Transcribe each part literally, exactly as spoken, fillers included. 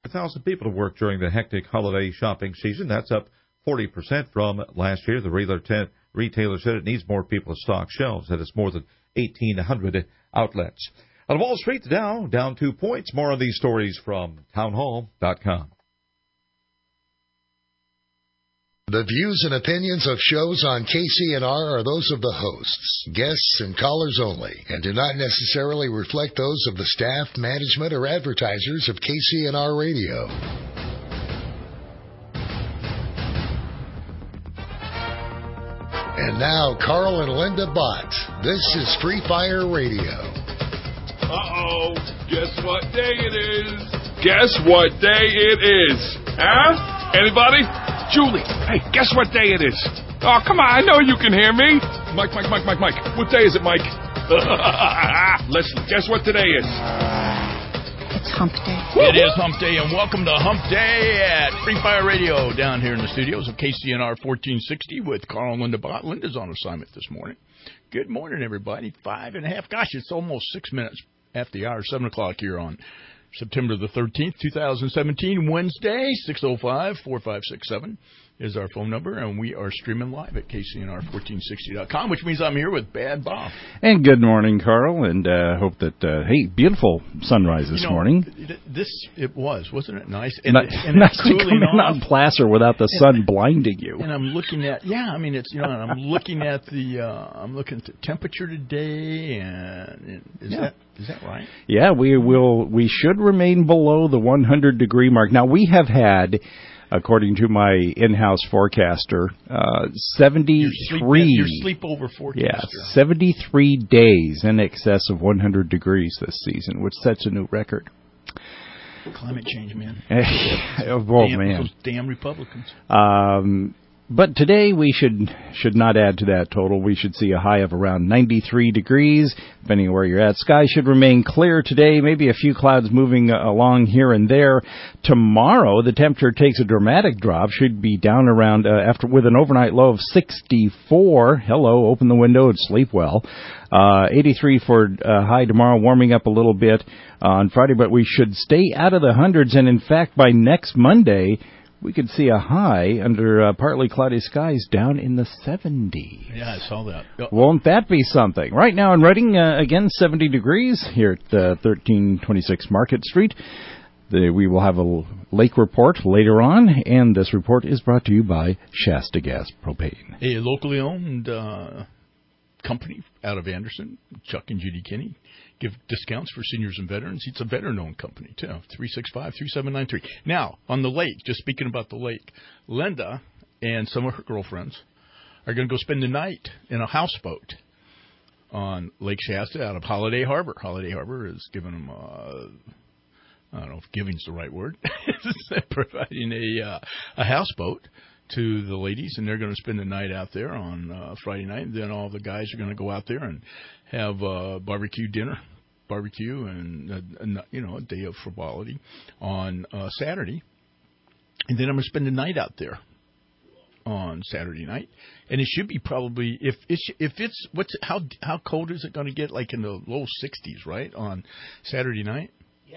one thousand people to work during the hectic holiday shopping season. That's up forty percent from last year. The retailer, ten, retailer said it needs more people to stock shelves at its more than eighteen hundred outlets. On Wall Street, the Dow down two points. More on these stories from townhall dot com. The views and opinions of shows on K C N R are those of the hosts, guests, and callers only, and do not necessarily reflect those of the staff, management, or advertisers of K C N R Radio. And now, Carl and Linda Bott. This is Free Fire Radio. Uh-oh. Guess what day it is? Guess what day it is? Huh? Anybody? Julie, hey, guess what day it is? Oh, come on, I know you can hear me. Mike, Mike, Mike, Mike, Mike. What day is it, Mike? Listen, guess what today is? It's Hump Day. It is Hump Day, and welcome to Hump Day at Free Fire Radio down here in the studios of K C N R fourteen sixty with Carl and Linda Bott. Linda's on assignment this morning. Good morning, everybody. Five and a half. Gosh, it's almost six minutes after the hour, seven o'clock here on September the thirteenth, twenty seventeen, Wednesday, six oh five, four five six seven is our phone number, and we are streaming live at K C N R fourteen sixty dot com, which means I'm here with Bad Bob. And good morning, Carl, and uh, hope that, uh, hey, beautiful sunrise this you know, morning. This, it was, wasn't it nice? And, Not, it, and nice it's to come in on Placer without the and, sun blinding you. And I'm looking at, yeah, I mean, it's, you know, and I'm looking at the, uh, I'm looking at the temperature today, and is yeah. that, is that right? Yeah, we will, we should remain below the one hundred degree mark. Now, we have had, according to my in-house forecaster, uh, seventy-three. Your, sleep, your sleepover forecaster. Yeah, seventy-three days in excess of one hundred degrees this season, which sets a new record. Climate change, man. oh, damn, man. Those damn Republicans. Um, but today we should should not add to that total. We should see a high of around ninety-three degrees, depending on where you're at. Sky should remain clear today, maybe a few clouds moving along here and there. Tomorrow, the temperature takes a dramatic drop, should be down around, uh, after with an overnight low of sixty-four. Hello, open the window and sleep well. Uh, eighty-three for uh, high tomorrow, warming up a little bit uh, on Friday, but we should stay out of the hundreds, and in fact, by next Monday, we could see a high under uh, partly cloudy skies down in the seventies. Yeah, I saw that. Yep. Won't that be something? Right now in Reading, uh, again, seventy degrees here at uh, thirteen twenty-six Market Street. The, we will have a lake report later on, and this report is brought to you by Shasta Gas Propane. A locally owned uh, company out of Anderson, Chuck and Judy Kinney, give discounts for seniors and veterans. It's a veteran-owned company, too, three six five, three seven nine three. Now, on the lake, just speaking about the lake, Linda and some of her girlfriends are going to go spend the night in a houseboat on Lake Shasta out of Holiday Harbor. Holiday Harbor is giving them, uh, I don't know if giving's the right word, providing a, uh, a houseboat to the ladies, and they're going to spend the night out there on uh, Friday night. And then all the guys are going to go out there and have uh, barbecue dinner, barbecue, and uh, you know a day of frivolity on uh, Saturday. And then I'm going to spend the night out there on Saturday night. And it should be probably if it's if it's what's how how cold is it going to get? Like in the low sixties, right, on Saturday night.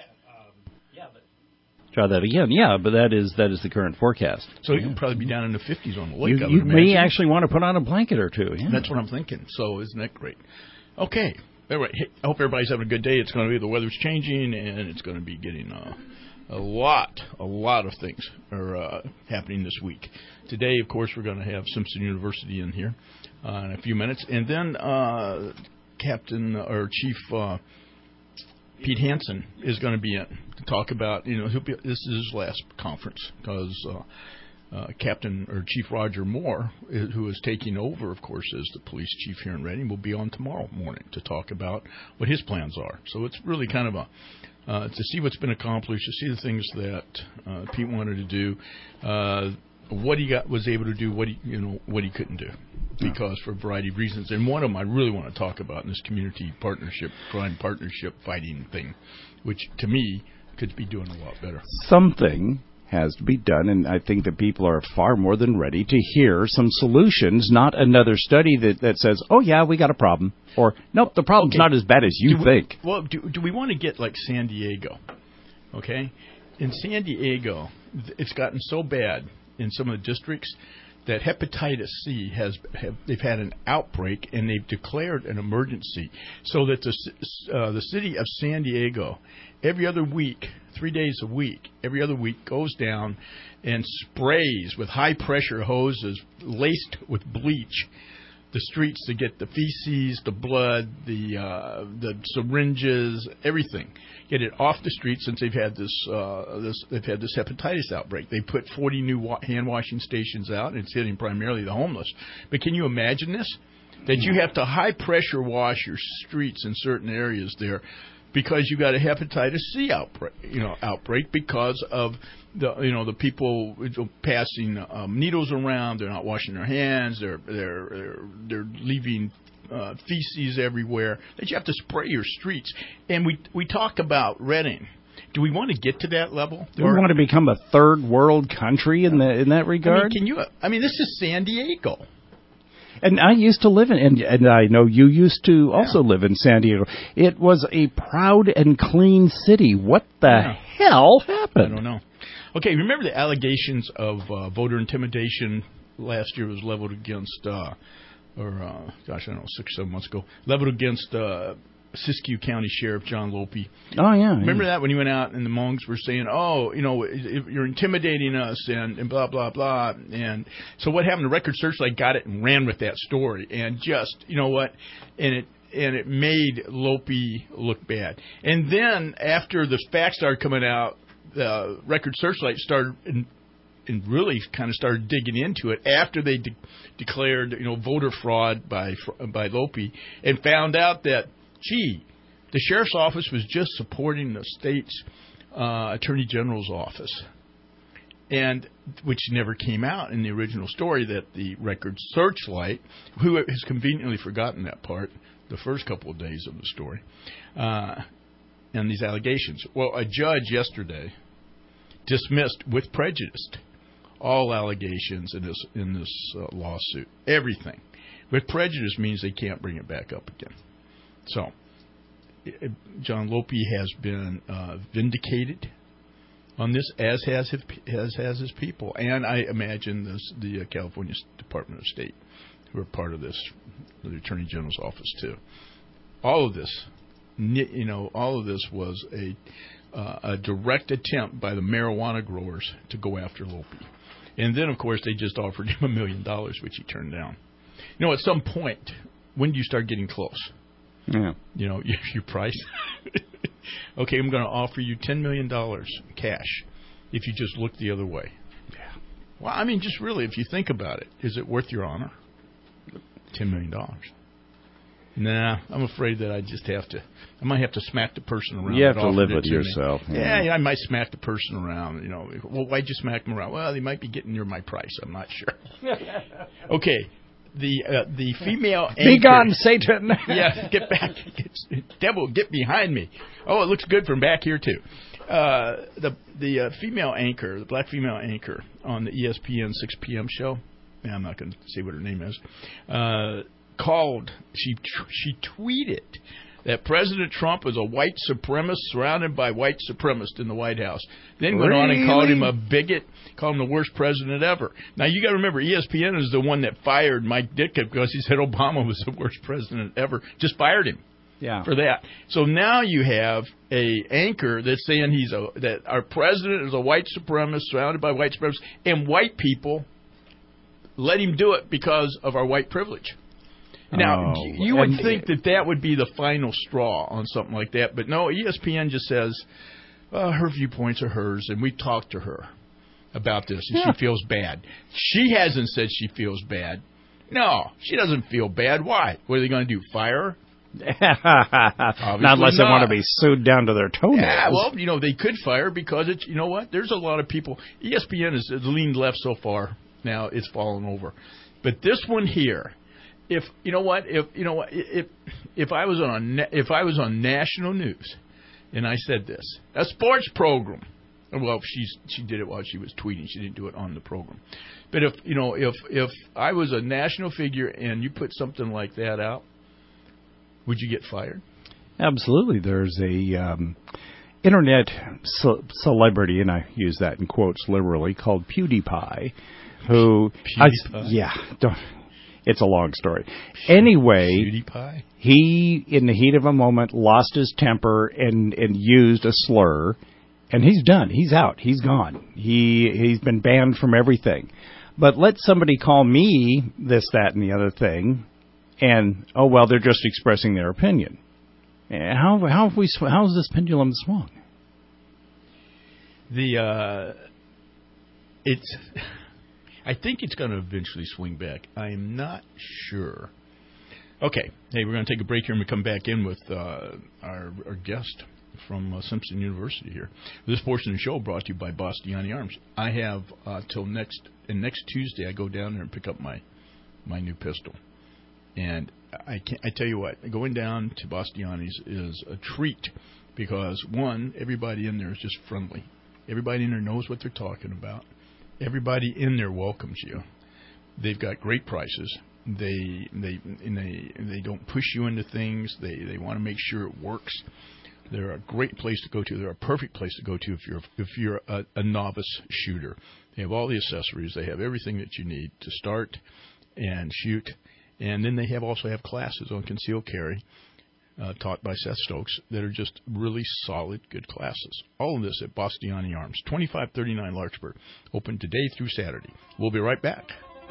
Try that again. Yeah, but that is that is the current forecast. So yeah. you can probably be down in the fifties on the lake. You, I you would may imagine. actually want to put on a blanket or two. Yeah. That's what I'm thinking. So isn't that great? Okay. Anyway, I hope everybody's having a good day. It's going to be the weather's changing, and it's going to be getting uh, a lot, a lot of things are uh, happening this week. Today, of course, we're going to have Simpson University in here uh, in a few minutes, and then uh, Captain or Chief. Uh, Pete Hansen is going to be in to talk about, you know, he'll be, this is his last conference because uh, uh, Captain or Chief Roger Moore, who is taking over, of course, as the police chief here in Reading, will be on tomorrow morning to talk about what his plans are. So it's really kind of a, uh, to see what's been accomplished, to see the things that uh, Pete wanted to do, uh, what he got was able to do, what he, you know, what he couldn't do. Because for a variety of reasons. And one of them I really want to talk about in this community partnership, crime partnership fighting thing, which to me could be doing a lot better. Something has to be done, and I think that people are far more than ready to hear some solutions, not another study that, that says, oh, yeah, we got a problem, or, nope, the problem's okay. Not as bad as you do think. We, well, do, do we want to get like San Diego, okay? in San Diego, it's gotten so bad in some of the districts that hepatitis C has have, they've had an outbreak and they've declared an emergency, so that the uh, the city of San Diego every other week, three days a week, every other week goes down and sprays with high pressure hoses laced with bleach the streets to get the feces, the blood, the uh, the syringes, everything. Get it off the street since they've had this uh, this they've had this hepatitis outbreak. They put forty new wa- hand washing stations out, and it's hitting primarily the homeless. But can you imagine this? That you have to high pressure wash your streets in certain areas there because you got a hepatitis C outbreak, you know, outbreak because of the you know the people passing um, needles around. They're not washing their hands. They're they're they're, they're leaving uh, feces everywhere. That you have to spray your streets. And we we talk about Redding. Do we want to get to that level? Do we want to become a third world country in that in that regard? I mean, can you? I mean, this is San Diego. And I used to live in, and, and I know you used to also yeah. live in San Diego. It was a proud and clean city. What the yeah. hell happened? I don't know. Okay, remember the allegations of uh, voter intimidation last year was leveled against, uh, or uh, gosh, I don't know, six, seven months ago, leveled against uh, Siskiyou County Sheriff John Lope. Oh, yeah. Remember yeah. that when he went out and the Hmongs were saying, oh, you know, you're intimidating us and, and blah, blah, blah. And so what happened? The Record Searchlight got it and ran with that story. And just, you know what, and it and it made Lope look bad. And then after the facts started coming out, the Record Searchlight started and, and really kind of started digging into it after they de- declared, you know, voter fraud by by Lope and found out that, gee, the sheriff's office was just supporting the state's uh, attorney general's office, and which never came out in the original story that the Record Searchlight, who has conveniently forgotten that part the first couple of days of the story, uh, and these allegations. Well, a judge yesterday dismissed with prejudice all allegations in this in this uh, lawsuit, everything. With prejudice means they can't bring it back up again. So, John Lope has been uh, vindicated on this, as has his, as has his people, and I imagine this, the uh, California Department of State, who are part of this, the Attorney General's office too. All of this, you know, all of this was a uh, a direct attempt by the marijuana growers to go after Lope, and then of course they just offered him a million dollars, which he turned down. You know, at some point, when do you start getting close? Yeah. You know, your price. Okay, I'm going to offer you ten million dollars cash if you just look the other way. Yeah. Well, I mean, just really, if you think about it, is it worth your honor? ten million dollars. Nah, I'm afraid that I just have to, I might have to smack the person around. You have to live with yourself. Yeah. yeah, I might smack the person around. You know, well, why'd you smack them around? Well, they might be getting near my price. I'm not sure. Okay. The uh, the female anchor. Be gone, Satan! Yeah, get back. Get, devil, get behind me. Oh, it looks good from back here, too. Uh, the the uh, female anchor, the black female anchor on the E S P N six p.m. show, yeah, I'm not going to say what her name is, uh, called, she she tweeted that President Trump is a white supremacist surrounded by white supremacists in the White House. Then went really? on and called him a bigot, called him the worst president ever. Now, you got to remember, E S P N is the one that fired Mike Ditka because he said Obama was the worst president ever. Just fired him yeah. for that. So now you have a anchor that's saying he's a that our president is a white supremacist surrounded by white supremacists, and white people let him do it because of our white privilege. Now, oh, you would think that that would be the final straw on something like that, but no, E S P N just says uh, her viewpoints are hers, and we talked to her about this, and yeah. she feels bad. She hasn't said she feels bad. No, she doesn't feel bad. Why? What are they going to do, fire her? Not unless not. they want to be sued down to their toenails. Yeah, well, you know, they could fire her because, it's, you know what, there's a lot of people. E S P N has leaned left so far, now it's fallen over. But this one here, If you know what, if you know what, if if I was on if I was on national news, and I said this, a sports program, well, she's she did it while she was tweeting. She didn't do it on the program. But if you know, if if I was a national figure and you put something like that out, would you get fired? Absolutely. There's a um, internet ce- celebrity, and I use that in quotes liberally, called PewDiePie, who... PewDiePie? I, yeah, don't, it's a long story. Anyway, PewDiePie? he, in the heat of a moment, lost his temper and, and used a slur, and he's done. He's out. He's gone. He, he's been banned from everything. But let somebody call me this, that, and the other thing, and, oh, well, they're just expressing their opinion. How how have we sw- how has this pendulum swung? The uh, it's I think it's going to eventually swing back. I'm not sure. Okay, hey, we're going to take a break here and we come back in with uh, our our guest from uh, Simpson University here. This portion of the show brought to you by Bastiani Arms. I have uh, till next and next Tuesday I go down there and pick up my my new pistol. And I can I tell you what, going down to Bastiani's is a treat because, one, everybody in there is just friendly. Everybody in there knows what they're talking about. Everybody in there welcomes you. They've got great prices. They they and they they don't push you into things. They they want to make sure it works. They're a great place to go to. They're a perfect place to go to if you're if you're a, a novice shooter. They have all the accessories. They have everything that you need to start and shoot. And then they have also have classes on concealed carry uh, taught by Seth Stokes that are just really solid, good classes. All of this at Bastiani Arms, twenty-five thirty-nine Larkspur, open today through Saturday. We'll be right back.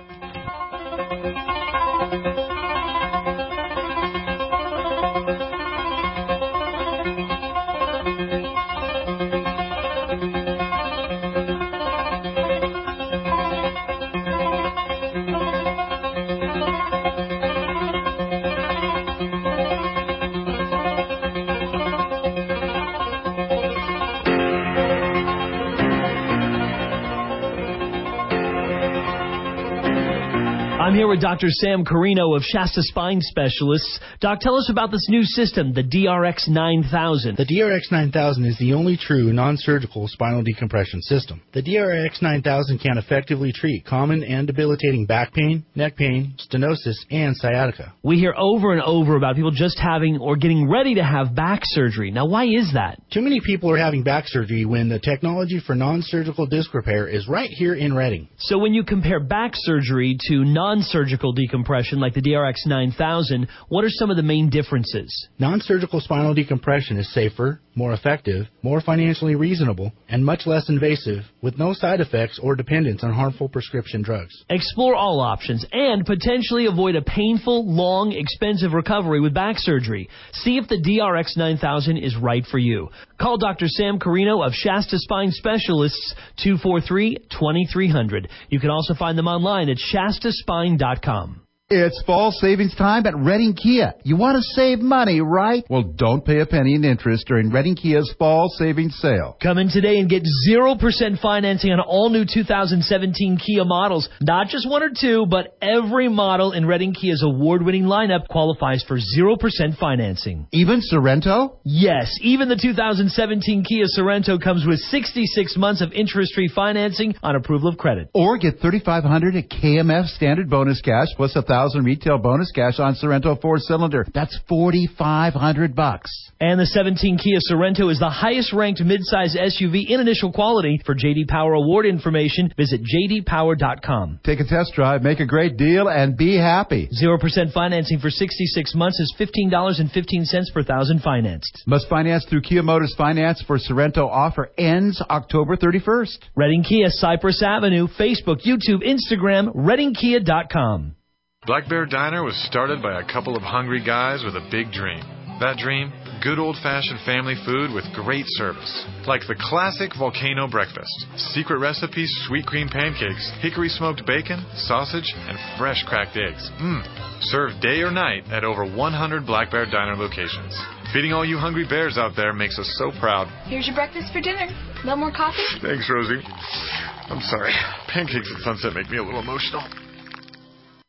I'm here with Doctor Sam Carino of Shasta Spine Specialists. Doc, tell us about this new system, the D R X nine thousand. The D R X nine thousand is the only true non-surgical spinal decompression system. The D R X nine thousand can effectively treat common and debilitating back pain, neck pain, stenosis, and sciatica. We hear over and over about people just having or getting ready to have back surgery. Now, why is that? Too many people are having back surgery when the technology for non-surgical disc repair is right here in Redding. So when you compare back surgery to non-surgical decompression like the D R X nine thousand, what are some of the main differences? Non-surgical spinal decompression is safer, more effective, more financially reasonable, and much less invasive, with no side effects or dependence on harmful prescription drugs. Explore all options and potentially avoid a painful, long, expensive recovery with back surgery. See if the D R X nine thousand is right for you. Call Doctor Sam Carino of Shasta Spine Specialists, two four three, two three zero zero. You can also find them online at shasta spine dot com. It's fall savings time at Redding Kia. You want to save money, right? Well, don't pay a penny in interest during Redding Kia's fall savings sale. Come in today and get zero percent financing on all new two thousand seventeen Kia models. Not just one or two, but every model in Redding Kia's award-winning lineup qualifies for zero percent financing. Even Sorento? Yes, even the two thousand seventeen Kia Sorento comes with sixty-six months of interest-free financing on approval of credit. Or get thirty-five hundred dollars at K M F standard bonus cash plus a thousand retail bonus cash on Sorento four-cylinder. That's forty-five hundred bucks. And the seventeen Kia Sorento is the highest-ranked midsize S U V in initial quality. For J D Power Award information, visit j d power dot com. Take a test drive, make a great deal, and be happy. zero percent financing for sixty-six months is fifteen dollars and fifteen cents per thousand financed. Must finance through Kia Motors Finance for Sorento. Offer ends October thirty-first. Redding Kia, Cypress Avenue, Facebook, YouTube, Instagram, redding kia dot com. Black Bear Diner was started by a couple of hungry guys with a big dream. That dream? Good old-fashioned family food with great service. Like the classic volcano breakfast. Secret recipes, sweet cream pancakes, hickory smoked bacon, sausage, and fresh cracked eggs. Mmm. Served day or night at over one hundred Black Bear Diner locations. Feeding all you hungry bears out there makes us so proud. Here's your breakfast for dinner. Want more coffee? Thanks, Rosie. I'm sorry. Pancakes at sunset make me a little emotional.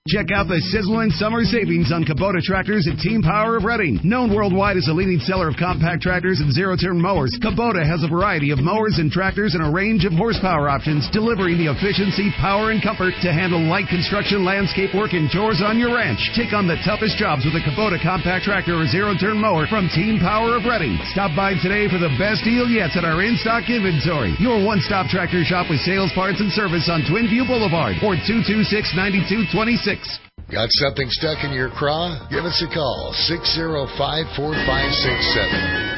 Check out the sizzling summer savings on Kubota tractors at Team Power of Reading. Known worldwide as a leading seller of compact tractors and zero-turn mowers, Kubota has a variety of mowers and tractors and a range of horsepower options, delivering the efficiency, power, and comfort to handle light construction, landscape work, and chores on your ranch. Take on the toughest jobs with a Kubota compact tractor or zero-turn mower from Team Power of Reading. Stop by today for the best deal yet at our in-stock inventory. Your one-stop tractor shop with sales, parts, and service on Twin View Boulevard or two two six, nine two two six. Got something stuck in your craw? Give us a call, six oh five, four five six seven.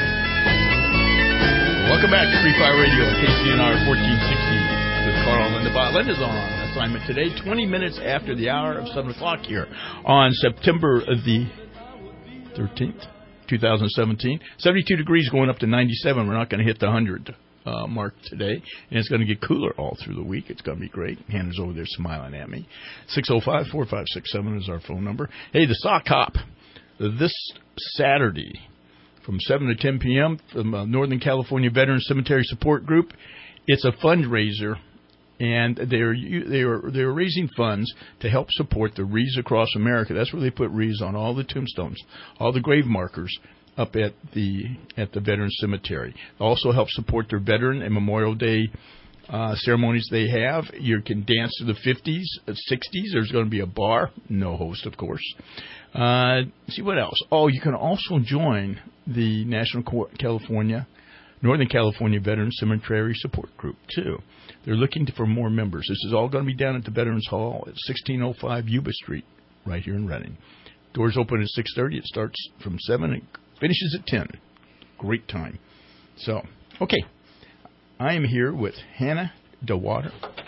Welcome back to Free Fire Radio on K C N R fourteen sixty with Carl Lindebot. Linda's on assignment today, twenty minutes after the hour of seven o'clock here on September the thirteenth, twenty seventeen. seventy-two degrees going up to ninety-seven. We're not going to hit the one hundred uh, mark today, and it's going to get cooler all through the week. It's going to be great. Hannah's over there smiling at me. six oh five, four five six seven is our phone number. Hey, the Sock Hop this Saturday from seven to ten p.m. from uh, Northern California Veterans Cemetery Support Group. It's a fundraiser, and they're they're they're raising funds to help support the wreaths across America. That's where they put wreaths on all the tombstones, all the grave markers up at the at the Veterans Cemetery. Also help support their Veteran and Memorial Day uh, ceremonies they have. You can dance to the fifties, sixties. There's going to be a bar, no host, of course. Uh, see what else? Oh, you can also join the National California, Northern California Veterans Cemetery Support Group, too. They're looking for more members. This is all going to be down at the Veterans Hall at sixteen oh five Yuba Street, right here in Reading. Doors open at six thirty. It starts from seven and finishes at ten. Great time. So, okay. I am here with Hannah DeWater.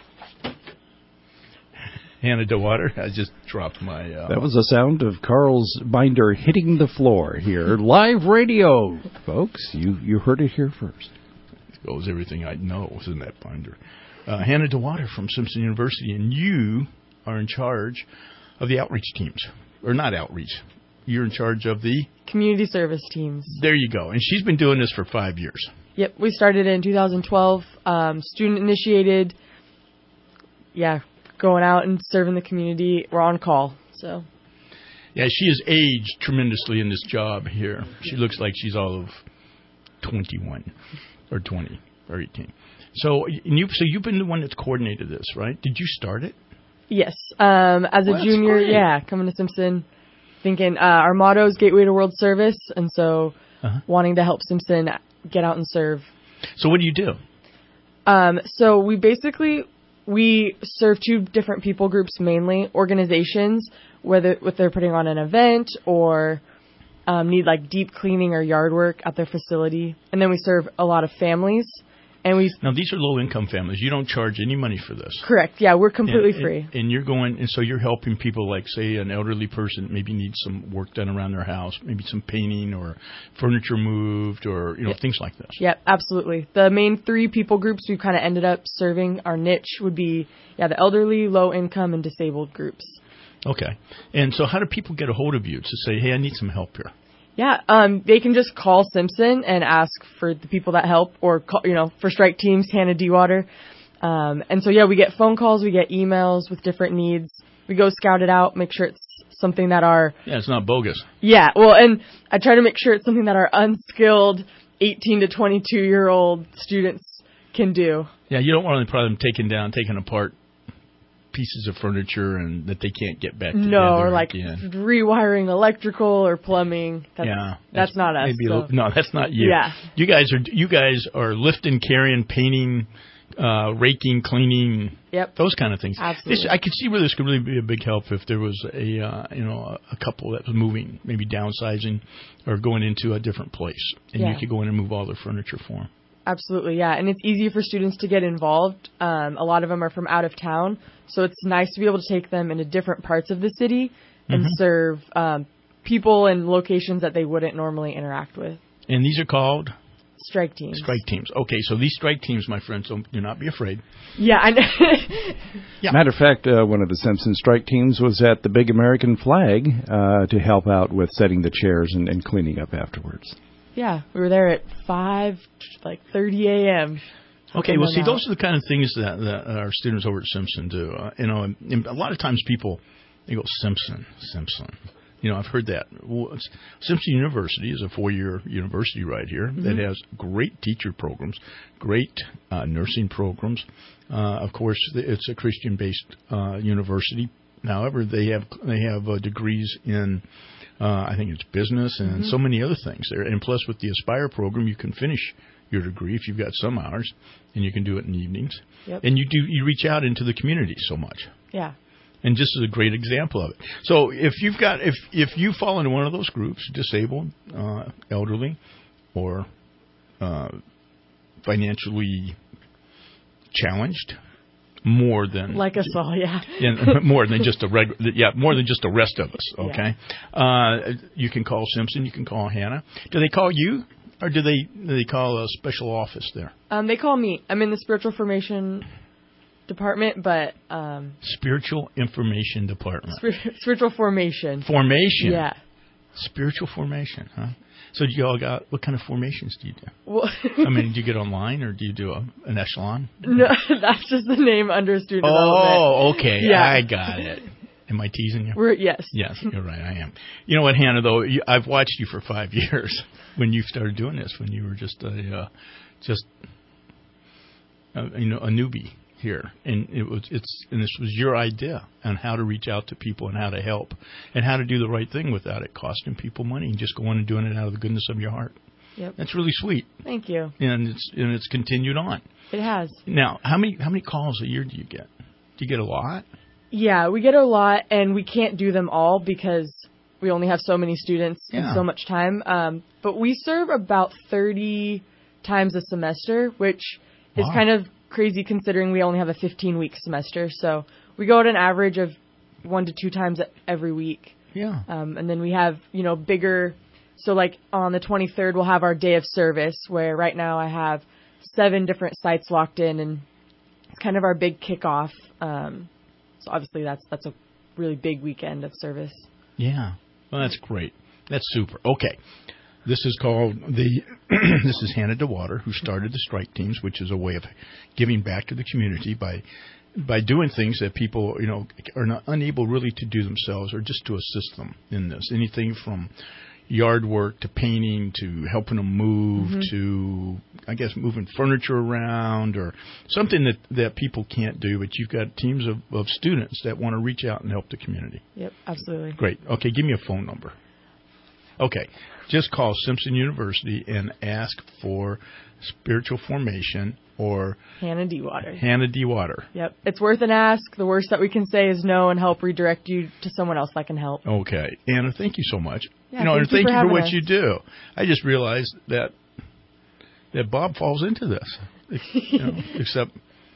Hannah DeWater. I just dropped my... Uh, that was the sound of Carl's binder hitting the floor here. Live radio, folks. You you heard it here first. It goes everything I know was in that binder. Uh, Hannah DeWater from Simpson University, and you are in charge of the outreach teams. Or not outreach. You're in charge of the... community service teams. There you go. And she's been doing this for five years. Yep. We started in two thousand twelve. Um, student initiated. Yeah. Going out and serving the community. We're on call. So. Yeah, she has aged tremendously in this job here. She looks like she's all of twenty-one or twenty or eighteen. So, and you, so you've been the one that's coordinated this, right? Did you start it? Yes. Um, as a well, junior, yeah, coming to Simpson, thinking uh, our motto is Gateway to World Service, and so uh-huh. wanting to help Simpson get out and serve. So what do you do? Um, so we basically, we serve two different people groups mainly, organizations, whether if they're putting on an event or um, need like deep cleaning or yard work at their facility. And then we serve a lot of families. And we Now, these are low-income families. You don't charge any money for this. Correct. Yeah, we're completely and, free. And, and you're going, and so you're helping people like, say, an elderly person maybe needs some work done around their house, maybe some painting or furniture moved or, you know, yep. things like this. Yeah, absolutely. The main three people groups we've kind of ended up serving, our niche would be, yeah, the elderly, low-income, and disabled groups. Okay. And so how do people get a hold of you to say, hey, I need some help here? Yeah, um, they can just call Simpson and ask for the people that help, or call, you know, for strike teams, Hannah DeWater. Um, and so yeah, we get phone calls, we get emails with different needs. We go scout it out, make sure it's something that our yeah, it's not bogus. Yeah, well, and I try to make sure it's something that our unskilled eighteen to twenty-two year old students can do. Yeah, you don't want to probably them taking down, taking apart pieces of furniture and that they can't get back together. No, or like again. rewiring electrical or plumbing. That's, yeah, that's, that's not us. Maybe so. little, no, that's not you. Yeah, you guys are you guys are lifting, carrying, painting, uh, raking, cleaning. Yep, those kind of things. Absolutely. This, I could see where this could really be a big help if there was a uh, you know a couple that was moving, maybe downsizing or going into a different place, and yeah. you could go in and move all their furniture for them. Absolutely, yeah. And it's easy for students to get involved. Um, a lot of them are from out of town, so it's nice to be able to take them into different parts of the city and mm-hmm. serve um, people and locations that they wouldn't normally interact with. And these are called? Strike teams. Strike teams. Okay, so these strike teams, my friends, so do not be afraid. Yeah, I know. yeah. Matter of fact, uh, one of the Simpson strike teams was at the Big American Flag uh, to help out with setting the chairs and, and cleaning up afterwards. Yeah, we were there at five, like thirty a.m. Okay, well, see, out. those are the kind of things that, that our students over at Simpson do. Uh, you know, and a lot of times people They go, Simpson, Simpson. You know, I've heard that. Well, Simpson University is a four-year university right here mm-hmm. that has great teacher programs, great uh, nursing programs. Uh, of course, it's a Christian-based uh, university. However, they have they have uh, degrees in, uh, I think it's business and mm-hmm. so many other things there. And plus, with the Aspire program, you can finish your degree if you've got some hours, and you can do it in the evenings. Yep. And you do you reach out into the community so much. Yeah. And this is a great example of it. So if you've got if if you fall into one of those groups, disabled, uh, elderly, or uh, financially challenged, more than like us all, yeah, and more than just a regular, yeah, more than just the rest of us. Okay, yeah. uh, you can call Simpson, you can call Hannah. Do they call you, or do they do they call a special office there? Um, they call me. I'm in the spiritual formation department, but um, spiritual information department. Spir- spiritual formation. Formation. Yeah. Spiritual formation, huh? So do you all got what kind of formations do you do? Well, I mean, do you get online or do you do a, an echelon? No, that's just the name under student oh, development. Oh, okay, yeah. I got it. Am I teasing you? We're, yes. Yes, you're right. I am. You know what, Hannah? Though you, I've watched you for five years when you started doing this. When you were just a uh, just uh, you know a newbie here, and it was it's and this was your idea on how to reach out to people and how to help and how to do the right thing without it costing people money and just going and doing it out of the goodness of your heart. Yep. That's really sweet. Thank you. And it's and it's continued on. It has. Now, how many how many calls a year do you get? Do you get a lot? Yeah, we get a lot, and we can't do them all because we only have so many students yeah. and so much time. Um, but we serve about thirty times a semester, which wow. is kind of crazy considering we only have a fifteen-week semester. So we go at an average of one to two times every week. Yeah. Um, and then we have, you know, bigger. So like on the twenty-third, we'll have our day of service where right now I have seven different sites locked in, and it's kind of our big kickoff. Um, so obviously that's that's a really big weekend of service. Yeah. Well, that's great. That's super. Okay. This is called the, this is Hannah DeWater, who started the Strike Teams, which is a way of giving back to the community by by doing things that people, you know, are not unable really to do themselves or just to assist them in this. Anything from yard work to painting to helping them move mm-hmm. to, I guess, moving furniture around or something that, that people can't do, but you've got teams of, of students that want to reach out and help the community. Yep, absolutely. Great. Okay, give me a phone number. Okay, just call Simpson University and ask for spiritual formation or Hannah DeWater. Hannah DeWater. Yep, it's worth an ask. The worst that we can say is no, and help redirect you to someone else that can help. Okay, Anna, thank you so much. Yeah, you know, thank and you thank for you for what us. you do. I just realized that that Bob falls into this, you know, except.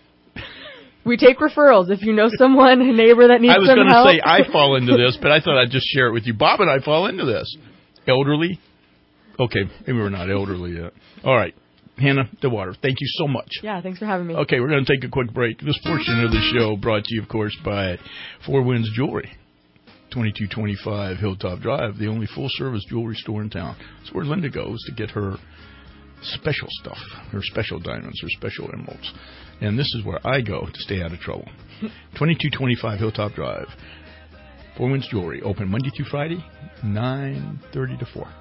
We take referrals. If you know someone, a neighbor that needs some help. I was going to say I fall into this, but I thought I'd just share it with you. Bob and I fall into this. Elderly? Okay, maybe we're not elderly yet. All right. Hannah DeWater, thank you so much. Yeah, thanks for having me. Okay, we're going to take a quick break. This portion of the show brought to you, of course, by Four Winds Jewelry. twenty-two twenty-five Hilltop Drive, the only full-service jewelry store in town. It's where Linda goes to get her special stuff, her special diamonds, her special emeralds. And this is where I go to stay out of trouble. twenty-two twenty-five Hilltop Drive. Four Winds Jewelry, open Monday through Friday, nine thirty to four.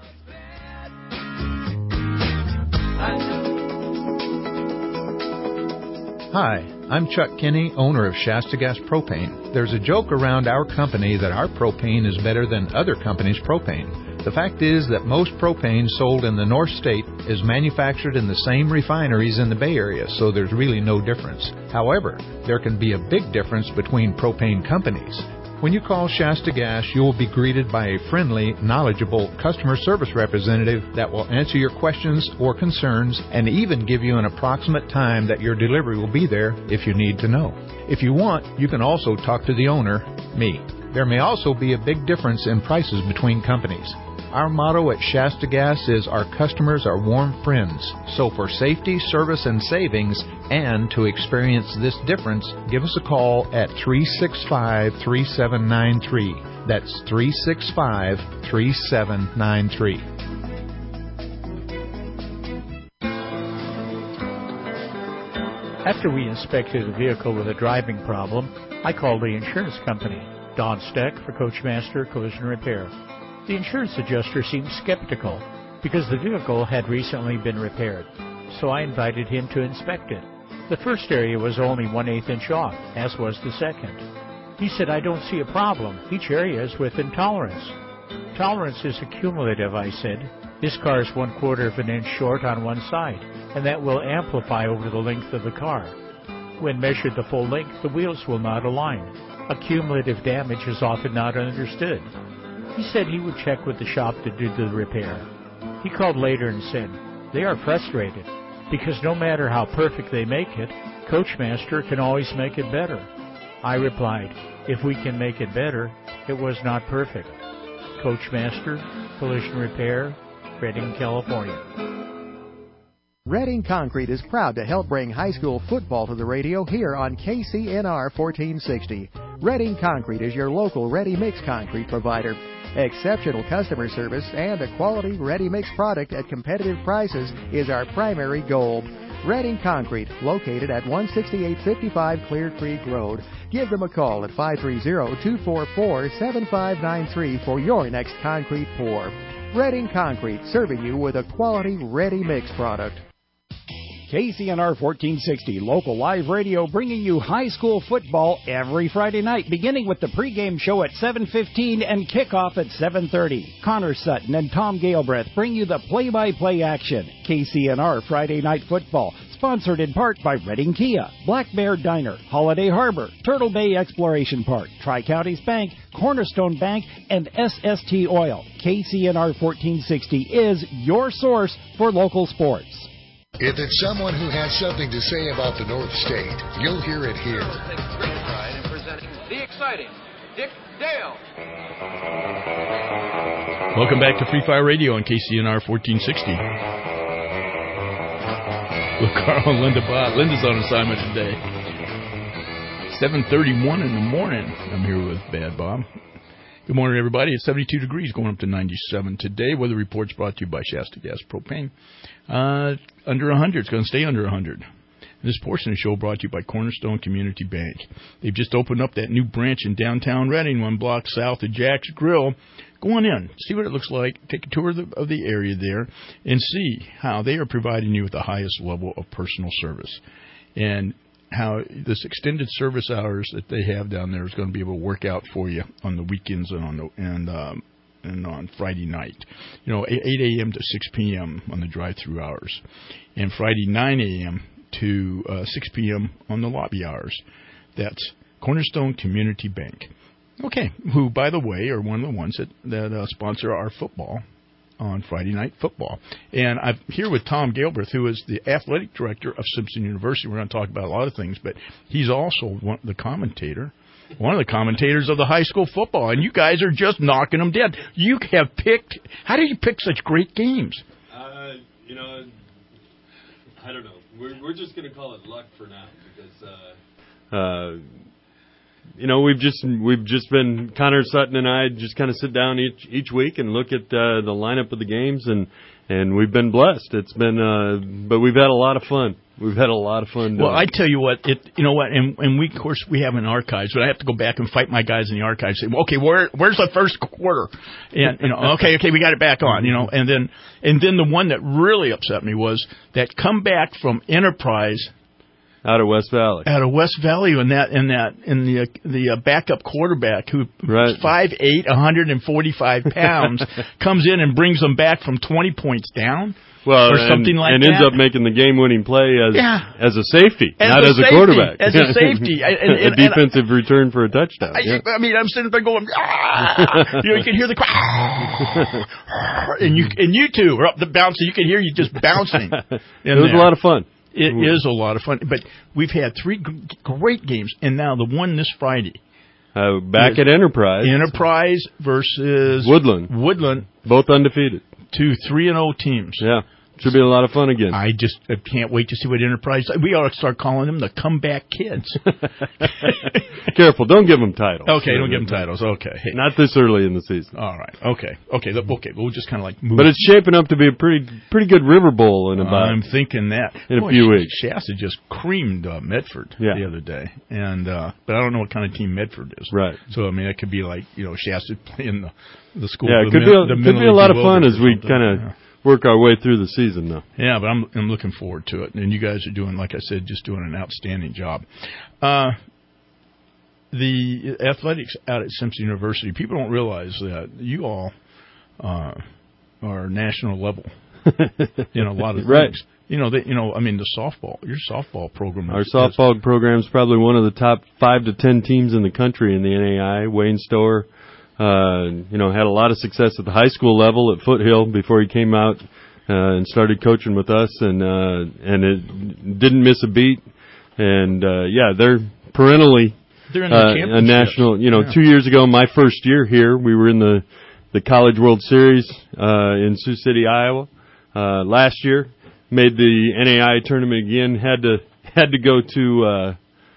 Hi, I'm Chuck Kinney, owner of Shasta Gas Propane. There's a joke around our company that our propane is better than other companies' propane. The fact is that most propane sold in the North State is manufactured in the same refineries in the Bay Area, so there's really no difference. However, there can be a big difference between propane companies. When you call Shasta Gas, you will be greeted by a friendly, knowledgeable customer service representative that will answer your questions or concerns and even give you an approximate time that your delivery will be there if you need to know. If you want, you can also talk to the owner, me. There may also be a big difference in prices between companies. Our motto at Shasta Gas is our customers are warm friends. So for safety, service, and savings, and to experience this difference, give us a call at three six five, three seven nine three. That's three six five, three seven nine three. After we inspected a vehicle with a driving problem, I called the insurance company. Don Steck for Coachmaster Collision Repair. The insurance adjuster seemed skeptical because the vehicle had recently been repaired, so I invited him to inspect it. The first area was only one eighth inch off, as was the second. He said, I don't see a problem. Each area is within tolerance. Tolerance is accumulative, I said. This car is one quarter of an inch short on one side, and that will amplify over the length of the car. When measured the full length, the wheels will not align. Accumulative damage is often not understood. He said he would check with the shop to do the repair. He called later and said, they are frustrated, because no matter how perfect they make it, Coachmaster can always make it better. I replied, if we can make it better, it was not perfect. Coachmaster, Collision Repair, Redding, California. Redding Concrete is proud to help bring high school football to the radio here on K C N R fourteen sixty. Redding Concrete is your local ready-mix concrete provider. Exceptional customer service and a quality ready-mix product at competitive prices is our primary goal. Redding Concrete, located at one sixty-eight fifty-five Clear Creek Road. Give them a call at five three zero, two four four, seven five nine three for your next concrete pour. Redding Concrete, serving you with a quality ready-mix product. K C N R fourteen sixty, local live radio, bringing you high school football every Friday night, beginning with the pregame show at seven fifteen and kickoff at seven thirty. Connor Sutton and Tom Galbraith bring you the play-by-play action. K C N R Friday Night Football, sponsored in part by Redding Kia, Black Bear Diner, Holiday Harbor, Turtle Bay Exploration Park, Tri-Counties Bank, Cornerstone Bank, and S S T Oil. K C N R fourteen sixty is your source for local sports. If it's someone who has something to say about the North State, you'll hear it here. Great pride in presenting the exciting Dick Dale. Welcome back to Free Fire Radio on K C N R fourteen sixty. With Carl and Linda Bott. Linda's on assignment today. seven thirty-one in the morning. I'm here with Bad Bob. Good morning, everybody. It's seventy-two degrees, going up to ninety-seven today. Weather report's brought to you by Shasta Gas Propane. Uh, under one hundred. It's going to stay under one hundred. This portion of the show brought to you by Cornerstone Community Bank. They've just opened up that new branch in downtown Redding, one block south of Jack's Grill. Go on in, see what it looks like, take a tour of the, of the area there, and see how they are providing you with the highest level of personal service. And how this extended service hours that they have down there is going to be able to work out for you on the weekends and on the and um, and on Friday night. You know, eight a.m. to six p.m. on the drive-through hours, and Friday nine a.m. to uh, six p.m. on the lobby hours. That's Cornerstone Community Bank. Okay, who, by the way, are one of the ones that, that uh, sponsor our football on Friday Night Football. And I'm here with Tom Galbraith, who is the athletic director of Simpson University. We're going to talk about a lot of things, but he's also one, the commentator, one of the commentators of the high school football. And you guys are just knocking them dead. You have picked – how do you pick such great games? Uh, you know, I don't know. We're, we're just going to call it luck for now because uh, – uh, You know, we've just we've just been Connor Sutton and I just kind of sit down each each week and look at uh, the lineup of the games, and and we've been blessed. It's been, uh, but we've had a lot of fun. We've had a lot of fun. Well, I tell you what, it you know what, and and we of course we have an archives, but I have to go back and fight my guys in the archives. Say, well, okay, where where's the first quarter? And you know, okay, okay, we got it back on. You know, and then and then the one that really upset me was that comeback from Enterprise. Out of West Valley. Out of West Valley, and that, and that, and the uh, the uh, backup quarterback who right. is five eight, one hundred forty-five pounds, comes in and brings them back from twenty points down, well, or something and, like and that, and ends up making the game-winning play as yeah. as a safety, as not a as safety, a quarterback, as a safety, and, and, a defensive and return for a touchdown. I, yeah. I mean, I'm sitting there going, ah! you know, you can hear the crowd, and you and you two are up the bouncing. You can hear you just bouncing. It was there. a lot of fun. It mm. is a lot of fun, but we've had three g- great games, and now the one this Friday. Uh, back at Enterprise. Enterprise versus Woodland. Woodland. Both undefeated. Two three and oh teams. Yeah. Should be a lot of fun again. I just I can't wait to see what Enterprise. We ought to start calling them the comeback kids. Careful, don't give them titles. Okay, don't give them titles. Okay, hey. Not this early in the season. All right. Okay. Okay. Okay. We'll just kind of like move. But it's shaping up to be a pretty pretty good River Bowl in about. I'm thinking that in Boy, a few weeks. Shasta just creamed uh, Medford yeah. the other day, and uh, but I don't know what kind of team Medford is. Right. So I mean, it could be like you know Shasta playing the the school. Yeah, it the could min- be a, the could be a lot of fun as we kind kind of. Work our way through the season, though. Yeah, but I'm I'm looking forward to it, and you guys are doing, like I said, just doing an outstanding job. Uh, the athletics out at Simpson University, people don't realize that you all uh, are national level in a lot of things. Right. You know, they, you know, I mean, the softball, your softball program. Our is, softball program is probably one of the top five to ten teams in the country in the N A I. Wayne Stower. Uh, you know, had a lot of success at the high school level at Foothill before he came out uh, and started coaching with us, and uh, and it didn't miss a beat. And uh, yeah, they're perennially they're in uh, the a national. You know, yeah. two years ago, my first year here, we were in the the College World Series uh, in Sioux City, Iowa. Uh, last year, made the N A I tournament again. Had to had to go to. Uh,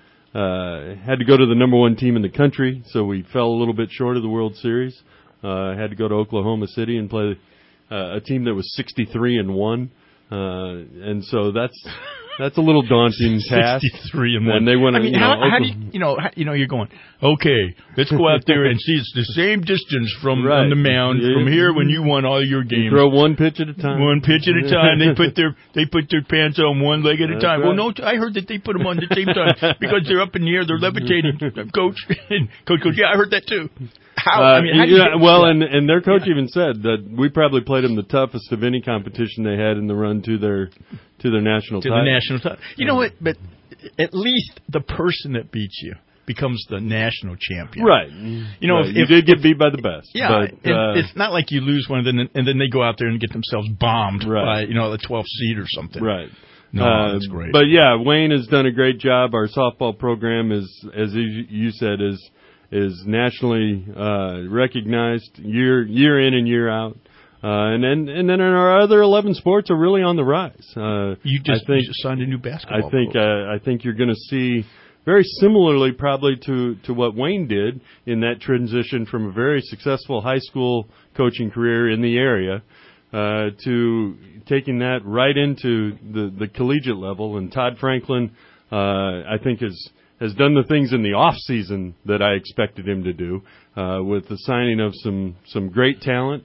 Uh, had to go to the number one team in the country, so we fell a little bit short of the World Series. Uh, had to go to Oklahoma City and play uh, a team that was sixty-three and one, uh, and so that's that's a little daunting task. Sixty-three and one. And they went. I mean, you know, how, how do you, you know, how, you know, you're going. Okay, let's go out there and see it's the same distance from right. on the mound yeah. from here when you won all your games. You throw one pitch at a time. One pitch at a time. They put their they put their pants on one leg at a That's time. right. Well, no, I heard that they put them on the same time because they're up in the air, they're levitating. Coach, coach goes, yeah, I heard that too. How? Uh, I mean, how do you yeah, get, well, yeah. and and their coach yeah. even said that we probably played them the toughest of any competition they had in the run to their to their national to title. the national title. You know what? But at least the person that beats you becomes the national champion. Right. You know, right. if, you if, did get beat by the best. Yeah, but, and uh, it's not like you lose one and then and then they go out there and get themselves bombed right. by you know the twelfth seed or something. Right. No, uh, that's great. But yeah, Wayne has done a great job. Our softball program is, as you, you said, is is nationally uh, recognized year year in and year out. Uh, and then and then our other eleven sports are really on the rise. Uh, you just, I think, you just signed a new basketball. I think uh, I think you're going to see very similarly probably to, to what Wayne did in that transition from a very successful high school coaching career in the area uh, to taking that right into the, the collegiate level. And Todd Franklin, uh, I think, has has done the things in the off season that I expected him to do uh, with the signing of some some great talent.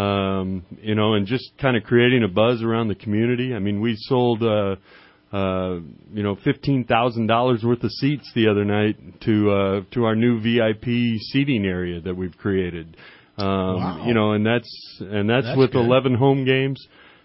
Um, you know, and just kind of creating a buzz around the community. I mean, we sold, uh, uh, you know, fifteen thousand dollars worth of seats the other night to, uh, to our new V I P seating area that we've created. Um, wow. You know, and that's, and that's, that's with good. eleven home games.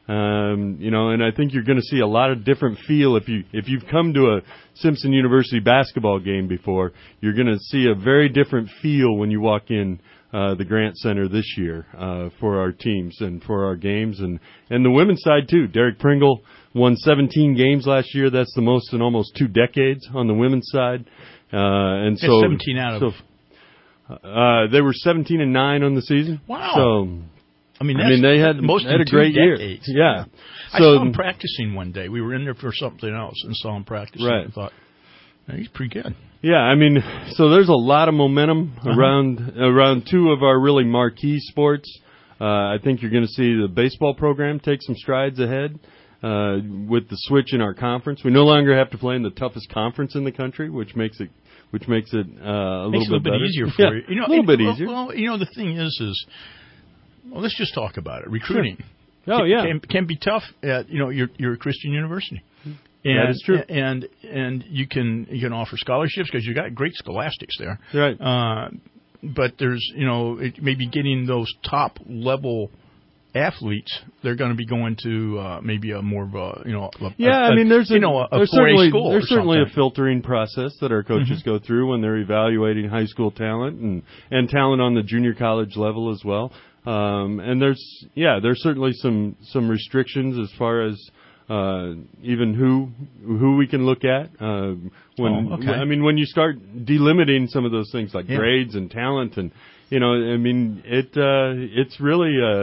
Um, you know, and I think you're going to see a lot of different feel if you, if you've come to a Simpson University basketball game before, you're going to see a very different feel when you walk in Uh, the Grant Center this year uh, for our teams and for our games, and, and the women's side too. Derek Pringle won seventeen games last year. That's the most in almost two decades on the women's side. Uh, and so seventeen out of. So, uh, they were seventeen and nine on the season. Wow. So I mean, I mean they had most had in a great two year. decades. Yeah. I So, saw him practicing one day. We were in there for something else and saw him practicing. Right. I thought, hey, he's pretty good. Yeah, I mean, so there's a lot of momentum Uh-huh. around around two of our really marquee sports. Uh, I think you're going to see the baseball program take some strides ahead uh, with the switch in our conference. We no longer have to play in the toughest conference in the country, which makes it which makes it uh, a Makes little it a little bit, bit better. easier for yeah, you. You know, a little it, bit well, easier. Well, you know, the thing is, is well, let's just talk about it. Recruiting. Sure. Oh can, yeah, can, can be tough at you know you're you're a Christian university. And, that is true. And and you can you can offer scholarships because you got great scholastics there. Right. Uh, but there's you know it, maybe getting those top level athletes, they're going to be going to uh, maybe a more of a you know a, yeah. A, I mean, there's you a, know a, a there's four A certainly school there's or certainly something. a filtering process that our coaches Mm-hmm. go through when they're evaluating high school talent and and talent on the junior college level as well. Um, and there's yeah, there's certainly some some restrictions as far as uh, even who who we can look at. Uh, when oh, okay. I mean, when you start delimiting some of those things like yeah. grades and talent, and you know, I mean, it uh, it's really uh,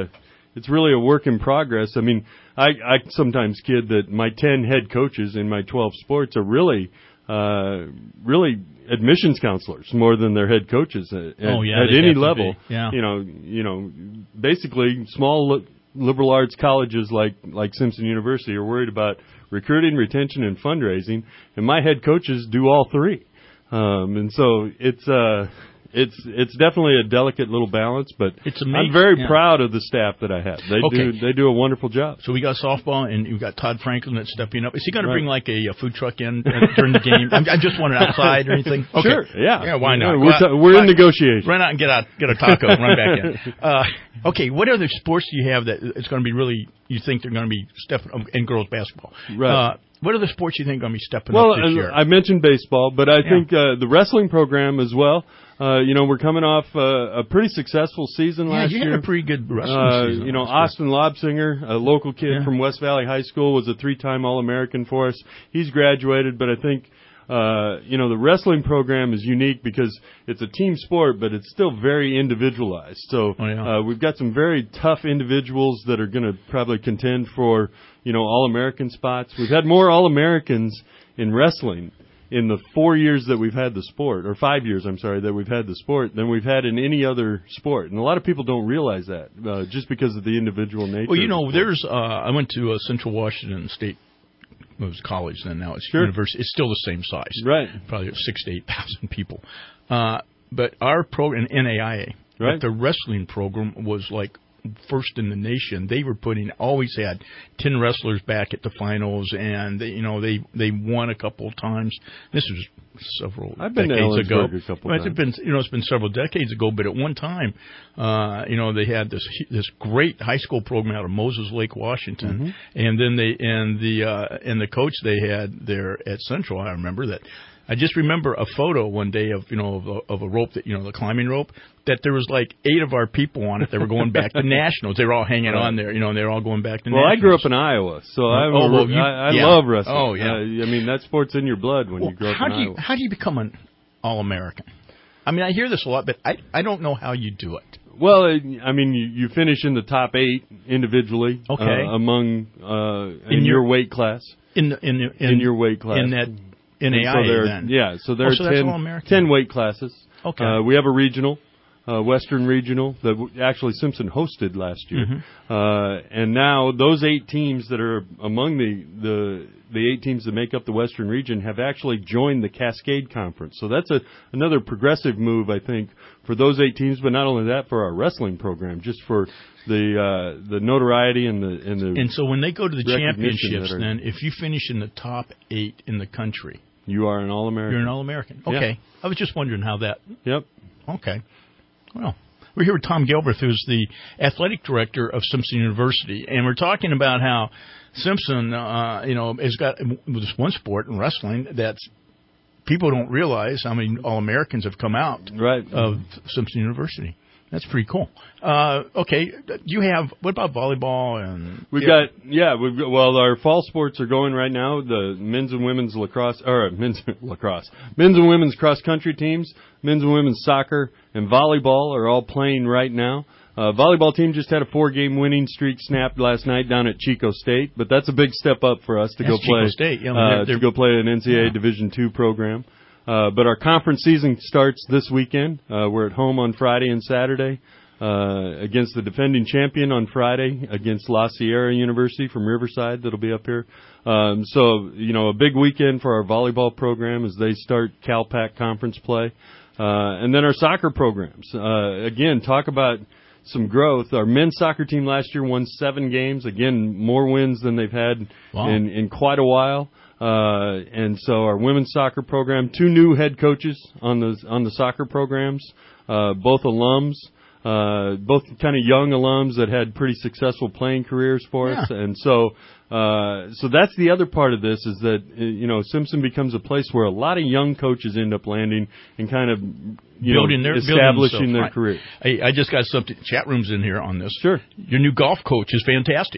it's really a work in progress. I mean, I, I sometimes kid that my ten head coaches in my twelve sports are really, uh, really admissions counselors more than their head coaches at, oh, yeah, at any level. Yeah. You know, you know, basically small li- liberal arts colleges like, like Simpson University are worried about recruiting, retention, and fundraising, and my head coaches do all three. Um, and so it's, uh, It's it's definitely a delicate little balance, but it's amazing. I'm very yeah. proud of the staff that I have. They okay. do they do a wonderful job. So we got softball, and you've got Todd Franklin that's stepping up. Is he going right. to bring like a, a food truck in during the game? I'm, I'm just wondering outside or anything. Okay. Sure, yeah, yeah. Why not? Yeah, we're t- we're in negotiation. Run out and get a get a taco and run back in. Uh, okay, what other sports do you have that it's going to be really you think they're going to be stepping up in girls basketball? Right. Uh, What other sports do you think are going to be stepping well, up this year? I mentioned baseball, but I yeah. think uh, the wrestling program as well. Uh, you know, we're coming off uh, a pretty successful season yeah, last you year. had a pretty good wrestling uh, season. You know, Austin Lobsinger, a local kid yeah. from West Valley High School, was a three-time All-American for us. He's graduated, but I think, uh, you know, the wrestling program is unique because it's a team sport, but it's still very individualized. So oh, yeah. uh, we've got some very tough individuals that are going to probably contend for, you know, All-American spots. We've had more All-Americans in wrestling in the four years that we've had the sport, or five years, I'm sorry, that we've had the sport, than we've had in any other sport. And a lot of people don't realize that, uh, just because of the individual nature. Well, you know, the there's, uh, I went to uh, Central Washington State, it was college then, now it's sure. university. It's still the same size. Right. Probably six to eight thousand people. Uh, but our program, N A I A, right. but the wrestling program was like first in the nation. They were putting always had ten wrestlers back at the finals, and they, you know they they won a couple of times. This was several I've been decades to ago. a couple well, times. It's been you know it's been several decades ago, but at one time, uh, you know they had this this great high school program out of Moses Lake, Washington, mm-hmm. and then they and the uh, and the coach they had there at Central. I remember that. I just remember a photo one day of you know of a, of a rope that you know the climbing rope that there was like eight of our people on it that were going back to nationals. They were all hanging right. on there, you know, and they were all going back to well, nationals. Well, I grew up in Iowa, so I oh, well, you, I, I yeah. love wrestling. Oh yeah, uh, I mean that sport's in your blood when well, you grow up how in do you, Iowa. How do you become an All-American? I mean, I hear this a lot, but I I don't know how you do it. Well, I mean, you, you finish in the top eight individually, okay, uh, among uh, in, in your, your weight class. In the, in, the, in in your weight class. In that N A I A so there, then. Yeah, so there oh, are so ten, ten weight classes. Okay. Uh, we have a regional, uh, Western Regional, that w- actually Simpson hosted last year. Mm-hmm. Uh, and now those eight teams that are among the, the the eight teams that make up the Western Region have actually joined the Cascade Conference. So that's a another progressive move, I think, for those eight teams, but not only that, for our wrestling program, just for the uh, the notoriety and the and the And so when they go to the championships, are, then if you finish in the top eight in the country, you are an All-American. You're an All-American. Okay. Yeah. I was just wondering how that. Yep. Okay. Well, we're here with Tom Gilbert, who's the athletic director of Simpson University, and we're talking about how Simpson, uh, you know, has got this one sport in wrestling that's people don't realize how many All-Americans have come out right. of Simpson University. That's pretty cool. Uh, okay, you have what about volleyball and we've yeah. got yeah we've got, well our fall sports are going right now. The men's and women's lacrosse or men's lacrosse, men's and women's cross country teams, men's and women's soccer and volleyball are all playing right now. Uh, volleyball team just had a four-game winning streak snapped last night down at Chico State, but that's a big step up for us to that's go play Chico State. Yeah, I mean, uh, they're, they're, to go play an N C double A yeah. Division two program. Uh, but our conference season starts this weekend. Uh, we're at home on Friday and Saturday uh, against the defending champion on Friday against La Sierra University from Riverside that'll be up here. Um, so, you know, a big weekend for our volleyball program as they start CalPAC conference play. Uh, and then our soccer programs. Uh, again, talk about some growth. Our men's soccer team last year won seven games. Again, more wins than they've had wow. in, in quite a while. Uh, and so our women's soccer program, two new head coaches on the on the soccer programs, uh, both alums, uh, both kind of young alums that had pretty successful playing careers for yeah. us. And so, uh, so that's the other part of this is that, you know, Simpson becomes a place where a lot of young coaches end up landing and kind of, you building know, their, establishing building their right. career. Hey, I just got something, chat rooms in here on this. Sure. Your new golf coach is fantastic.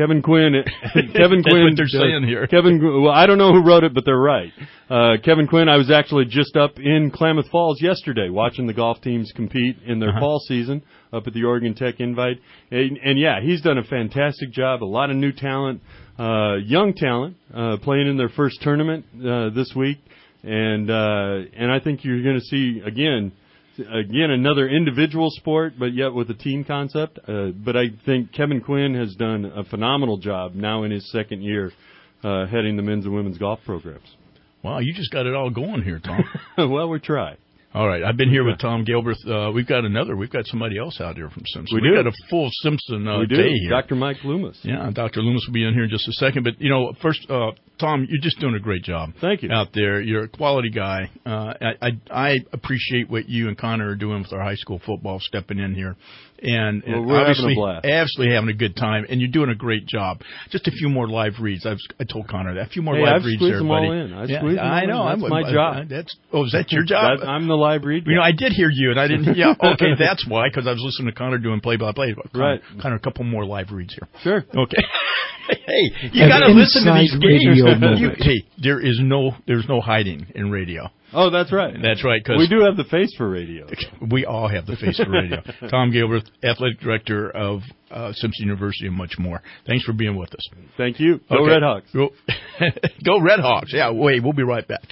Kevin Quinn. Kevin That's Quinn. what they're saying here. Kevin. Well, I don't know who wrote it, but they're right. Uh, Kevin Quinn. I was actually just up in Klamath Falls yesterday, watching the golf teams compete in their Uh-huh. fall season up at the Oregon Tech Invite, and, and yeah, he's done a fantastic job. A lot of new talent, uh, young talent, uh, playing in their first tournament uh, this week, and uh, and I think you're going to see again. Again, another individual sport, but yet with a team concept. Uh, but I think Kevin Quinn has done a phenomenal job now in his second year uh, heading the men's and women's golf programs. Wow, you just got it all going here, Tom. Well, we try. All right, I've been here with Tom Gilbert. Uh, we've got another. We've got somebody else out here from Simpson. We We've do. got a full Simpson uh, we do. day here. Doctor Mike Loomis. Yeah, Doctor Loomis will be in here in just a second. But, you know, first, uh, Tom, you're just doing a great job. Thank you. Out there. You're a quality guy. Uh, I, I I appreciate what you and Connor are doing with our high school football, stepping in here. And, Well, and we're having obviously, a blast. absolutely having a good time. And you're doing a great job. Just a few more live reads. I've, I told Connor that. A few more Hey, live I've reads squeezed there, them buddy. all in. I yeah, squeezed them I all know. in. That's I'm, my I, job. I, that's, oh, is that your job? That, I'm the live read. You know, I did hear you, and I didn't. Yeah, okay, that's why, because I was listening to Connor doing play-by-play. Connor, Right. Connor, a couple more live reads here. Sure. Okay. Hey, you An got to listen to these inside radio games. You, moment. hey, there is no, there's no hiding in radio. Oh, that's right. That's right. Cause we do have the face for radio. We all have the face for radio. Tom Gilbert, athletic director of uh, Simpson University, and much more. Thanks for being with us. Thank you. Go Okay. Red Hawks. Go, Go Red Hawks. Yeah. Wait, we'll be right back.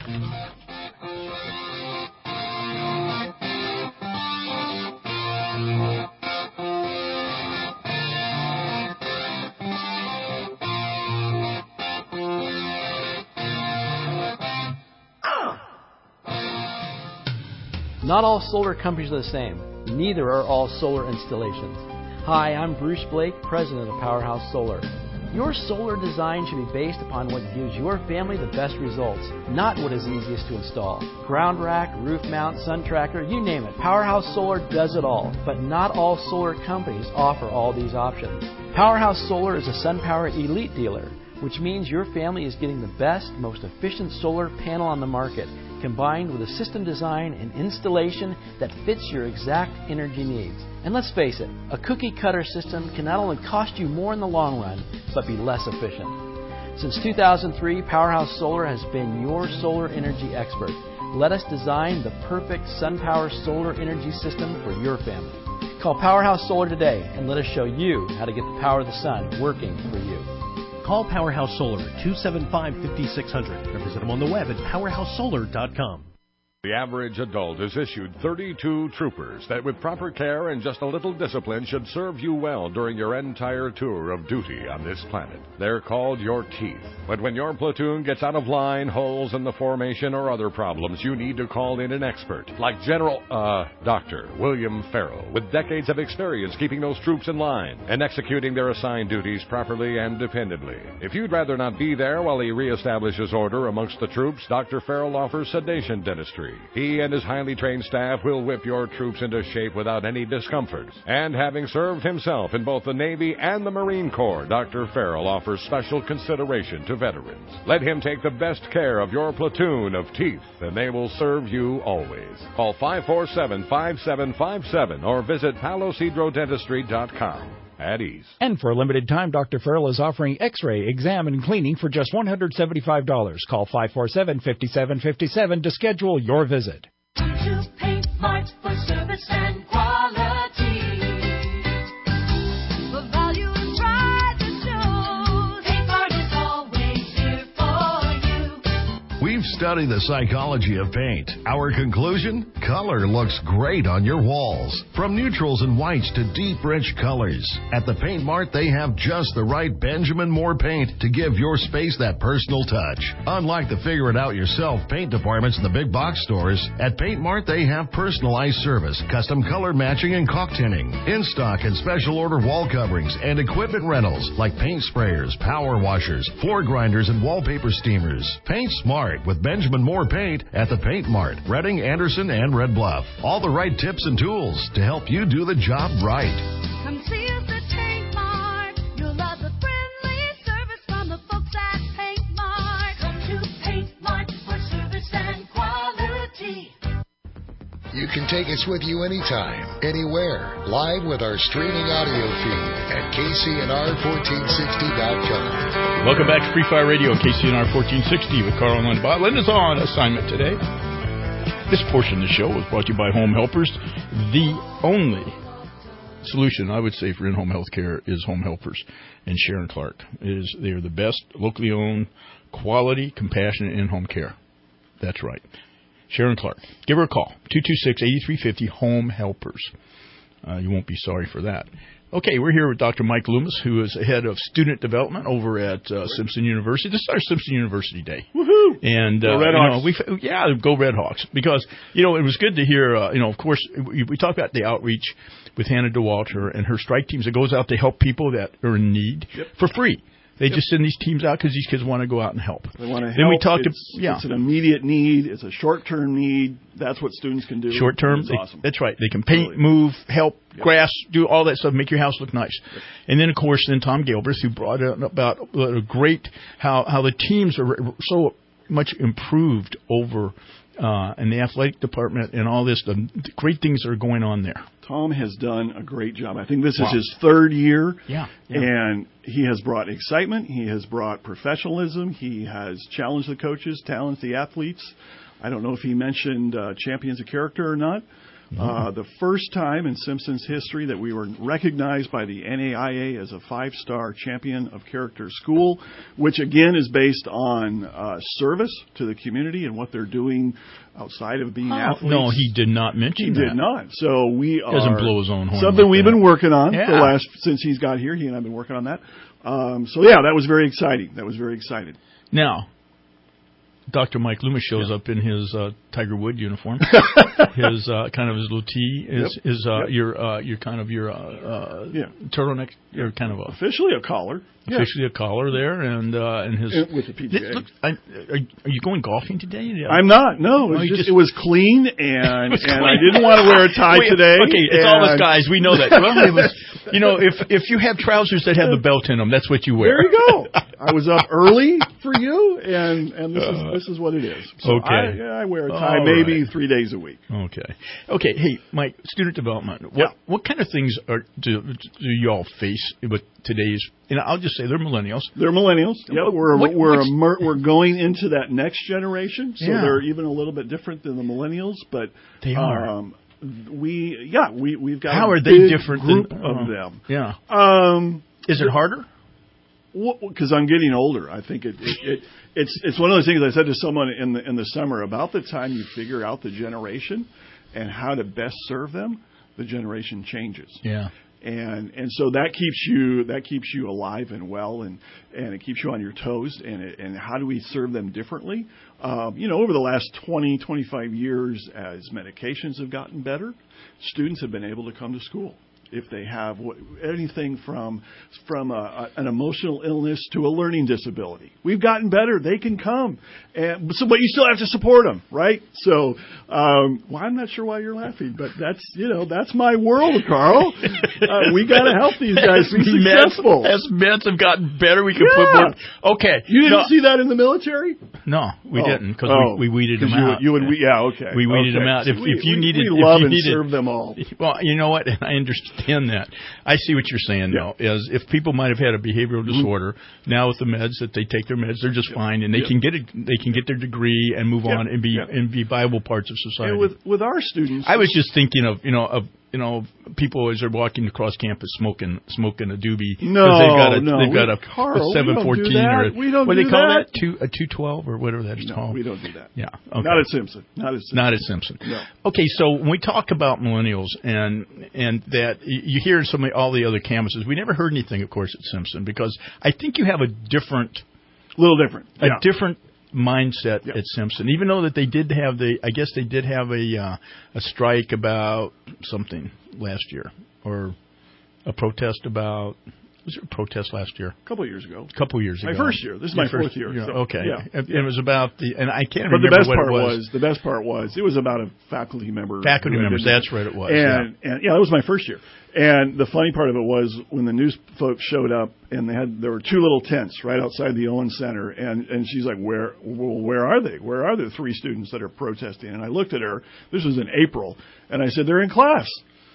Not all solar companies are the same. Neither are all solar installations. Hi, I'm Bruce Blake, president of Powerhouse Solar. Your solar design should be based upon what gives your family the best results, not what is easiest to install. Ground rack, roof mount, sun tracker, you name it. Powerhouse Solar does it all, but not all solar companies offer all these options. Powerhouse Solar is a SunPower Elite dealer, which means your family is getting the best, most efficient solar panel on the market, combined with a system design and installation that fits your exact energy needs. And let's face it, a cookie cutter system can not only cost you more in the long run, but be less efficient. Since two thousand three, Powerhouse Solar has been your solar energy expert. Let us design the perfect SunPower solar energy system for your family. Call Powerhouse Solar today and let us show you how to get the power of the sun working for you. Call Powerhouse Solar at two seven five, five six zero zero or visit them on the web at powerhouse solar dot com. The average adult is issued thirty-two troopers that with proper care and just a little discipline should serve you well during your entire tour of duty on this planet. They're called your teeth. But when your platoon gets out of line, holes in the formation, or other problems, you need to call in an expert like General, uh, Doctor William Farrell, with decades of experience keeping those troops in line and executing their assigned duties properly and dependably. If you'd rather not be there while he reestablishes order amongst the troops, Doctor Farrell offers sedation dentistry. He and his highly trained staff will whip your troops into shape without any discomfort. And having served himself in both the Navy and the Marine Corps, Doctor Farrell offers special consideration to veterans. Let him take the best care of your platoon of teeth, and they will serve you always. Call five four seven, five seven five seven or visit palos hydro dentistry dot com. At ease. And for a limited time, Doctor Farrell is offering x-ray, exam, and cleaning for just one hundred seventy-five dollars. Call five four seven, five seven five seven to schedule your visit. To Paint Mart for service and quality. The value is right that shows. Paint Mart is always here for you. We've studied the psychology of paint. Our conclusion? Color looks great on your walls. From neutrals and whites to deep, rich colors. At the Paint Mart, they have just the right Benjamin Moore paint to give your space that personal touch. Unlike the figure-it-out-yourself paint departments in the big box stores, at Paint Mart they have personalized service, custom color matching and caulk tinning, in-stock and special order wall coverings, and equipment rentals like paint sprayers, power washers, floor grinders, and wallpaper steamers. Paint smart with Benjamin Moore paint at the Paint Mart, Reading, Anderson, and Red Bluff. All the right tips and tools to help you do the job right. Come see us at Paint Mart. You'll love the friendly service from the folks at Paint Mart. Come to Paint Mart for service and quality. You can take us with you anytime, anywhere, live with our streaming audio feed at K C N R fourteen sixty dot com. Welcome back to Free Fire Radio, K C N R fourteen sixty with Carl and Linda Bott. Linda's on assignment today. This portion of the show was brought to you by Home Helpers. The only solution, I would say, for in-home health care is Home Helpers. And Sharon Clark. Is They are the best locally owned, quality, compassionate in-home care. That's right. Sharon Clark. Give her a call. two two six, eight three five zero, Home Helpers. Uh, you won't be sorry for that. Okay, we're here with Doctor Mike Loomis, who is head of student development over at uh, Simpson University. This is our Simpson University Day. Woohoo! And, uh, Go Red you know, Hawks. we, yeah, go Red Hawks. Because, you know, it was good to hear, uh, you know, of course, we, we talked about the outreach with Hannah DeWalter and her strike teams that goes out to help people that are in need Yep. for free. They Yep. just send these teams out because these kids want to go out and help. They want to help. Then we talked. It's, to, yeah, it's an immediate need. It's a short-term need. That's what students can do. short term. It's they- awesome. That's right. They can paint, Really. move, help, Yep. grass, do all that stuff, make your house look nice. Yep. And then, of course, then Tom Gilbert, who brought up about a great how how the teams are so much improved over uh, in the athletic department and all this. The great things that are going on there. Tom has done a great job. I think this Wow. is his third year. Yeah, yeah. And he has brought excitement. He has brought professionalism. He has challenged the coaches, challenged the athletes. I don't know if he mentioned uh, champions of character or not. Mm-hmm. Uh, the first time in Simpson's history that we were recognized by the N A I A as a five-star champion of character school, which again is based on uh, service to the community and what they're doing outside of being Oh, athletes. no, he did not mention He that. did not. So we are Doesn't blow his own horn something like we've that. been working on Yeah. the last since he's got here. He and I've been working on that. Um, so yeah, that was very exciting. That was very exciting. Now, Doctor Mike Loomis shows up in his uh, Tiger Wood uniform. his uh, kind of his little tee is Yep. is uh, Yep. your uh, your kind of your uh, uh, Yeah. turtleneck. You're kind of a, Officially a collar. Yeah. officially a collar there, and uh, and his Uh, with the P G A. Look, I, are, are you going golfing today? Yeah. I'm not. No, it was, Oh, you just, just- it was clean, and It was and clean. I didn't want to wear a tie Wait, today. Okay, it's all us and- guys. We know that. Well, it was, you know, if if you have trousers that have the belt in them, that's what you wear. There you go. I was up early for you, and and this is this is what it is. So Okay. I, yeah, I wear a tie All maybe right. three days a week. Okay. Okay. Hey, Mike, student development. What Yeah. what kind of things are do, do you all face with today's? And I'll just say they're millennials. They're millennials. Yep, we're What- we're what's- immer- we're going into that next generation, so Yeah. they're even a little bit different than the millennials. But They are. Um, we yeah we we've got How a are they big different group than- of uh, them. Yeah. Um, Is it harder? Because I'm getting older, I think it, it, it it's it's one of those things I said to someone in the in the summer. About the time you figure out the generation and how to best serve them, the generation changes. Yeah. And and so that keeps you that keeps you alive and well, and, and it keeps you on your toes. And it, and how do we serve them differently? Um, you know, over the last twenty, twenty-five years, as medications have gotten better, students have been able to come to school if they have what, anything from from a, a, an emotional illness to a learning disability. We've gotten better; they can come, and so but you still have to support them, right? So, um, well, I'm not sure why you're laughing, but that's you know that's my world, Carl. uh, we got to help these guys be successful. Meds, as meds have gotten better, we can Yeah. put more. Okay. You didn't No, see that in the military? No, we Oh. didn't because Oh. we, we weeded 'Cause them you out. would- you would we- yeah, okay. We weeded Okay. them out. So If, we- if you we- needed, we if love you and needed, serve them all. Well, you know what? I understand that. I see what you're saying, Yeah. though. Is if people might have had a behavioral Mhm. disorder, now with the meds that they take their meds, they're just fine, and they Yeah. can get a, they can get their degree and move Yeah. on and be Yeah. and be viable parts of society. And with with our students, I was just thinking of you know of you know people as they're walking across campus smoking smoking a doobie. 'cause No, they've got a, no, they've got we- a, Carl, a we seven don't do fourteen that. or a, We don't what do do they call that. that two a two twelve or whatever that is no, called. we don't do that. Yeah, okay. Not at Simpson. Not at Simpson. Not at Simpson. No. Okay, so when we talk about millennials and and that y- you hear some of all the other campuses, we never heard anything, of course, at Simpson because I think you have a different, little different, a yeah. different mindset Yeah. at Simpson. Even though that they did have the, I guess they did have a uh, a strike about something last year or a protest about Was there a protest last year? A couple of years ago. A couple of years my ago. My first year. This is Your my first, fourth year. You know, so, okay. Yeah, it, yeah. it was about the, and I can't but remember the best what part it was. was. The best part was it was about a faculty member. Faculty members. Did, that's right. It was. And yeah. and yeah, that was my first year. And the funny part of it was when the news folks showed up and they had there were two little tents right outside the Owen Center, and and she's like, where well, where are they? Where are the three students that are protesting? And I looked at her. This was in April, and I said, they're in class.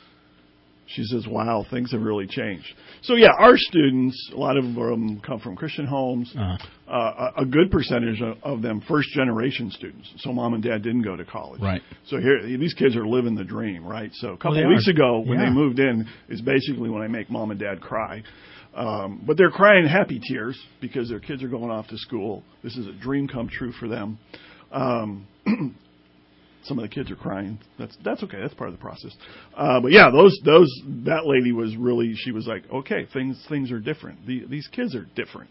She says, wow, things have really changed. So, yeah, our students, a lot of them come from Christian homes. Uh-huh. Uh, a, a good percentage of, of them first-generation students. So mom and dad didn't go to college. Right. So here, these kids are living the dream, right? So a couple well, of weeks are. ago when yeah. they moved in is basically when I make mom and dad cry. Um, but they're crying happy tears because their kids are going off to school. This is a dream come true for them. Um Some of the kids are crying. That's that's okay. That's part of the process. Uh, but yeah, those those that lady was really. She was like, okay, things things are different. The, these kids are different,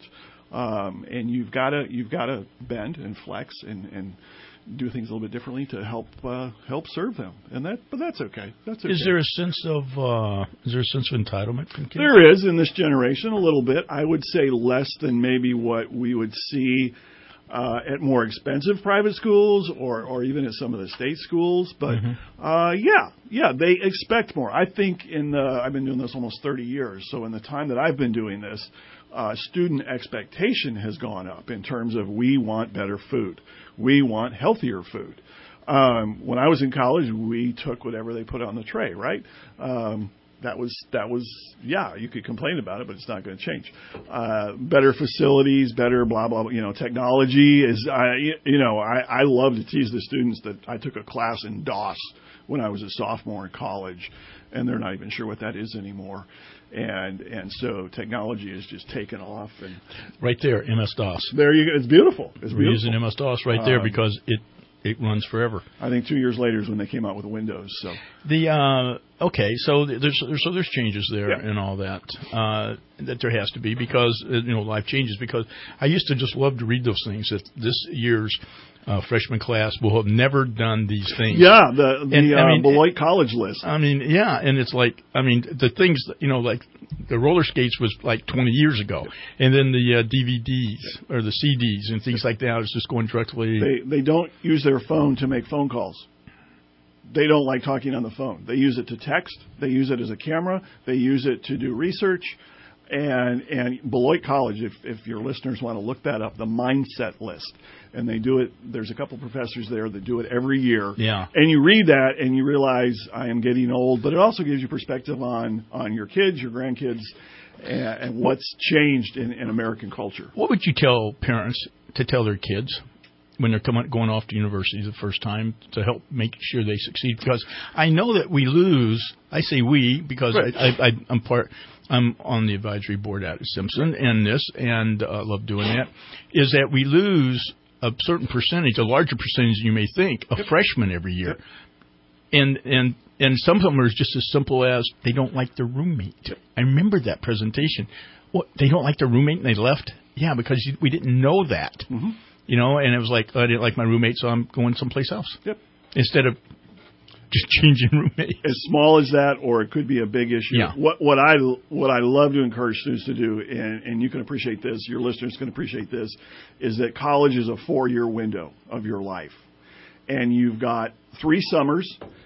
um, and you've got to you've got to bend and flex and, and do things a little bit differently to help uh, help serve them. And that, but that's okay. That's okay. Is there a sense of uh, is there a sense of entitlement from kids? There is in this generation a little bit. I would say less than maybe what we would see. Uh, at more expensive private schools or, or even at some of the state schools. But, mm-hmm. uh, yeah, yeah, they expect more. I think in the, I've been doing this almost thirty years. So in the time that I've been doing this, uh, student expectation has gone up in terms of we want better food. We want healthier food. Um, when I was in college, we took whatever they put on the tray, right? Um, That was, that was, yeah, you could complain about it, but it's not going to change. Uh, better facilities, better blah, blah, blah, you know, technology is, I, you know, I, I love to tease the students that I took a class in DOS when I was a sophomore in college, and they're not even sure what that is anymore. And, and so technology is just taken off. And right there, M S DOS. There you go. It's beautiful. It's We're beautiful. using M S DOS right there um, because it, it runs forever. I think two years later is when they came out with Windows. So the uh, okay, so there's so there's changes there yeah. and all that uh, that there has to be because you know life changes. Because I used to just love to read those things that this year's uh, freshman class will have never done these things. Yeah, the the and, uh, I mean, Beloit College list. I mean, yeah, and it's like I mean the things that, you know like. The roller skates was like twenty years ago, and then the uh, D V Ds or the C Ds and things like that is just going directly. They they don't use their phone to make phone calls. They don't like talking on the phone. They use it to text. They use it as a camera. They use it to do research. And and Beloit College, if if your listeners want to look that up, the Mindset List, and they do it. There's a couple professors there that do it every year. Yeah. And you read that and you realize I am getting old, but it also gives you perspective on on your kids, your grandkids, and, and what's changed in, in American culture. What would you tell parents to tell their kids when they're coming going off to university the first time to help make sure they succeed? Because I know that we lose. I say we because right. I, I, I, I'm part. I'm on the advisory board at Simpson and this, and uh, love doing that, is that we lose a certain percentage, a larger percentage than you may think, of yep. freshmen every year. Yep. And and and some of them are just as simple as they don't like their roommate. Yep. I remember that presentation. What, they don't like their roommate and they left? Yeah, because you, we didn't know that. Mm-hmm. You know, and it was like, I didn't like my roommate, so I'm going someplace else. Yep. Instead of just changing roommates. As small as that, or it could be a big issue. Yeah. What what I what I love to encourage students to do, and, and you can appreciate this, your listeners can appreciate this, is that college is a four-year window of your life, and you've got three summers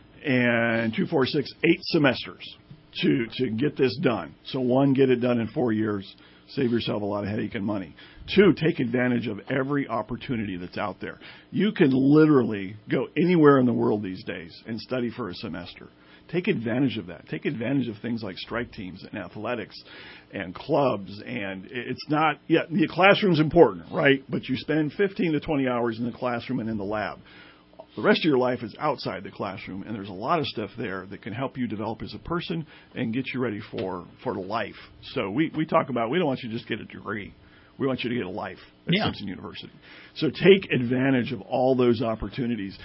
and two, four, six, eight semesters to to get this done. So one, get it done in four years. Save yourself a lot of headache and money. Two, take advantage of every opportunity that's out there. You can literally go anywhere in the world these days and study for a semester. Take advantage of that. Take advantage of things like strike teams and athletics and clubs. And it's not, yeah, the classroom's important, right? But you spend fifteen to twenty hours in the classroom and in the lab. The rest of your life is outside the classroom, and there's a lot of stuff there that can help you develop as a person and get you ready for, for life. So we, we talk about, we don't want you to just get a degree. We want you to get a life at yeah. Simpson University. So take advantage of all those opportunities.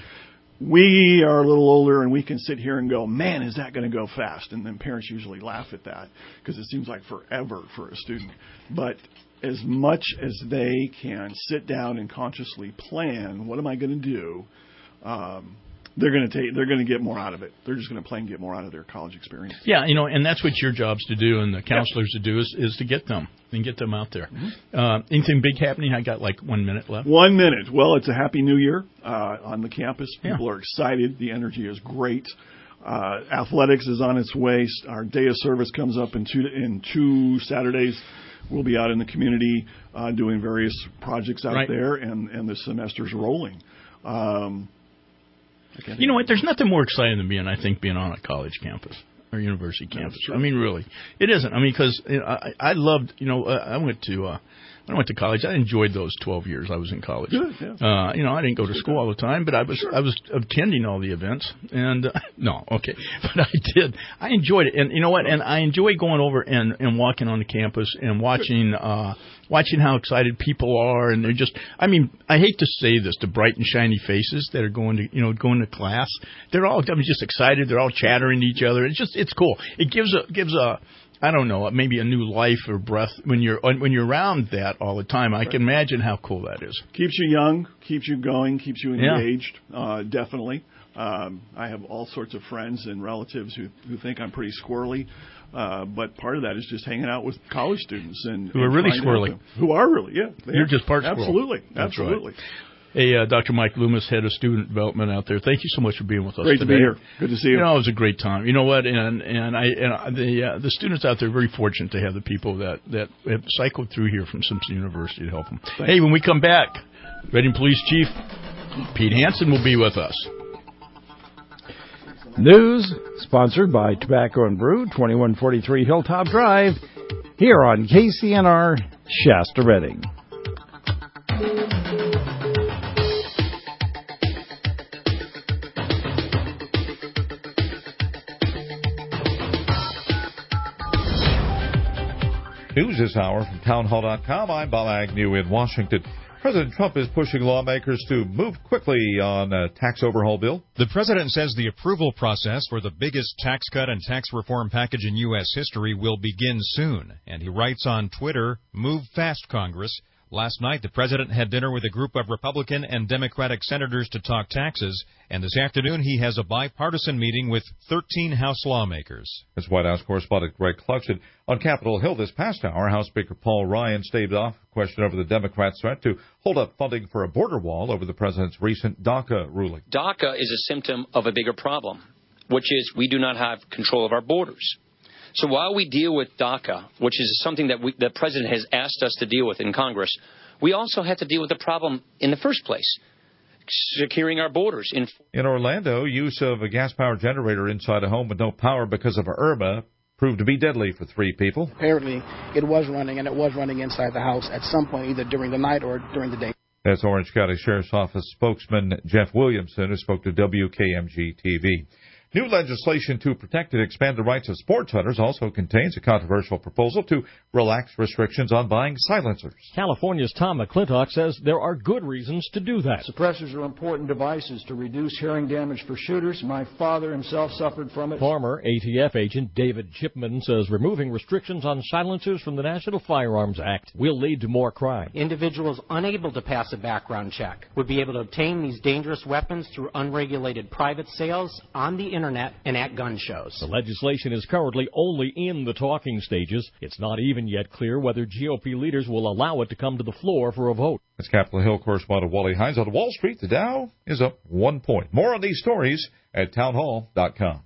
We are a little older, and we can sit here and go, man, is that going to go fast? And then parents usually laugh at that because it seems like forever for a student. But as much as they can sit down and consciously plan, what am I going to do? Um, they're going to take they're going to get more out of it. They're just going to play and get more out of their college experience. Yeah, you know, and that's what your job's to do, and the counselors to do is is to get them and get them out there. Mm-hmm. Uh, anything big happening? I got like one minute left. One minute. Well, it's a Happy New Year uh, on the campus. People Yeah. are excited. The energy is great. Uh, athletics is on its way. Our day of service comes up in two in two Saturdays. We'll be out in the community uh, doing various projects out Right. there, and, and the semester's rolling. Um, You know what? There's nothing more exciting than being, I think, being on a college campus or university campus. I mean, really, it isn't. I mean, because you know, I, I loved. You know, uh, I went to. Uh, When I went to college, I enjoyed those twelve years I was in college. Good, yeah. Uh, you know, I didn't go to school all the time, but I was I was attending all the events. And uh, no, okay, but I did. I enjoyed it, and you know what? And I enjoy going over and, and walking on the campus and watching uh, watching how excited people are, and they're just. I mean, I hate to say this, the bright and shiny faces that are going to you know going to class. They're all I mean, just excited. They're all chattering to each other. It's just it's cool. It gives a gives a. I don't know, maybe a new life or breath when you're when you're around that all the time. I can imagine how cool that is. Keeps you young, keeps you going, keeps you Yeah. engaged, uh, definitely. Um, I have all sorts of friends and relatives who, who think I'm pretty squirrely, uh, but part of that is just hanging out with college students. and Who are and really trying to help squirrely. them. Who are really, yeah. they You're are. just part squirrel. Absolutely, That's right. absolutely. Hey, uh, Doctor Mike Loomis, head of student development out there. Thank you so much for being with us Great to today. be here. Good to see you. You know, it was a great time. You know what? And and I and the uh, the students out there are very fortunate to have the people that that have cycled through here from Simpson University to help them. Thanks. Hey, when we come back, Reading Police Chief Pete Hansen will be with us. News sponsored by Tobacco and Brew, twenty-one forty-three Hilltop Drive, here on K C N R Shasta Reading. News this hour from townhall dot com. I'm Bob Agnew in Washington. President Trump is pushing lawmakers to move quickly on a tax overhaul bill. The president says the approval process for the biggest tax cut and tax reform package in U S history will begin soon. And he writes on Twitter, "Move fast, Congress." Last night, the president had dinner with a group of Republican and Democratic senators to talk taxes, and this afternoon he has a bipartisan meeting with thirteen House lawmakers. As White House correspondent Greg Cluxton on Capitol Hill this past hour, House Speaker Paul Ryan staved off a question over the Democrats' threat to hold up funding for a border wall over the president's recent DACA ruling. DACA is a symptom of a bigger problem, which is we do not have control of our borders. So while we deal with DACA, which is something that we, the president has asked us to deal with in Congress, we also have to deal with the problem in the first place, securing our borders. In, in Orlando, use of a gas-powered generator inside a home with no power because of Irma proved to be deadly for three people. Apparently, it was running, and it was running inside the house at some point, either during the night or during the day. That's Orange County Sheriff's Office spokesman Jeff Williamson, who spoke to W K M G T V. New legislation to protect and expand the rights of sports hunters also contains a controversial proposal to relax restrictions on buying silencers. California's Tom McClintock says there are good reasons to do that. Suppressors are important devices to reduce hearing damage for shooters. My father himself suffered from it. Former A T F agent David Chipman says removing restrictions on silencers from the National Firearms Act will lead to more crime. Individuals unable to pass a background check would be able to obtain these dangerous weapons through unregulated private sales on the internet and at gun shows. The legislation is currently only in the talking stages. It's not even yet clear whether G O P leaders will allow it to come to the floor for a vote. As Capitol Hill correspondent Wally Hines on Wall Street, the Dow is up one point. More on these stories at townhall dot com.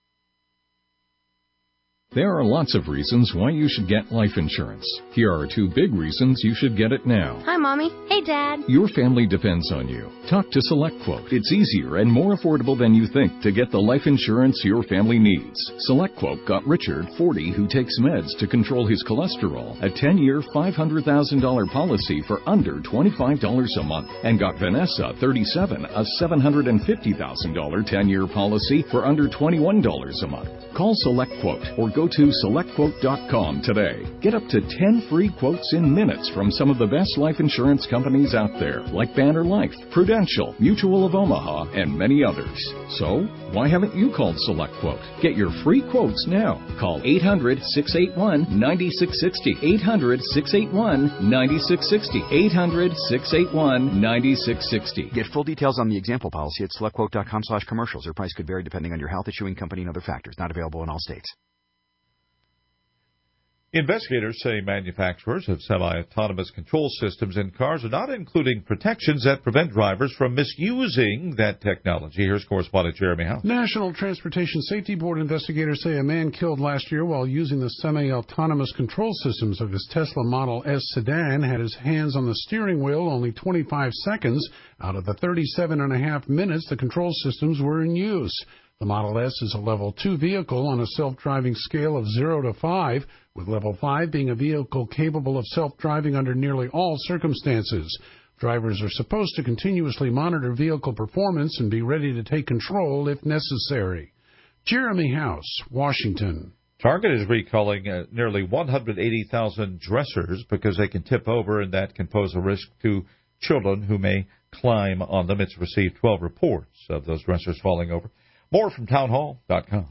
There are lots of reasons why you should get life insurance. Here are two big reasons you should get it now. Hi, Mommy. Hey, Dad. Your family depends on you. Talk to SelectQuote. It's easier and more affordable than you think to get the life insurance your family needs. SelectQuote got Richard, forty, who takes meds to control his cholesterol, a ten-year, five hundred thousand dollars policy for under twenty-five dollars a month, and got Vanessa, thirty-seven, a seven hundred fifty thousand dollars ten-year policy for under twenty-one dollars a month. Call SelectQuote or go Go to select quote dot com today. Get up to ten free quotes in minutes from some of the best life insurance companies out there, like Banner Life, Prudential, Mutual of Omaha, and many others. So, why haven't you called SelectQuote? Get your free quotes now. Call eight hundred, six eight one, nine six six zero. eight hundred, six eight one, nine six six zero. eight hundred, six eight one, nine six six zero. Get full details on the example policy at select quote dot com slash commercials. Your price could vary depending on your health, issuing company, and other factors. Not available in all states. Investigators say manufacturers of semi-autonomous control systems in cars are not including protections that prevent drivers from misusing that technology. Here's correspondent Jeremy House. National Transportation Safety Board investigators say a man killed last year while using the semi-autonomous control systems of his Tesla Model S sedan had his hands on the steering wheel only twenty-five seconds out of the thirty-seven and a half minutes the control systems were in use. The Model S is a Level two vehicle on a self-driving scale of zero to five, with Level five being a vehicle capable of self-driving under nearly all circumstances. Drivers are supposed to continuously monitor vehicle performance and be ready to take control if necessary. Jeremy House, Washington. Target is recalling uh, nearly one hundred eighty thousand dressers because they can tip over, and that can pose a risk to children who may climb on them. It's received twelve reports of those dressers falling over. More from town hall dot com.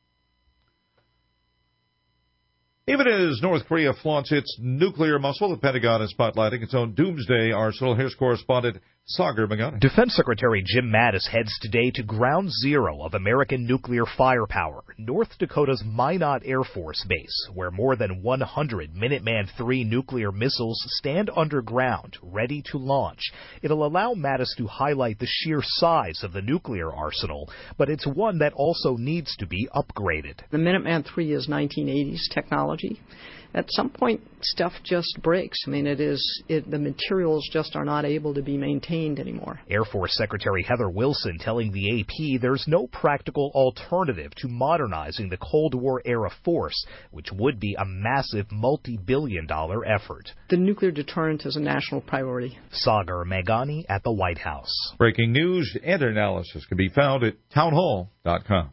Even as North Korea flaunts its nuclear muscle, the Pentagon is spotlighting its own doomsday arsenal. Here's correspondent Sagar Magani. Defense Secretary Jim Mattis heads today to ground zero of American nuclear firepower, North Dakota's Minot Air Force Base, where more than one hundred Minuteman three nuclear missiles stand underground, ready to launch. It'll allow Mattis to highlight the sheer size of the nuclear arsenal, but it's one that also needs to be upgraded. The Minuteman three is nineteen eighties technology. At some point, stuff just breaks. I mean, it is it, the materials just are not able to be maintained anymore. Air Force Secretary Heather Wilson telling the A P there's no practical alternative to modernizing the Cold War-era force, which would be a massive multi-billion dollar effort. The nuclear deterrent is a national priority. Sagar Meghani at the White House. Breaking news and analysis can be found at town hall dot com.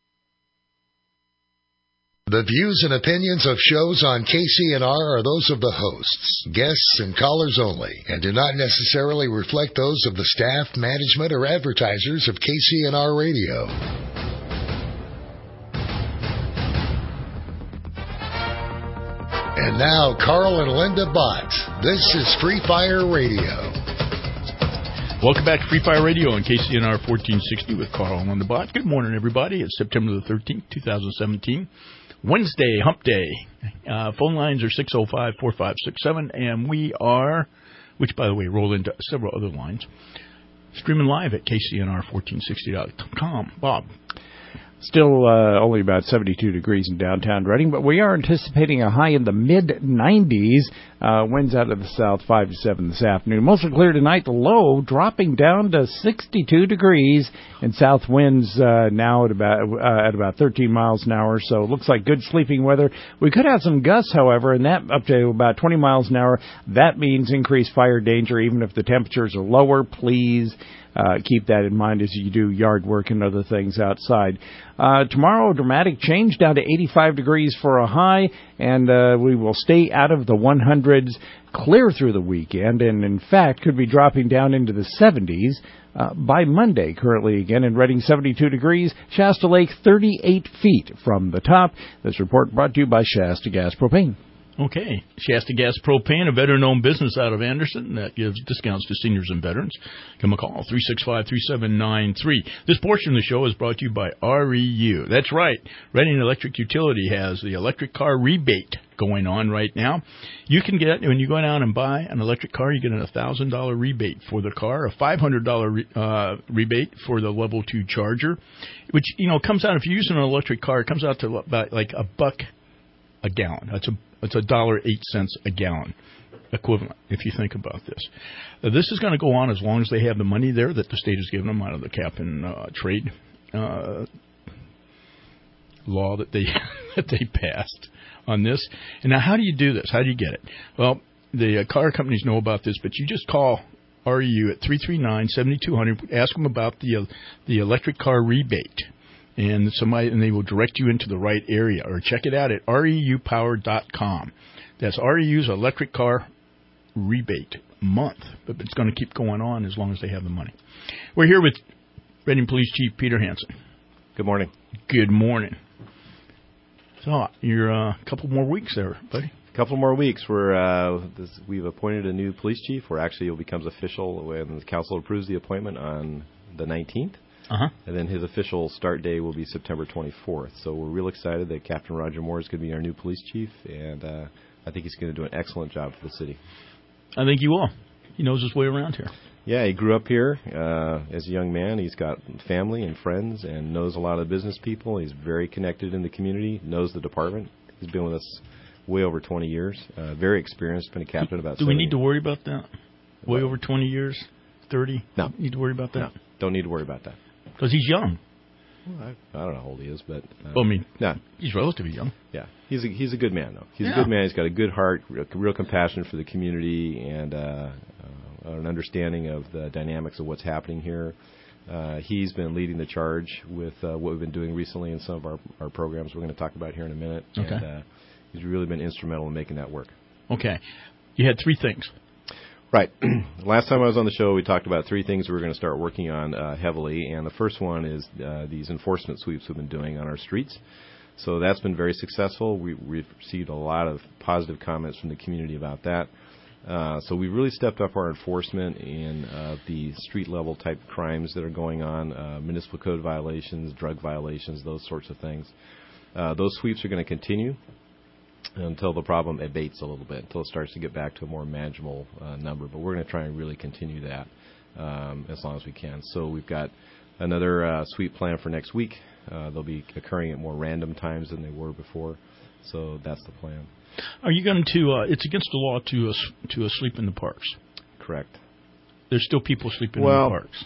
The views and opinions of shows on K C N R are those of the hosts, guests, and callers only, and do not necessarily reflect those of the staff, management, or advertisers of K C N R Radio. And now, Carl and Linda Bott. This is Free Fire Radio. Welcome back to Free Fire Radio on K C N R fourteen sixty with Carl and Linda Bott. Good morning, everybody. It's September the thirteenth, twenty seventeen. Wednesday, hump day. Uh, phone lines are six oh five, four five six seven, and we are, which, by the way, roll into several other lines, streaming live at K C N R fourteen sixty dot com. Bob. Still uh, only about seventy-two degrees in downtown Reading, but we are anticipating a high in the mid nineties. Uh, winds out of the south five to seven this afternoon. Mostly clear tonight. The low dropping down to sixty-two degrees, and south winds uh, now at about uh, at about thirteen miles an hour. So it looks like good sleeping weather. We could have some gusts, however, and that up to about twenty miles an hour. That means increased fire danger, even if the temperatures are lower. Please Uh, keep that in mind as you do yard work and other things outside. Uh, tomorrow, dramatic change down to eighty-five degrees for a high, and uh, we will stay out of the hundreds clear through the weekend, and in fact could be dropping down into the seventies uh, by Monday. Currently again in Reading, seventy-two degrees, Shasta Lake thirty-eight feet from the top. This report brought to you by Shasta Gas Propane. Okay. Shasta Gas Propane, a veteran-owned business out of Anderson that gives discounts to seniors and veterans. Give them a call, three six five, three seven nine three. This portion of the show is brought to you by R E U. That's right. Reading Electric Utility has the electric car rebate going on right now. You can get, when you go down and buy an electric car, you get a one thousand dollars rebate for the car, a five hundred dollars uh, rebate for the level two charger, which, you know, comes out, if you're using an electric car, it comes out to about like a buck a gallon. That's a It's a dollar eight cents a gallon equivalent, if you think about this. Uh, this is going to go on as long as they have the money there that the state has given them out of the cap and uh, trade uh, law that they that they passed on this. And now, how do you do this? How do you get it? Well, the uh, car companies know about this, but you just call R E U at three three nine, seven two zero zero. Ask them about the uh, the electric car rebate. and somebody and they will direct you into the right area. Or check it out at R E U power dot com. That's R E U's electric car rebate month, but it's going to keep going on as long as they have the money. We're here with Reading Police Chief Peter Hansen. Good morning. Good morning. So you're uh, a couple more weeks there, buddy. A couple more weeks. We're uh, this, we've appointed a new police chief, where actually it becomes official when the council approves the appointment on the nineteenth. Uh-huh. And then his official start day will be September twenty-fourth. So we're real excited that Captain Roger Moore is going to be our new police chief, and uh, I think he's going to do an excellent job for the city. I think he will. He knows his way around here. Yeah, he grew up here uh, as a young man. He's got family and friends and knows a lot of business people. He's very connected in the community, knows the department. He's been with us way over twenty years. Uh, very experienced, been a captain about Do seven we need to worry about that? Way over twenty years? thirty? No. Need to worry about that? No, don't need to worry about that. Because he's young. Well, I, I don't know how old he is, but... Uh, well, I mean, no. he's relatively young. Yeah, he's a, he's a good man, though. He's Yeah. a good man. He's got a good heart, real, real compassion for the community, and uh, uh, an understanding of the dynamics of what's happening here. Uh, he's been leading the charge with uh, what we've been doing recently in some of our, our programs we're going to talk about here in a minute. Okay. And, uh, he's really been instrumental in making that work. Okay. You had three things. Right. Last time I was on the show, we talked about three things we were going to start working on uh, heavily, and the first one is uh, these enforcement sweeps we've been doing on our streets. So that's been very successful. We, we've received a lot of positive comments from the community about that. Uh, so we really stepped up our enforcement in uh, the street-level type crimes that are going on, uh, municipal code violations, drug violations, those sorts of things. Uh, those sweeps are going to continue until the problem abates a little bit, until it starts to get back to a more manageable uh, number. But we're going to try and really continue that um, as long as we can. So we've got another uh, sweep plan for next week. Uh, they'll be occurring at more random times than they were before. So that's the plan. Are you going to, uh, it's against the law to uh, to uh, sleep in the parks? Correct. There's still people sleeping well, in the parks.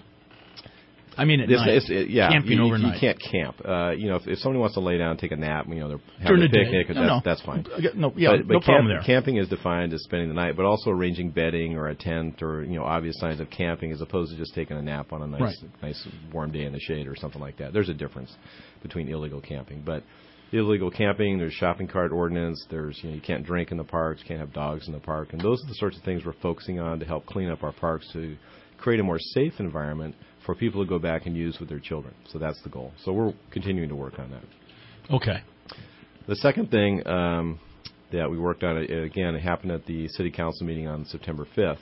I mean, at It's, night. it's, it, yeah, Camping you, you- overnight. you can't camp. Uh, you know, if, if somebody wants to lay down and take a nap, you know, they're During having a the day. picnic, No, that's, no. that's fine. I get- no, yeah, but, but no problem camp- there. Camping is defined as spending the night, but also arranging bedding or a tent or, you know, obvious signs of camping as opposed to just taking a nap on a nice, Right. nice warm day in the shade or something like that. There's a difference between illegal camping. But illegal camping, there's shopping cart ordinance, there's, you know, you can't drink in the parks, can't have dogs in the park, and those are the sorts of things we're focusing on to help clean up our parks to create a more safe environment for people to go back and use with their children. So that's the goal. So we're continuing to work on that. Okay. The second thing um, that we worked on, uh, again, it happened at the City Council meeting on September fifth,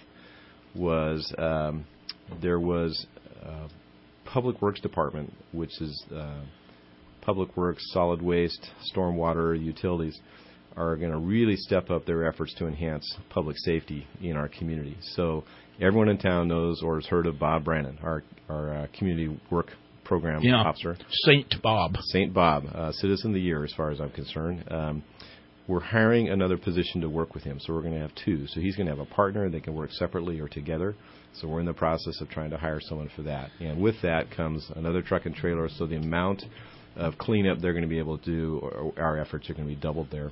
was um, there was uh, Public Works Department, which is uh, Public Works, Solid Waste, Stormwater, Utilities, are going to really step up their efforts to enhance public safety in our community. So everyone in town knows or has heard of Bob Brannon, our our uh, community work program Yeah. officer. Saint Bob. Saint Bob, uh, Citizen of the Year, as far as I'm concerned. Um, we're hiring another position to work with him, so we're going to have two. So he's going to have a partner. They can work separately or together. So we're in the process of trying to hire someone for that. And with that comes another truck and trailer, so the amount of cleanup they're going to be able to do, or our efforts are going to be doubled there.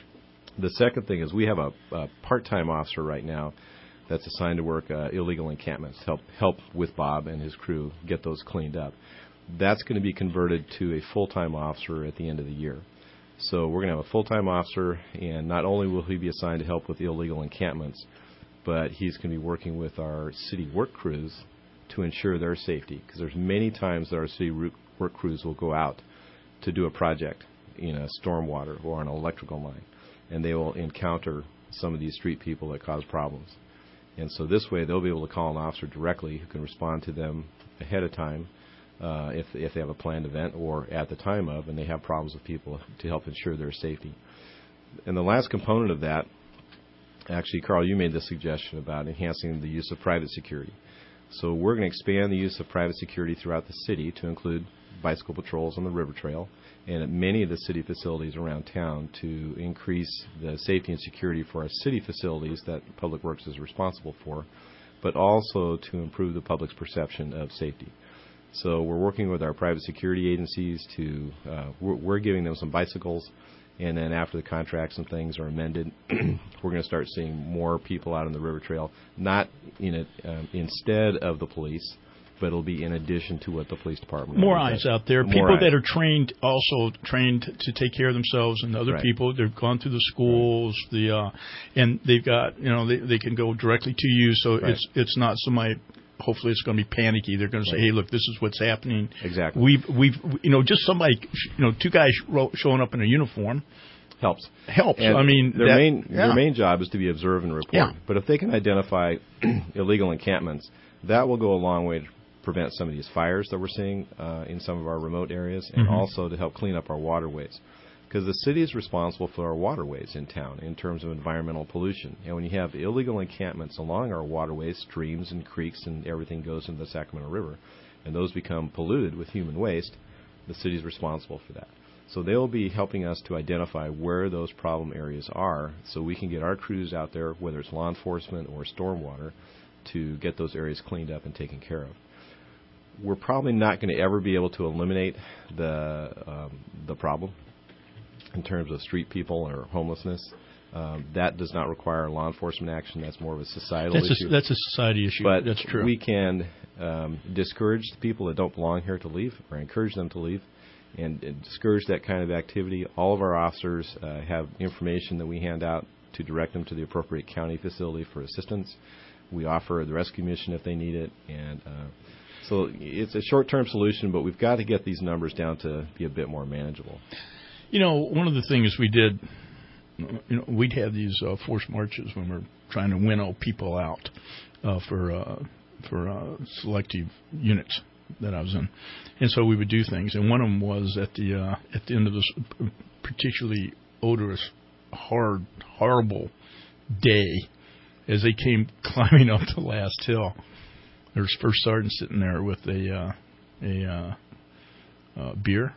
The second thing is we have a, a part-time officer right now that's assigned to work uh, illegal encampments, help help with Bob and his crew get those cleaned up. That's going to be converted to a full-time officer at the end of the year. So we're going to have a full-time officer, and not only will he be assigned to help with illegal encampments, but he's going to be working with our city work crews to ensure their safety. Because there's many times that our city work crews will go out to do a project in a stormwater or an electrical line, and they will encounter some of these street people that cause problems. And so this way they'll be able to call an officer directly who can respond to them ahead of time uh, if, if they have a planned event or at the time of, and they have problems with people, to help ensure their safety. And the last component of that, actually, Carl, you made the suggestion about enhancing the use of private security. So we're going to expand the use of private security throughout the city to include bicycle patrols on the river trail and at many of the city facilities around town to increase the safety and security for our city facilities that Public Works is responsible for, but also to improve the public's perception of safety. So we're working with our private security agencies to, uh, we're, we're giving them some bicycles, and then after the contracts and things are amended, we're going to start seeing more people out on the river trail, not in it, um, instead of the police, but it'll be in addition to what the police department. More already eyes does. out there. More People eyes. that are trained, also trained to take care of themselves and other Right. people. They've gone through the schools, the uh, and they've got you know they they can go directly to you. So Right. it's it's not somebody. Hopefully, it's going to be panicky. They're going to say, "Hey, look, this is what's happening." Exactly. We've we've you know just somebody you know two guys ro- showing up in a uniform helps. Helps. And I mean, their that- main yeah. their main job is to be observe and report. Yeah. But if they can identify illegal encampments, that will go a long way to prevent some of these fires that we're seeing uh, in some of our remote areas, and Mhm. also to help clean up our waterways. Because the city is responsible for our waterways in town in terms of environmental pollution. And when you have illegal encampments along our waterways, streams and creeks, and everything goes into the Sacramento River, and those become polluted with human waste, the city is responsible for that. So they'll be helping us to identify where those problem areas are so we can get our crews out there, whether it's law enforcement or stormwater, to get those areas cleaned up and taken care of. We're probably not going to ever be able to eliminate the um, the problem in terms of street people or homelessness. Um, that does not require law enforcement action. That's more of a societal That's issue. a, that's a society issue. But that's true. we can um, discourage the people that don't belong here to leave, or encourage them to leave, and, and discourage that kind of activity. All of our officers uh, have information that we hand out to direct them to the appropriate county facility for assistance. We offer the rescue mission if they need it, and uh, so it's a short-term solution, but we've got to get these numbers down to be a bit more manageable. You know, one of the things we did, you know, we'd have these uh, forced marches when we're trying to winnow people out uh, for uh, for uh, selective units that I was in, and so we would do things. And one of them was at the uh, at the end of this particularly odorous, hard, horrible day, as they came climbing up the last hill. There's First Sergeant sitting there with a uh, a uh, uh, beer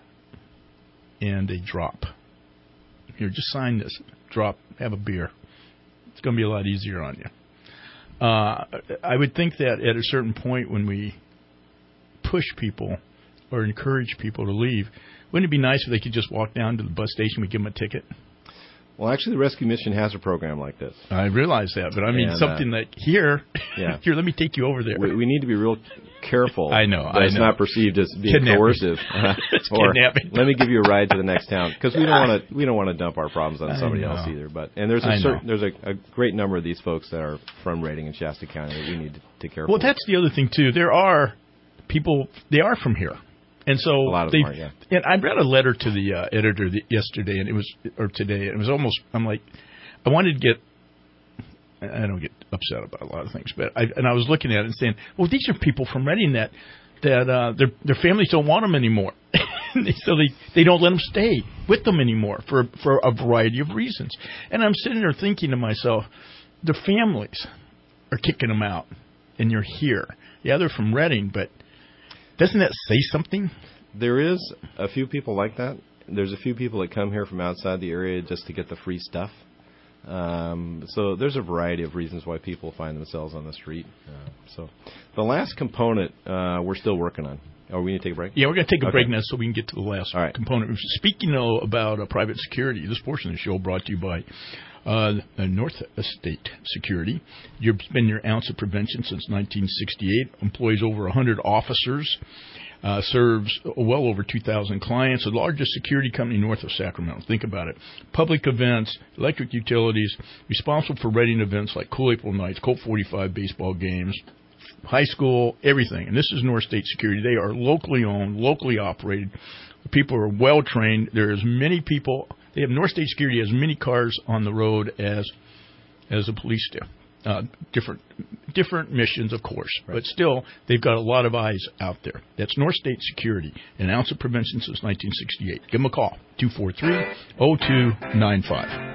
and a drop. Here, just sign this. Drop. Have a beer. It's going to be a lot easier on you. Uh, I would think that at a certain point when we push people or encourage people to leave, wouldn't it be nice if they could just walk down to the bus station, we give them a ticket? Well, actually, the Rescue Mission has a program like this. I realize that, but I mean And, something uh, that here, yeah. here, let me take you over there. We, we need to be real careful. I know, that I it's know. not perceived as being Kidnapping. coercive, uh, It's or kidnapping. let me give you a ride to the next town, because we don't want to we don't want to dump our problems on I somebody know. else either. But and there's a I know. certain, there's a, a great number of these folks that are from Reading and Shasta County that we need to take care of. Well, that's the other thing too. There are people; they are from here, and so A lot of they. them are, yeah. And I read a letter to the uh, editor the, yesterday, and it was or today. And it was almost. I'm like, I wanted to get. I don't get upset about a lot of things, but I and I was looking at it and saying, well, these are people from Reading that that uh, their their families don't want them anymore, so they they don't let them stay with them anymore for for a variety of reasons. And I'm sitting there thinking to myself, their families are kicking them out, and you're here. Yeah, they're from Reading, but doesn't that say something? There is a few people like that. There's a few people that come here from outside the area just to get the free stuff. Um, so there's a variety of reasons why people find themselves on the street. Uh, so the last component uh, we're still working on. Oh, we need to take a break? Yeah, we're going to take a Okay. break now so we can get to the last All right. component. Speaking though, about uh, private security, this portion of the show brought to you by uh, North Estate Security. You've been your ounce of prevention since nineteen sixty-eight. Employs over one hundred officers. Uh, serves well over two thousand clients, the largest security company north of Sacramento. Think about it. Public events, electric utilities, responsible for Reading events like Cool April Nights, Colt forty-five baseball games, high school, everything. And this is North State Security. They are locally owned, locally operated. The people are well trained. There are as many people. They have North State Security has many cars on the road as as the police do. Uh, different different missions, of course, right. But still, they've got a lot of eyes out there. That's North State Security, an ounce of prevention since nineteen sixty-eight. Give them a call, two four three, zero two nine five.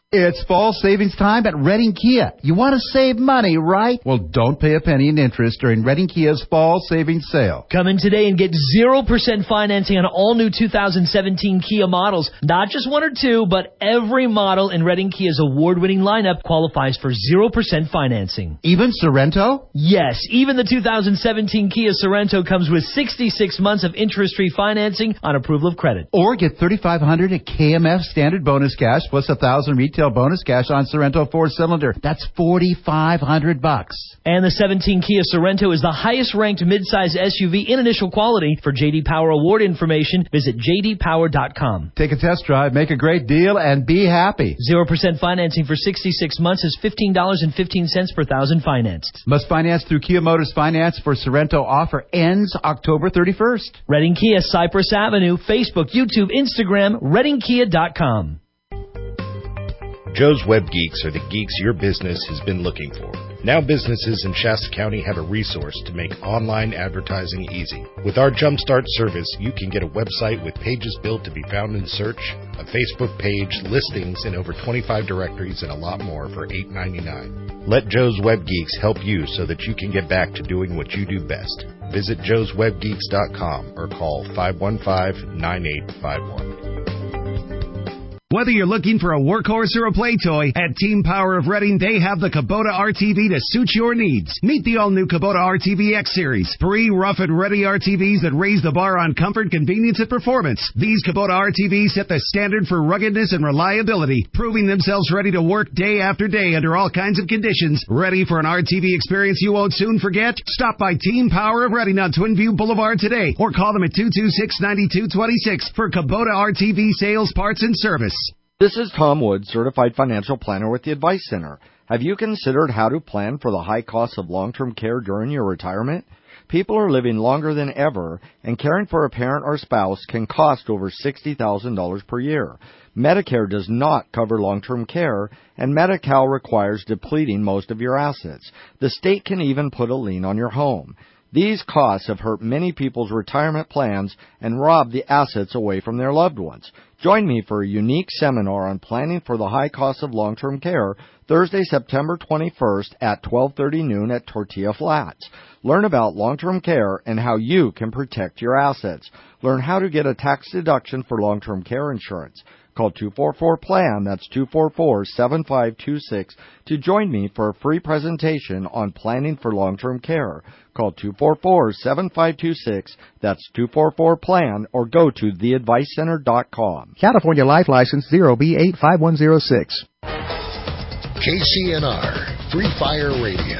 It's fall savings time at Redding Kia. You want to save money, right? Well, don't pay a penny in interest during Redding Kia's fall savings sale. Come in today and get zero percent financing on all new two thousand seventeen Kia models. Not just one or two, but every model in Redding Kia's award-winning lineup qualifies for zero percent financing. Even Sorrento? Yes, even the two thousand seventeen Kia Sorrento comes with sixty-six months of interest-free financing on approval of credit. Or get thirty-five hundred dollars at K M F standard bonus cash plus one thousand retail bonus cash on Sorrento four-cylinder. That's forty-five hundred bucks. And the seventeen Kia Sorrento is the highest-ranked midsize S U V in initial quality. For J D Power award information, visit j d power dot com. Take a test drive, make a great deal, and be happy. zero percent financing for sixty-six months is fifteen dollars and fifteen cents per thousand financed. Must finance through Kia Motors Finance for Sorrento. Offer ends October thirty-first. Redding Kia, Cypress Avenue, Facebook, YouTube, Instagram, redding kia dot com. Joe's Web Geeks are the geeks your business has been looking for. Now businesses in Shasta County have a resource to make online advertising easy. With our Jumpstart service, you can get a website with pages built to be found in search, a Facebook page, listings in over twenty-five directories, and a lot more for eight ninety-nine. Let Joe's Web Geeks help you so that you can get back to doing what you do best. Visit joes web geeks dot com or call five one five, nine eight five one. Whether you're looking for a workhorse or a play toy, at Team Power of Reading, they have the Kubota R T V to suit your needs. Meet the all-new Kubota R T V X Series. Free, rough, and ready R T Vs that raise the bar on comfort, convenience, and performance. These Kubota R T Vs set the standard for ruggedness and reliability, proving themselves ready to work day after day under all kinds of conditions. Ready for an R T V experience you won't soon forget? Stop by Team Power of Reading on Twin View Boulevard today, or call them at two two six, nine two two six for Kubota R T V sales, parts, and service. This is Tom Wood, Certified Financial Planner with the Advice Center. Have you considered how to plan for the high cost of long-term care during your retirement? People are living longer than ever, and caring for a parent or spouse can cost over sixty thousand dollars per year. Medicare does not cover long-term care, and Medi-Cal requires depleting most of your assets. The state can even put a lien on your home. These costs have hurt many people's retirement plans and robbed the assets away from their loved ones. Join me for a unique seminar on planning for the high cost of long-term care Thursday, September twenty-first at twelve thirty noon at Tortilla Flats. Learn about long-term care and how you can protect your assets. Learn how to get a tax deduction for long-term care insurance. Call two four four plan, that's two four four, seven five two six, to join me for a free presentation on planning for long-term care. Call two four four, seven five two six, that's two four four plan, or go to the advice center dot com. California Life License zero B eight five one zero six. K C N R, Free Fire Radio.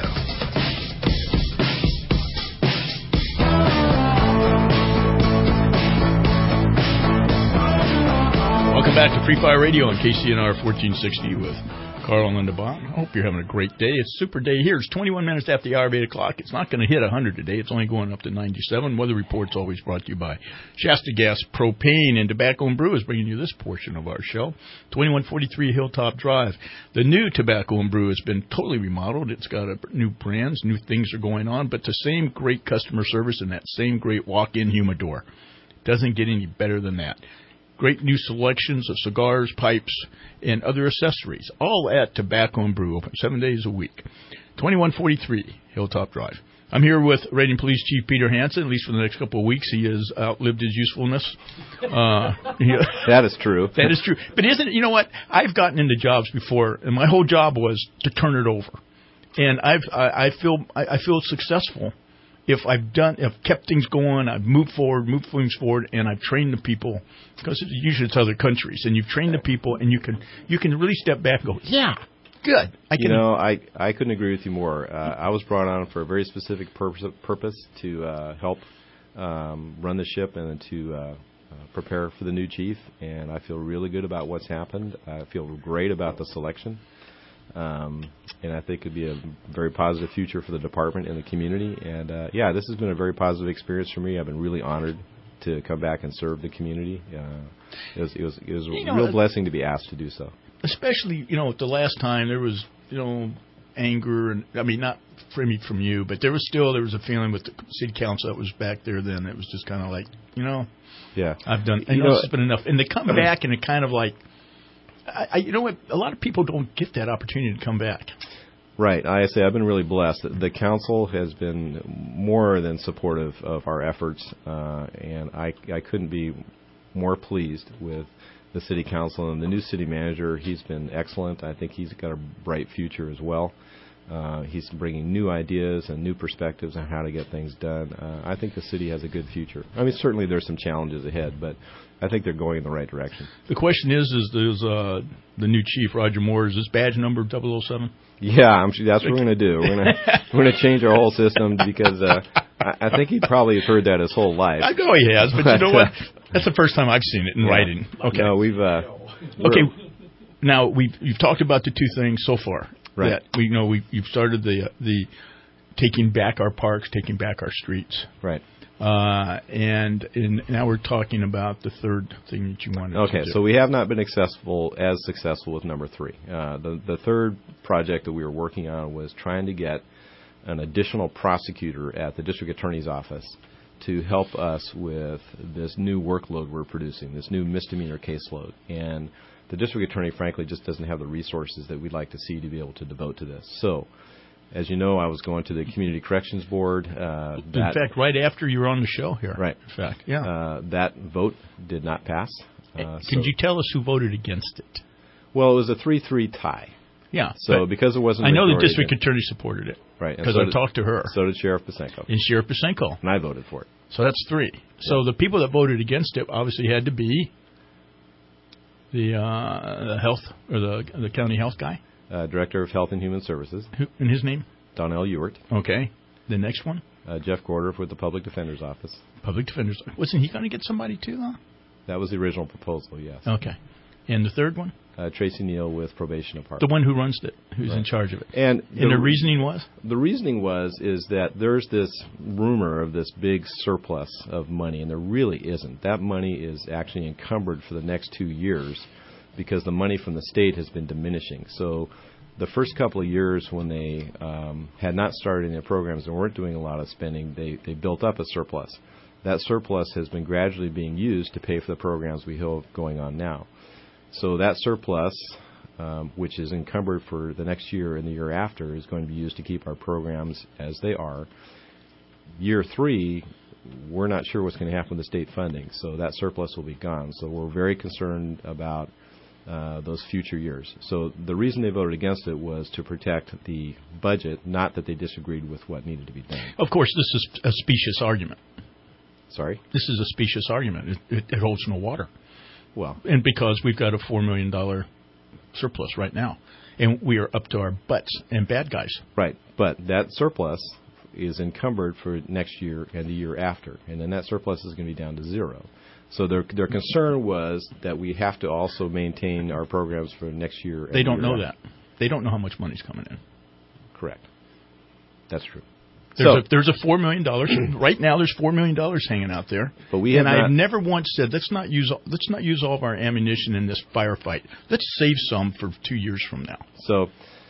Welcome back to Free Fire Radio on K C N R fourteen sixty with Carl and Linda Bond. I hope you're having a great day. It's a super day here. It's twenty-one minutes after the hour of eight o'clock. It's not going to hit one hundred today. It's only going up to ninety-seven. Weather Report's always brought to you by Shasta Gas Propane, and Tobacco and Brew is bringing you this portion of our show. twenty-one forty-three Hilltop Drive. The new Tobacco and Brew has been totally remodeled. It's got a new brands, new things are going on, but the same great customer service and that same great walk-in humidor. Doesn't get any better than that. Great new selections of cigars, pipes, and other accessories, all at Tobacco and Brew, open seven days a week. twenty-one forty-three Hilltop Drive. I'm here with Reading Police Chief Peter Hansen. At least for the next couple of weeks, he has outlived his usefulness. Uh, yeah. That is true. That is true. But isn't it, you know what? I've gotten into jobs before, and my whole job was to turn it over. And I've, I, I feel, I, I feel successful if I've done, if kept things going, I've moved forward, moved things forward, and I've trained the people, because usually it's other countries, and you've trained the people, and you can, you can really step back and go, yeah, good. I can. You know, I, I couldn't agree with you more. Uh, I was brought on for a very specific purpose, purpose to uh, help um, run the ship and to uh, uh, prepare for the new chief, and I feel really good about what's happened. I feel great about the selection. Um, and I think it could be a very positive future for the department and the community. And, uh, yeah, this has been a very positive experience for me. I've been really honored to come back and serve the community. Uh, it was, it was, it was a you know, real blessing to be asked to do so. Especially, you know, the last time there was, you know, anger, and I mean, not from me, from you, but there was still, there was a feeling with the city council that was back there then. It was just kind of like, you know, yeah, I've done, you you know, know, it's been enough. And they come back and it kind of like, I, I, you know what? A lot of people don't get that opportunity to come back. Right. I say I've been really blessed. The council has been more than supportive of our efforts, uh, and I, I couldn't be more pleased with the city council and the new city manager. He's been excellent. I think he's got a bright future as well. Uh, he's bringing new ideas and new perspectives on how to get things done. Uh, I think the city has a good future. I mean, certainly there's some challenges ahead, but I think they're going in the right direction. The question is, is there's uh, the new chief, Roger Moore, is this badge number double oh seven? Yeah, I'm sure that's what we're going to do. We're going to we're going to change our whole system because uh, I, I think he probably has heard that his whole life. I know he has, but you know what? That's the first time I've seen it in yeah. writing. Okay. No, we've. Uh, okay. Now we've you've talked about the two things so far. Right. That we you know we you've started the the taking back our parks, taking back our streets. Right. Uh, and in, now we're talking about the third thing that you wanted okay, to do. Okay, so we have not been successful as successful with number three. Uh, the the third project that we were working on was trying to get an additional prosecutor at the district attorney's office to help us with this new workload we're producing, this new misdemeanor caseload. And the district attorney, frankly, just doesn't have the resources that we'd like to see to be able to devote to this. So, as you know, I was going to the Community Corrections Board. Uh, in that, fact, right after you were on the show here. Right. In fact, yeah. Uh, that vote did not pass. Uh, Can so, you tell us who voted against it? Well, it was a three three tie. Yeah. So because it wasn't I know the district against, attorney supported it. Right. Because so I did, talked to her. So did Sheriff Pasenko. And Sheriff Pasenko. And I voted for it. So that's three. Yeah. So the people that voted against it obviously had to be the, uh, the health or the the county health guy. Uh, Director of Health and Human Services. Who, and his name? Donnell Ewert. Okay. The next one? Uh, Jeff Gorder with the Public Defender's Office. Public Defender's. Wasn't he going to get somebody too, though? That was the original proposal, yes. Okay. And the third one? Uh, Tracy Neal with Probation Department. The one who runs it, who's right. in charge of it. And, and the, the reasoning was? The reasoning was is that there's this rumor of this big surplus of money, and there really isn't. That money is actually encumbered for the next two years because the money from the state has been diminishing. So the first couple of years when they um, had not started any programs and weren't doing a lot of spending, they, they built up a surplus. That surplus has been gradually being used to pay for the programs we have going on now. So that surplus, um, which is encumbered for the next year and the year after, is going to be used to keep our programs as they are. Year three, we're not sure what's going to happen with the state funding, so that surplus will be gone. So we're very concerned about uh, those future years. So the reason they voted against it was to protect the budget, not that they disagreed with what needed to be done. Of course, this is a specious argument. Sorry? This is a specious argument. It, it, it holds no water. Well, and because we've got a four million dollars surplus right now, and we are up to our butts and bad guys. Right, but that surplus is encumbered for next year and the year after, and then that surplus is going to be down to zero. So their their concern was that we have to also maintain our programs for next year. And they don't the know year that. They don't know how much money's coming in. Correct. That's true. There's, so, a, there's a four million dollars right now. There's four million dollars hanging out there. But we have and not, I've never once said let's not use let's not use all of our ammunition in this firefight. Let's save some for two years from now. So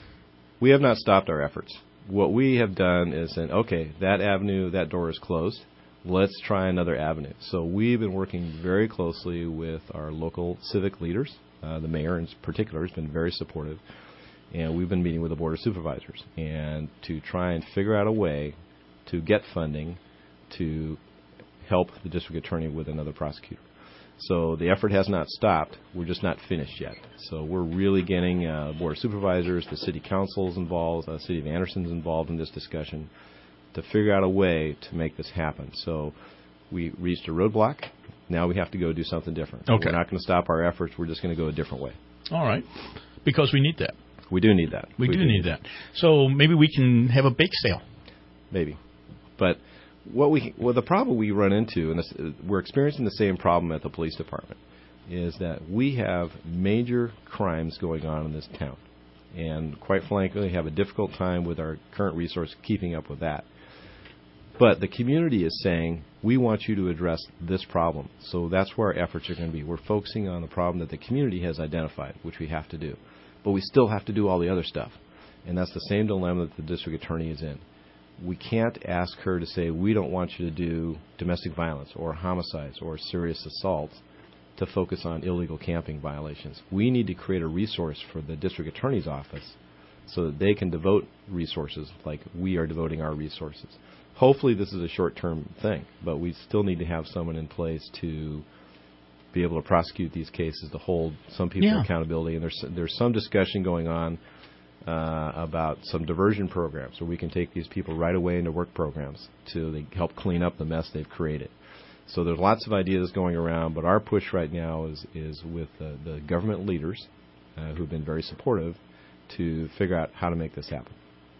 we have not stopped our efforts. What we have done is said, okay, that avenue, that door is closed. Let's try another avenue. So we've been working very closely with our local civic leaders. Uh, the mayor in particular has been very supportive. And we've been meeting with the Board of Supervisors and to try and figure out a way to get funding to help the district attorney with another prosecutor. So the effort has not stopped. We're just not finished yet. So we're really getting uh, Board of Supervisors, the City Council's involved, the City of Anderson's involved in this discussion to figure out a way to make this happen. So we reached a roadblock. Now we have to go do something different. Okay. We're not going to stop our efforts. We're just going to go a different way. All right. Because we need that. We do need that. We, we do, do need need that. So maybe we can have a bake sale. Maybe. But what we well the problem we run into, and this, we're experiencing the same problem at the police department, is that we have major crimes going on in this town. And quite frankly, have a difficult time with our current resource keeping up with that. But the community is saying, we want you to address this problem. So that's where our efforts are going to be. We're focusing on the problem that the community has identified, which we have to do. But we still have to do all the other stuff. And that's the same dilemma that the district attorney is in. We can't ask her to say, we don't want you to do domestic violence or homicides or serious assaults to focus on illegal camping violations. We need to create a resource for the district attorney's office so that they can devote resources like we are devoting our resources. Hopefully this is a short-term thing, but we still need to have someone in place to be able to prosecute these cases, to hold some people Yeah. accountability. And there's there's some discussion going on uh, about some diversion programs where we can take these people right away into work programs to they help clean up the mess they've created. So there's lots of ideas going around, but our push right now is, is with uh, the government leaders uh, who've been very supportive to figure out how to make this happen.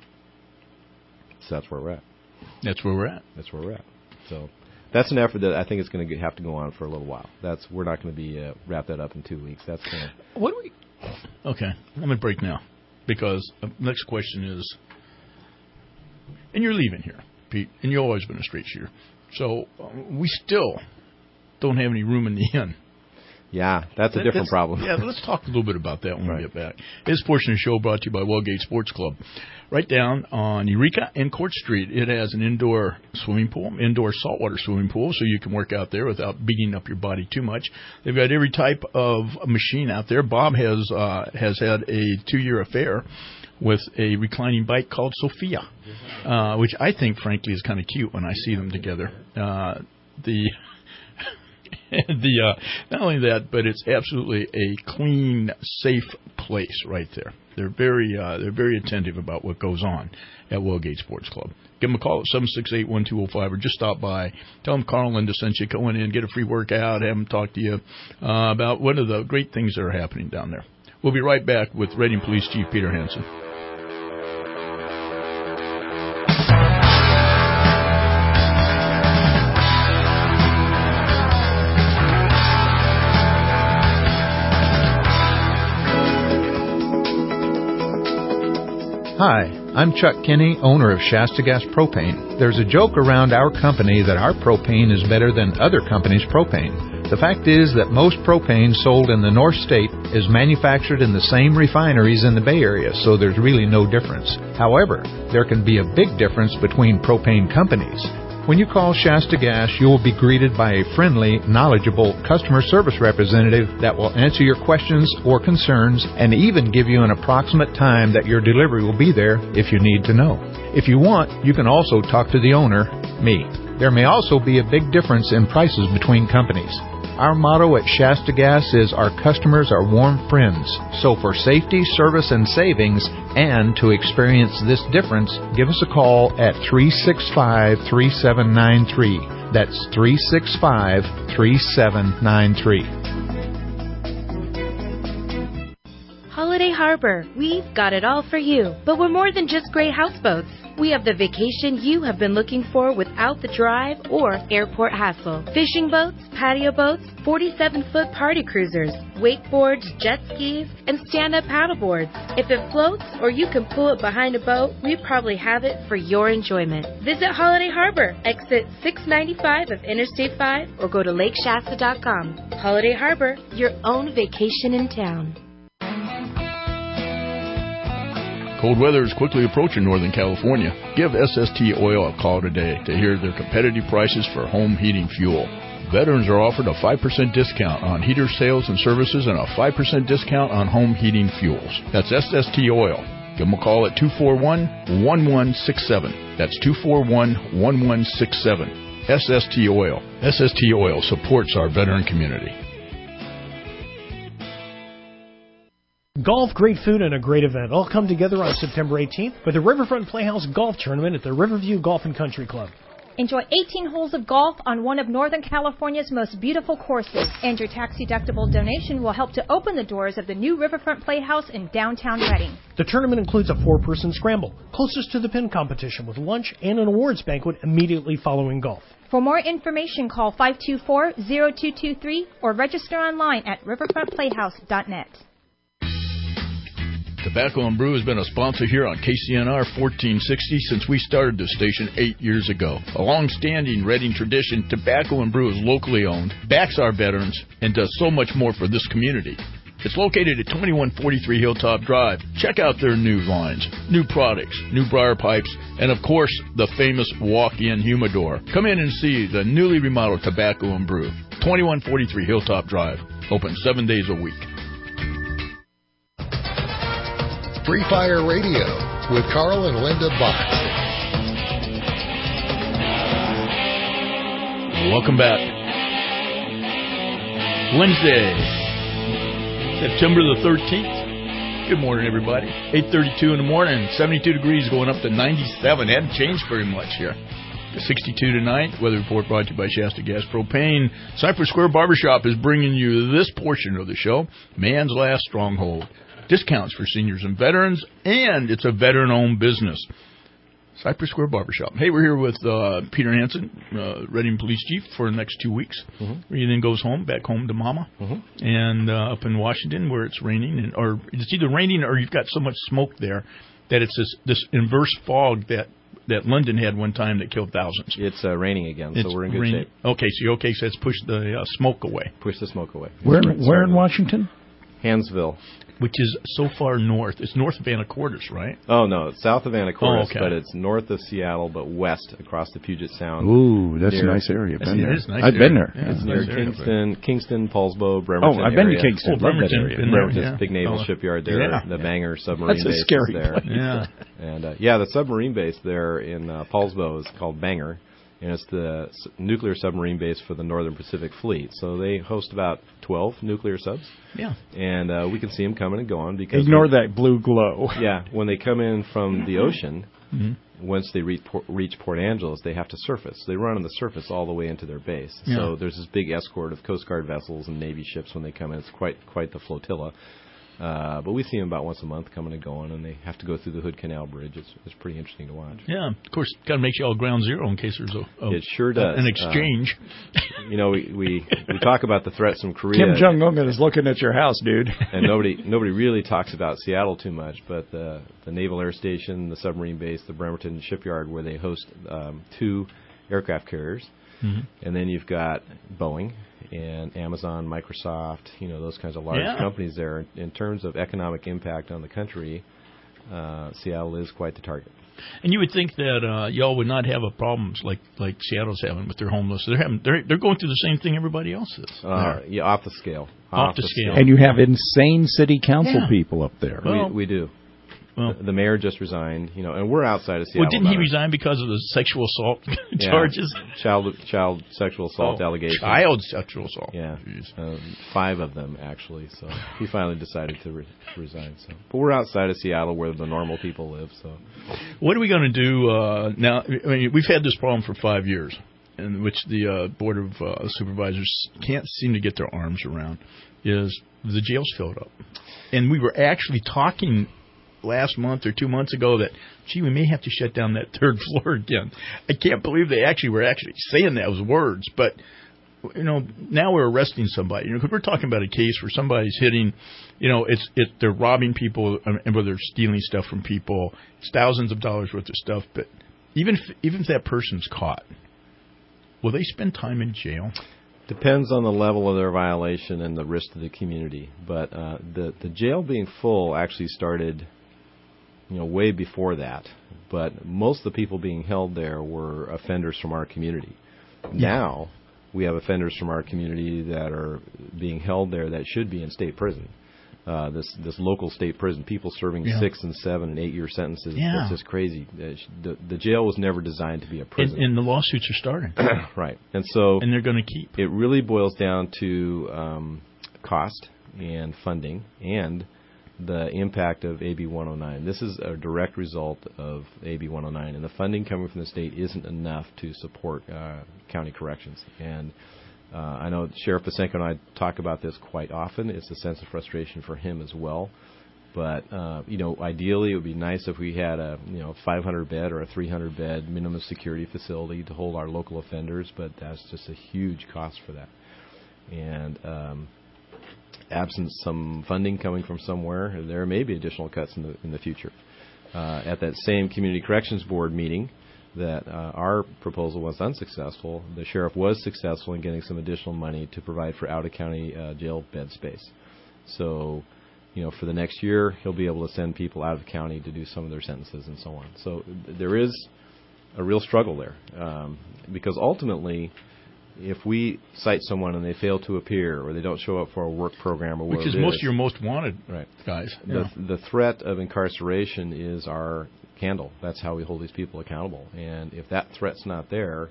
So that's where we're at. That's where we're at. That's where we're at. So that's an effort that I think is going to have to go on for a little while. That's we're not going to be uh, wrap that up in two weeks. That's going to. What do we? Okay, I'm going to break now because the next question is, and you're leaving here, Pete, and you've always been a straight shooter. So uh, we still don't have any room in the inn. Yeah, that's a different Let's- problem. Yeah, let's talk a little bit about that when Right. we get back. This portion of the show brought to you by Wellgate Sports Club. Right down on Eureka and Court Street, it has an indoor swimming pool, indoor saltwater swimming pool, so you can work out there without beating up your body too much. They've got every type of machine out there. Bob has uh, has had a two-year affair with a reclining bike called Sophia, uh, which I think, frankly, is kind of cute when I see them together. Uh, the the uh, not only that, but it's absolutely a clean, safe place right there. They're very uh, they're very attentive about what goes on at Wellgate Sports Club. Give them a call at seven six eight, one two zero five or just stop by. Tell them Carl and Linda sent you. Go in and get a free workout. Have them talk to you uh, about one of the great things that are happening down there. We'll be right back with Reading Police Chief Peter Hansen. Hi, I'm Chuck Kinney, owner of Shasta Gas Propane. There's a joke around our company that our propane is better than other companies' propane. The fact is that most propane sold in the North State is manufactured in the same refineries in the Bay Area, so there's really no difference. However, there can be a big difference between propane companies. When you call Shasta Gas, you will be greeted by a friendly, knowledgeable customer service representative that will answer your questions or concerns and even give you an approximate time that your delivery will be there if you need to know. If you want, you can also talk to the owner, me. There may also be a big difference in prices between companies. Our motto at Shasta Gas is our customers are warm friends. So for safety, service, and savings, and to experience this difference, give us a call at three six five, three seven nine three. That's three six five, three seven nine three. Holiday Harbor, we've got it all for you. But we're more than just great houseboats. We have the vacation you have been looking for without the drive or airport hassle. Fishing boats, patio boats, forty-seven foot party cruisers, wakeboards, jet skis, and stand-up paddleboards. If it floats or you can pull it behind a boat, we probably have it for your enjoyment. Visit Holiday Harbor, exit six ninety-five of Interstate five, or go to lake shasta dot com. Holiday Harbor, your own vacation in town. Cold weather is quickly approaching Northern California. Give S S T Oil a call today to hear their competitive prices for home heating fuel. Veterans are offered a five percent discount on heater sales and services and a five percent discount on home heating fuels. That's S S T Oil. Give them a call at two four one, one one six seven. That's two four one, one one six seven. S S T Oil. S S T Oil supports our veteran community. Golf, great food, and a great event all come together on September eighteenth for the Riverfront Playhouse Golf Tournament at the Riverview Golf and Country Club. Enjoy eighteen holes of golf on one of Northern California's most beautiful courses, and your tax-deductible donation will help to open the doors of the new Riverfront Playhouse in downtown Reading. The tournament includes a four-person scramble, closest to the pin competition, with lunch and an awards banquet immediately following golf. For more information, call five two four, zero two two three or register online at riverfront playhouse dot net. Tobacco and Brew has been a sponsor here on K C N R fourteen sixty since we started this station eight years ago. A long-standing Reading tradition, Tobacco and Brew is locally owned, backs our veterans, and does so much more for this community. It's located at twenty-one forty-three Hilltop Drive. Check out their new lines, new products, new briar pipes, and of course, the famous walk-in humidor. Come in and see the newly remodeled Tobacco and Brew. twenty-one forty-three Hilltop Drive. Open seven days a week. Free Fire Radio with Carl and Linda Bott. Welcome back. Wednesday, September the thirteenth. Good morning, everybody. eight thirty-two in the morning, seventy-two degrees going up to ninety-seven. Hadn't changed very much here. sixty-two tonight. Weather report brought to you by Shasta Gas Propane. Cypress Square Barbershop is bringing you this portion of the show, Man's Last Stronghold. Discounts for seniors and veterans, and it's a veteran-owned business. Cypress Square Barbershop. Hey, we're here with uh, Peter Hansen, uh, Reading Police Chief, for the next two weeks. Mm-hmm. He then goes home, back home to Mama, mm-hmm. and uh, up in Washington where it's raining, and or it's either raining or you've got so much smoke there that it's this, this inverse fog that that London had one time that killed thousands. It's uh, raining again, so it's we're in good raining. shape. Okay, so okay, so let's push the uh, smoke away. Push the smoke away. Where, where in Washington? Hansville. Which is so far north. It's north of Anacortes, right? Oh, no, it's south of Anacortes, oh, okay. but it's north of Seattle, but west across the Puget Sound. Ooh, that's near, a nice area. Been there. It is nice I've area. been there. Yeah, it's it's near nice Kingston, area. Kingston, Paulsbo, Bremerton Oh, I've been area. to Kingston. Oh, Bremerton. Love that area. Bremerton's yeah. big naval oh, shipyard there, yeah. the Banger submarine that's base a scary is there. place. Yeah. And, uh, yeah, the submarine base there in uh, Paulsbo is called Banger, and it's the s- nuclear submarine base for the Northern Pacific Fleet. So they host about twelve nuclear subs. Yeah. And uh, we can see them coming and going. Because Ignore when, that blue glow. Yeah, when they come in from the ocean, mm-hmm. once they reach Port, reach Port Angeles, they have to surface. They run on the surface all the way into their base. Yeah. So there's this big escort of Coast Guard vessels and Navy ships when they come in. It's quite quite the flotilla. Uh, but we see them about once a month coming and going, and they have to go through the Hood Canal Bridge. It's, it's pretty interesting to watch. Yeah, of course, got to make you all ground zero in case there's a, a it sure does. an exchange. Uh, you know, we, we we talk about the threats from Korea. Kim Jong Un is looking at your house, dude. And nobody nobody really talks about Seattle too much, but the the Naval Air Station, the submarine base, the Bremerton Shipyard, where they host um, two aircraft carriers, mm-hmm. and then you've got Boeing and Amazon, Microsoft, you know, those kinds of large yeah. companies there. In terms of economic impact on the country, uh, Seattle is quite the target. And you would think that uh, y'all would not have a problems like, like Seattle's having with their homeless. They're having they're they're going through the same thing everybody else is. Uh, yeah, off the scale. Off, off the scale. And you have insane city council yeah. people up there. Well, we, we do. Well, the, the mayor just resigned, you know, and we're outside of Seattle. Well, didn't he resign because of the sexual assault yeah. charges? Child child sexual assault oh, allegations. Child sexual assault. Yeah, um, five of them actually. So he finally decided to, re- to resign. So, but we're outside of Seattle where the normal people live. So, what are we going to do uh, now? I mean, we've had this problem for five years, in which the uh, board of uh, supervisors can't seem to get their arms around. Is the jail's filled up, and we were actually talking last month or two months ago that, gee, we may have to shut down that third floor again. I can't believe they actually were actually saying those words. But, you know, now we're arresting somebody. You know, because we're talking about a case where somebody's hitting, you know, it's it they're robbing people and where they're stealing stuff from people. It's thousands of dollars worth of stuff. But even if, even if that person's caught, will they spend time in jail? Depends on the level of their violation and the risk to the community. But uh, the the jail being full actually started, you know, way before that. But most of the people being held there were offenders from our community. Yeah. Now we have offenders from our community that are being held there that should be in state prison. Uh, this this local state prison, people serving yeah. six and seven and eight year sentences. Yeah. It's just crazy. The, the jail was never designed to be a prison. And, and the lawsuits are starting. Right. And so and they're going to keep. It really boils down to um, cost and funding and the impact of A B one oh nine. This is a direct result of A B one oh nine, and the funding coming from the state isn't enough to support uh, county corrections. And Uh, I know Sheriff Pasenko and I talk about this quite often. It's a sense of frustration for him as well. But, uh, you know, ideally it would be nice if we had a, you know, five hundred bed or a three hundred bed minimum security facility to hold our local offenders, but that's just a huge cost for that. And um, absent some funding coming from somewhere, there may be additional cuts in the, in the future. Uh, at that same Community Corrections Board meeting, that uh, our proposal was unsuccessful, the sheriff was successful in getting some additional money to provide for out-of-county uh, jail bed space. So, you know, for the next year, he'll be able to send people out of the county to do some of their sentences and so on. So there is a real struggle there um, because ultimately if we cite someone and they fail to appear or they don't show up for a work program or whatever, which is it most is, of your most wanted right. guys. The, Yeah. the threat of incarceration is our candle. That's how we hold these people accountable. And if that threat's not there,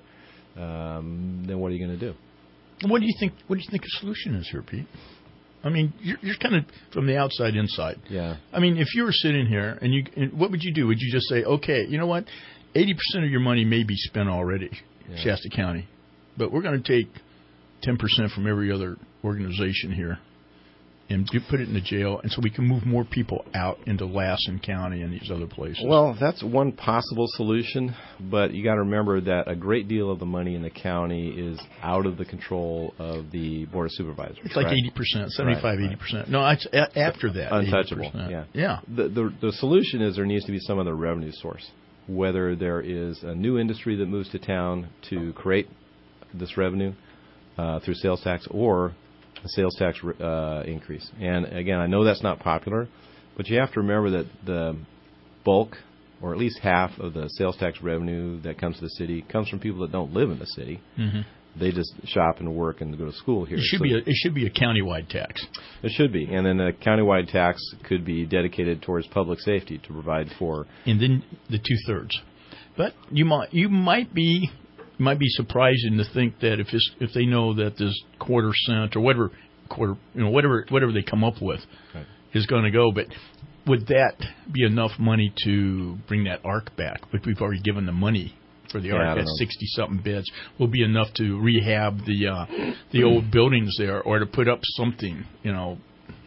um, then what are you going to do? What do you think? What do you think the solution is here, Pete? I mean, you're, you're kind of from the outside inside. Yeah. I mean, if you were sitting here and you, and what would you do? Would you just say, okay, you know what, eighty percent of your money may be spent already, Yeah. Shasta County, but we're going to take ten percent from every other organization here and do, put it in the jail, and so we can move more people out into Lassen County and these other places. Well, that's one possible solution, but you got to remember that a great deal of the money in the county is out of the control of the Board of Supervisors. It's like right? eighty percent, seventy-five, right, eighty percent. No, it's a- after that. Untouchable. eighty percent. Yeah. Yeah. The, the the solution is there needs to be some other revenue source, whether there is a new industry that moves to town to create this revenue uh, through sales tax or a sales tax uh, increase. And again, I know that's not popular, but you have to remember that the bulk, or at least half of the sales tax revenue that comes to the city comes from people that don't live in the city. Mm-hmm. They just shop and work and go to school here. It should so be a, it should be a countywide tax. It should be, and then a countywide tax could be dedicated towards public safety to provide for. And then the two thirds. But you might you might be might be surprising to think that if it's, if they know that this quarter cent or whatever quarter you know whatever whatever they come up with right. is going to go, but would that be enough money to bring that ARC back? But we've already given the money for the Yeah, ARC at sixty something beds. Will be enough to rehab the uh, the old buildings there, or to put up something, you know.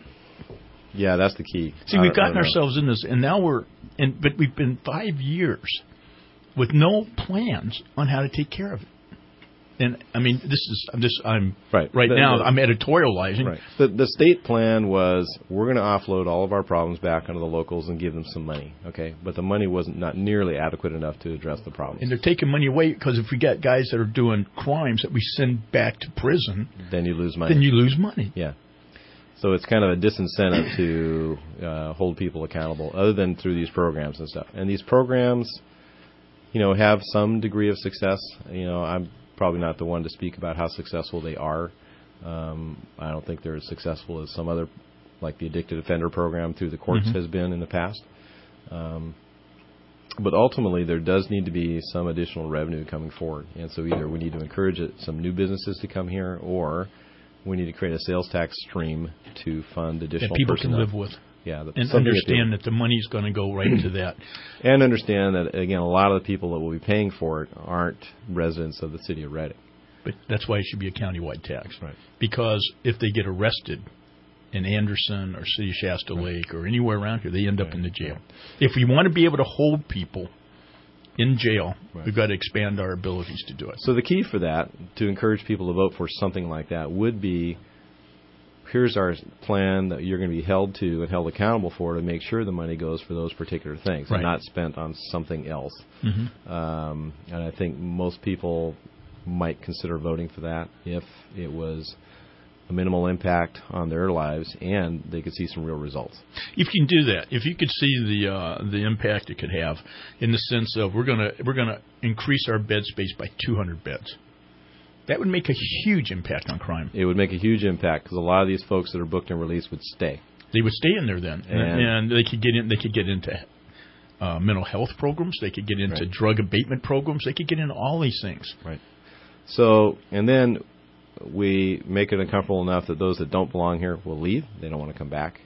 Yeah, that's the key. See, we've gotten ourselves in this, and now we're and but we've been five years with no plans on how to take care of it. And I mean, this is I'm just I'm right, right the, now. The, I'm editorializing. Right. The the state plan was we're going to offload all of our problems back onto the locals and give them some money. Okay, but the money wasn't not nearly adequate enough to address the problems. And they're taking money away because if we get guys that are doing crimes that we send back to prison, then you lose money. Then you lose money. Yeah. So it's kind of a disincentive to uh, hold people accountable, other than through these programs and stuff. And these programs, you know, have some degree of success. You know, I'm probably not the one to speak about how successful they are. Um, I don't think they're as successful as some other, like the Addicted Offender Program through the courts Mm-hmm. has been in the past. Um, but ultimately, there does need to be some additional revenue coming forward. And so either we need to encourage it, some new businesses to come here, or we need to create a sales tax stream to fund additional that people personnel. can live with. Yeah, and understand that, that the money's going to go right to that. And understand that, again, a lot of the people that will be paying for it aren't residents of the city of Reading. But that's why it should be a countywide tax. Right. Because if they get arrested in Anderson or City of Shasta right. Lake or anywhere around here, they end up right. in the jail. If we want to be able to hold people in jail, right. we've got to expand our abilities to do it. So the key for that, to encourage people to vote for something like that, would be here's our plan that you're going to be held to and held accountable for to make sure the money goes for those particular things right. and not spent on something else. Mm-hmm. Um, and I think most people might consider voting for that if it was a minimal impact on their lives and they could see some real results. If you can do that, if you could see the uh, the impact it could have in the sense of we're gonna we're gonna increase our bed space by two hundred beds. That would make a huge impact on crime. It would make a huge impact because a lot of these folks that are booked and released would stay. They would stay in there then, and, and they could get in. They could get into uh, mental health programs. They could get into right. drug abatement programs. They could get into all these things. Right. So, and then we make it uncomfortable enough that those that don't belong here will leave. They don't want to come back.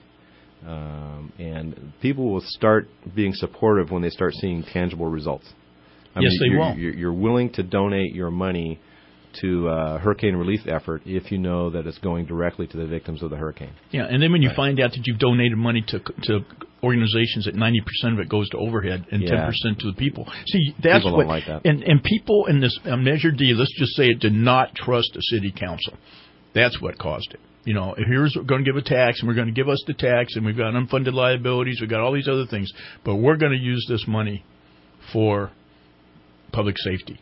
Um, and people will start being supportive when they start seeing tangible results. I yes, mean, they you're, will. You're, you're willing to donate your money to a hurricane relief effort if you know that it's going directly to the victims of the hurricane. Yeah, and then when you right. find out that you've donated money to to organizations that ninety percent of it goes to overhead and yeah. ten percent to the people. See, that's people what don't like that. And and people in this uh, Measure D, let's just say it, did not trust the city council. That's what caused it. You know, here's we're going to give a tax, and we're going to give us the tax, and we've got unfunded liabilities, we've got all these other things, but we're going to use this money for public safety.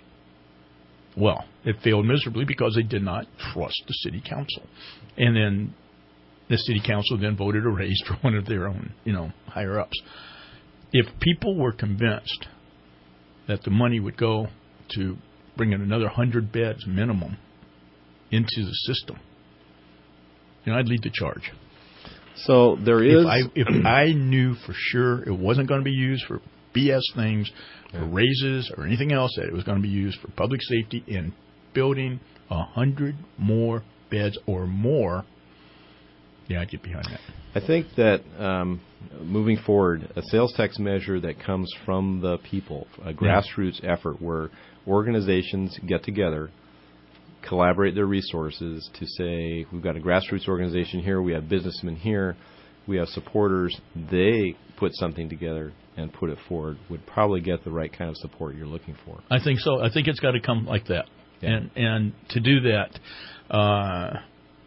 Well, it failed miserably because they did not trust the city council. And then the city council then voted a raise for one of their own, you know, higher-ups. If people were convinced that the money would go to bring in another one hundred beds minimum into the system, you know, I'd lead the charge. So there is. If I, if I knew for sure it wasn't going to be used for B S things, yeah. for raises or anything else, that it was going to be used for public safety and building a hundred more beds or more, yeah, I'd get behind that. I think that um, moving forward, a sales tax measure that comes from the people, a grassroots yeah. effort where organizations get together, collaborate their resources to say, we've got a grassroots organization here, we have businessmen here, we have supporters, they put something together and put it forward, would probably get the right kind of support you're looking for. I think so. I think it's got to come like that. Yeah. And and to do that, uh,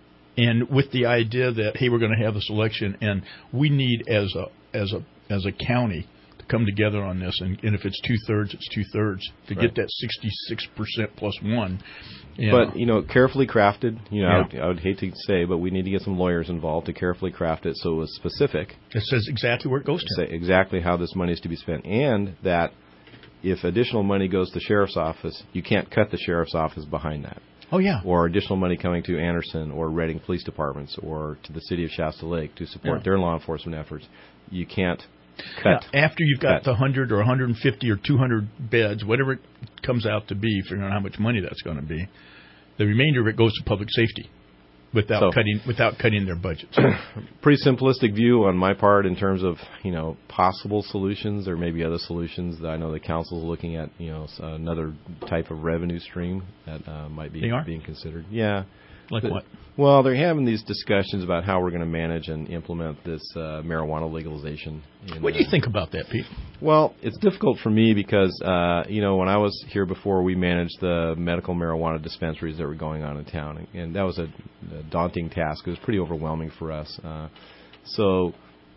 and with the idea that, hey, we're going to have this election, and we need as a as a as a county to come together on this, and, and if it's two thirds, it's two thirds to right. get that sixty-six percent plus one. You but know. you know, carefully crafted. You know, yeah. I, would, I would hate to say, but we need to get some lawyers involved to carefully craft it so it was specific. It says exactly where it goes to. Say exactly how this money is to be spent, and that if additional money goes to the sheriff's office, you can't cut the sheriff's office behind that. Oh, yeah. Or additional money coming to Anderson or Reading police departments or to the city of Shasta Lake to support yeah. their law enforcement efforts. You can't cut. Yeah, after you've got cut. the one hundred or one hundred fifty or two hundred beds, whatever it comes out to be, figuring out how much money that's going to be, the remainder of it goes to public safety without so, cutting without cutting their budgets. Pretty simplistic view on my part in terms of, you know, possible solutions. There may be other solutions that I know the council is looking at, you know, another type of revenue stream that uh, might be being considered. Yeah. Like the, what? Well, they're having these discussions about how we're going to manage and implement this uh, marijuana legalization. In, what do you uh, think about that, Pete? Well, it's difficult for me because, uh, you know, when I was here before, we managed the medical marijuana dispensaries that were going on in town, and, and that was a, a daunting task. It was pretty overwhelming for us. Uh, so,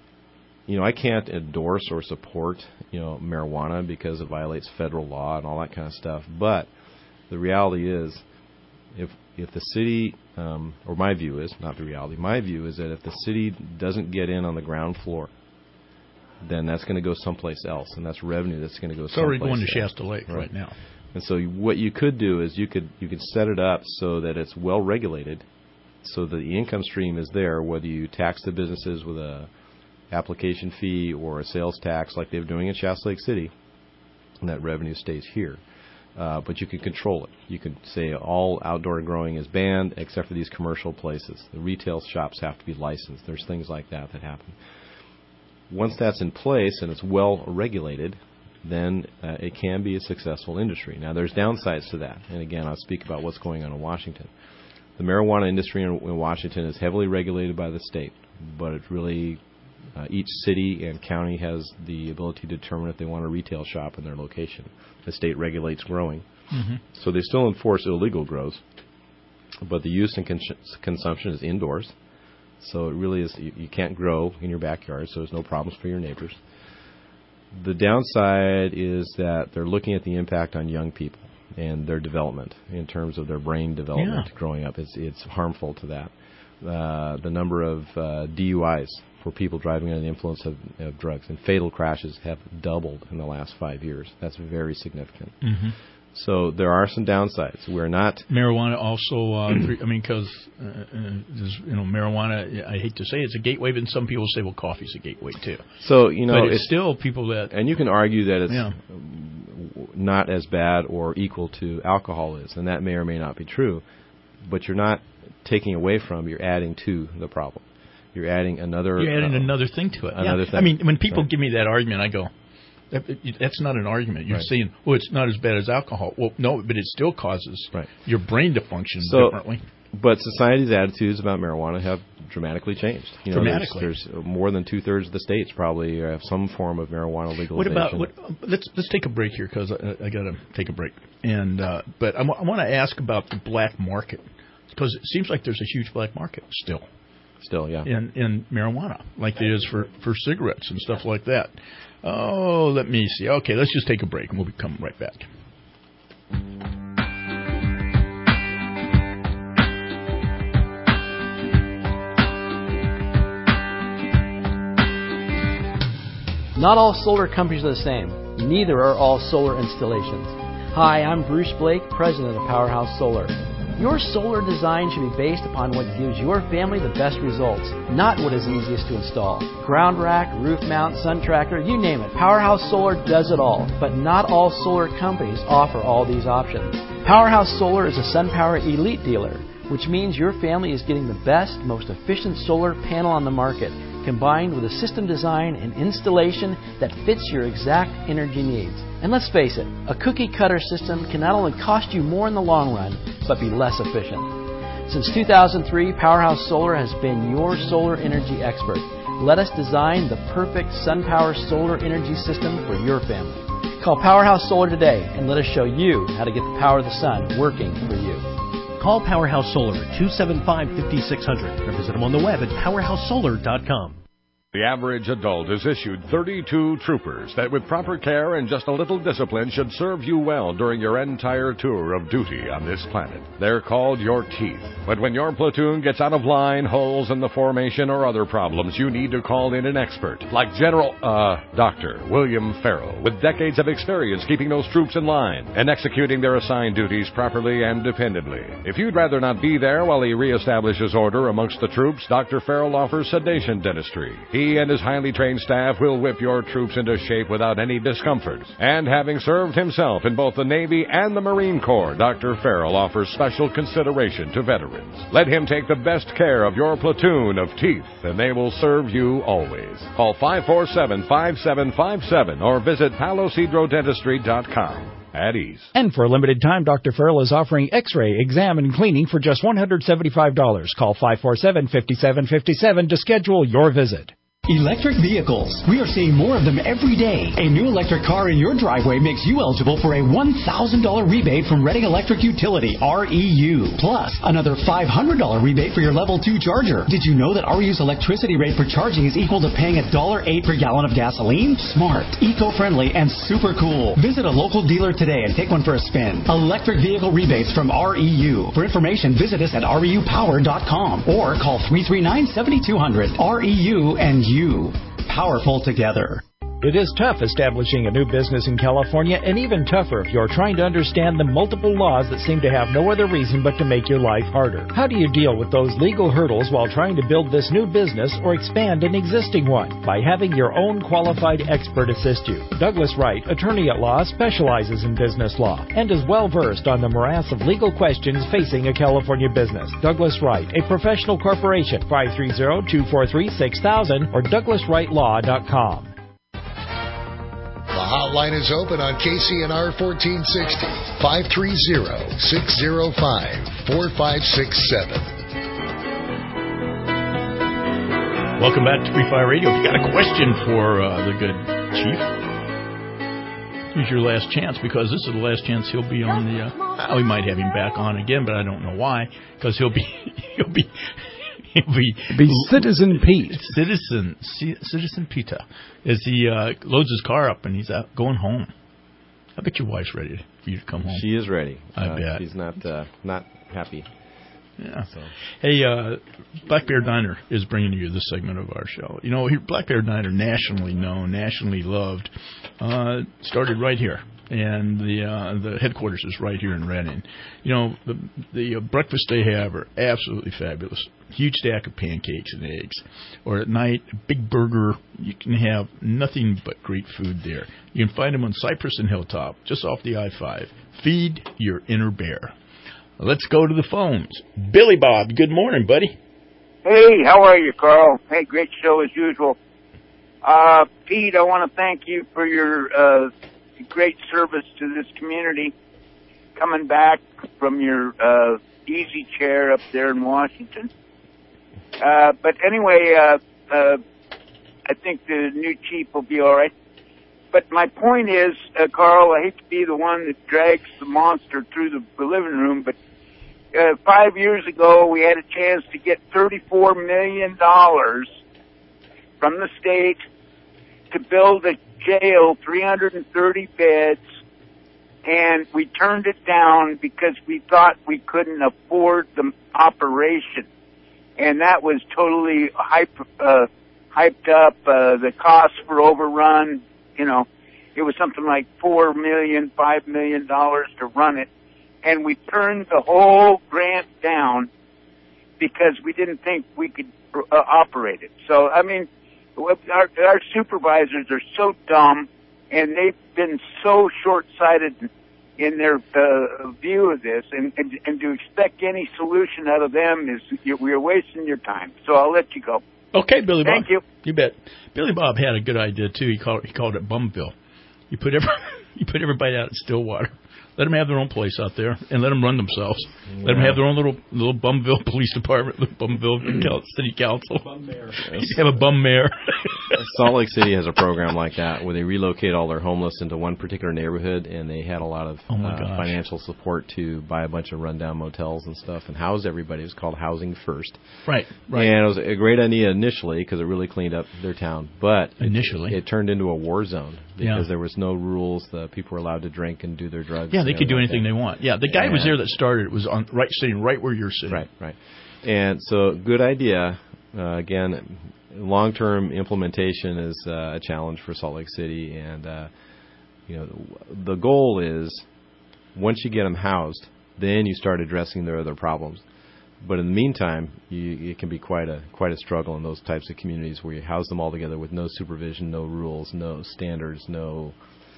you know, I can't endorse or support, you know, marijuana because it violates federal law and all that kind of stuff. But the reality is, if if the city, um, or my view is, not the reality, my view is that if the city doesn't get in on the ground floor, then that's going to go someplace else, and that's revenue that's going to go it's someplace else. It's already going to Shasta Lake right, right now. And so what you could do is you could you could set it up so that it's well regulated, so that the income stream is there, whether you tax the businesses with a application fee or a sales tax like they're doing in Shasta Lake City, and that revenue stays here. Uh, but you can control it. You can say all outdoor growing is banned except for these commercial places. The retail shops have to be licensed. There's things like that that happen. Once that's in place and it's well regulated, then uh, it can be a successful industry. Now, there's downsides to that. And again, I'll speak about what's going on in Washington. The marijuana industry in, in Washington is heavily regulated by the state, but it really Uh, each city and county has the ability to determine if they want a retail shop in their location. The state regulates growing. Mm-hmm. So they still enforce illegal grows, but the use and cons- consumption is indoors. So it really is, you, you can't grow in your backyard, so there's no problems for your neighbors. The downside is that they're looking at the impact on young people and their development in terms of their brain development yeah. growing up. It's, it's harmful to that. Uh, the number of uh, D U Is for people driving under the influence of, of drugs and fatal crashes have doubled in the last five years. That's very significant. Mm-hmm. So there are some downsides. We're not marijuana also. Uh, I mean, because uh, uh, you know, marijuana. I hate to say it's a gateway, but some people say, well, coffee's a gateway too. So you know, but it's, it's still people that, and you can argue that it's yeah. not as bad or equal to alcohol is, and that may or may not be true. But you're not taking away from; you're adding to the problem. You're adding another. You're adding uh, another thing to it. Another yeah. thing. I mean, when people right. give me that argument, I go, that, "That's not an argument." You're right. saying, "Well, it's not as bad as alcohol." Well, no, but it still causes right. your brain to function so, differently. But society's attitudes about marijuana have dramatically changed. You know, dramatically, there's, there's more than two thirds of the states probably have some form of marijuana legalization. What about? What, let's let's take a break here because I, I got to take a break. And uh, but I, w- I want to ask about the black market because it seems like there's a huge black market still. Still, yeah. In in marijuana, like there is for, for cigarettes and stuff like that. Oh, let me see. Okay, let's just take a break and we'll be coming right back. Not all solar companies are the same. Neither are all solar installations. Hi, I'm Bruce Blake, president of Powerhouse Solar. Your solar design should be based upon what gives your family the best results, not what is easiest to install. Ground rack, roof mount, sun tracker, you name it. Powerhouse Solar does it all, but not all solar companies offer all these options. Powerhouse Solar is a SunPower Elite dealer, which means your family is getting the best, most efficient solar panel on the market, combined with a system design and installation that fits your exact energy needs. And let's face it, a cookie-cutter system can not only cost you more in the long run, but be less efficient. Since two thousand three, Powerhouse Solar has been your solar energy expert. Let us design the perfect SunPower solar energy system for your family. Call Powerhouse Solar today and let us show you how to get the power of the sun working for you. Call Powerhouse Solar at two seven five, five six zero zero or visit them on the web at powerhouse solar dot com. The average adult is issued thirty-two troopers that with proper care and just a little discipline should serve you well during your entire tour of duty on this planet. They're called your teeth. But when your platoon gets out of line, holes in the formation, or other problems, you need to call in an expert like General, uh, Doctor William Farrell, with decades of experience keeping those troops in line and executing their assigned duties properly and dependably. If you'd rather not be there while he reestablishes order amongst the troops, Doctor Farrell offers sedation dentistry. He and his highly trained staff will whip your troops into shape without any discomfort. And having served himself in both the Navy and the Marine Corps, Doctor Farrell offers special consideration to veterans. Let him take the best care of your platoon of teeth, and they will serve you always. Call five four seven, five seven five seven or visit palos hydro dentistry dot com. At ease. And for a limited time, Doctor Farrell is offering X-ray, exam, and cleaning for just one hundred seventy-five dollars. Call five four seven, five seven five seven to schedule your visit. Electric vehicles. We are seeing more of them every day. A new electric car in your driveway makes you eligible for a one thousand dollars rebate from Reading Electric Utility, R E U. Plus, another five hundred dollars rebate for your level two charger. Did you know that R E U's electricity rate for charging is equal to paying one dollar and eight cents per gallon of gasoline? Smart, eco-friendly, and super cool. Visit a local dealer today and take one for a spin. Electric vehicle rebates from R E U. For information, visit us at R E U power dot com or call three three nine, seven two zero zero. R E U and you. Powerful together. It is tough establishing a new business in California, and even tougher if you're trying to understand the multiple laws that seem to have no other reason but to make your life harder. How do you deal with those legal hurdles while trying to build this new business or expand an existing one? By having your own qualified expert assist you. Douglas Wright, attorney at law, specializes in business law and is well versed on the morass of legal questions facing a California business. Douglas Wright, a professional corporation, five three zero, two four three, six thousand or douglas wright law dot com. The hotline is open on K C N R fourteen sixty, five three zero, six zero five, four five six seven. Welcome back to Free Fire Radio. If you got a question for uh, the good chief, here's your last chance, because this is the last chance he'll be on the. Uh, we might have him back on again, but I don't know why, because he'll be he'll be. He'll be, be Citizen Pete. Citizen C- Citizen Peter. As he uh, loads his car up and he's out going home. I bet your wife's ready for you to come home. She is ready. I uh, bet. She's not uh, not happy. Yeah. So. Hey, uh, Black Bear Diner is bringing you this segment of our show. You know, here, Black Bear Diner, nationally known, nationally loved, uh, started right here. And the uh, the headquarters is right here in Reading. You know, the the uh, breakfast they have are absolutely fabulous. Huge stack of pancakes and eggs. Or at night, a big burger. You can have nothing but great food there. You can find them on Cypress and Hilltop, just off the I five. Feed your inner bear. Let's go to the phones. Billy Bob, good morning, buddy. Hey, how are you, Carl? Hey, great show as usual. Uh, Pete, I want to thank you for your uh, great service to this community, coming back from your uh, easy chair up there in Washington. Uh, but anyway, uh, uh, I think the new chief will be all right. But my point is, uh, Carl, I hate to be the one that drags the monster through the, the living room, but uh, five years ago we had a chance to get thirty-four million dollars from the state to build a jail, three hundred thirty beds, and we turned it down because we thought we couldn't afford the operation. And that was totally hype, uh, hyped up. Uh, the costs were overrun. You know, it was something like four million, five million dollars to run it. and we turned the whole grant down because we didn't think we could uh, operate it. So, I mean, our, our supervisors are so dumb, and they've been so short-sighted in their uh, view of this, and, and, and to expect any solution out of them is you, we are wasting your time. So I'll let you go. Okay, Billy Bob. Thank you. You bet. Billy Bob had a good idea too. He called he called it Bumville. You put every you put everybody out in Stillwater. Let them have their own place out there, and let them run themselves. Yeah. Let them have their own little little Bumville police department, little Bumville city council. Bum mayor. You have a bum mayor. Salt Lake City has a program like that where they relocate all their homeless into one particular neighborhood, and they had a lot of oh my uh, financial support to buy a bunch of rundown motels and stuff and house everybody. It was called Housing First. Right, right. And it was a great idea initially because it really cleaned up their town. But initially, it, it turned into a war zone because yeah. there was no rules. The people were allowed to drink and do their drugs. Yeah, they could do like anything that. they want. Yeah, the guy and, was there that started it was on right sitting right where you're sitting. Right, right. And so, good idea. Uh, again, long-term implementation is uh, a challenge for Salt Lake City, and uh, you know, the goal is once you get them housed, then you start addressing their other problems. But in the meantime, you, it can be quite a quite a struggle in those types of communities where you house them all together with no supervision, no rules, no standards, no.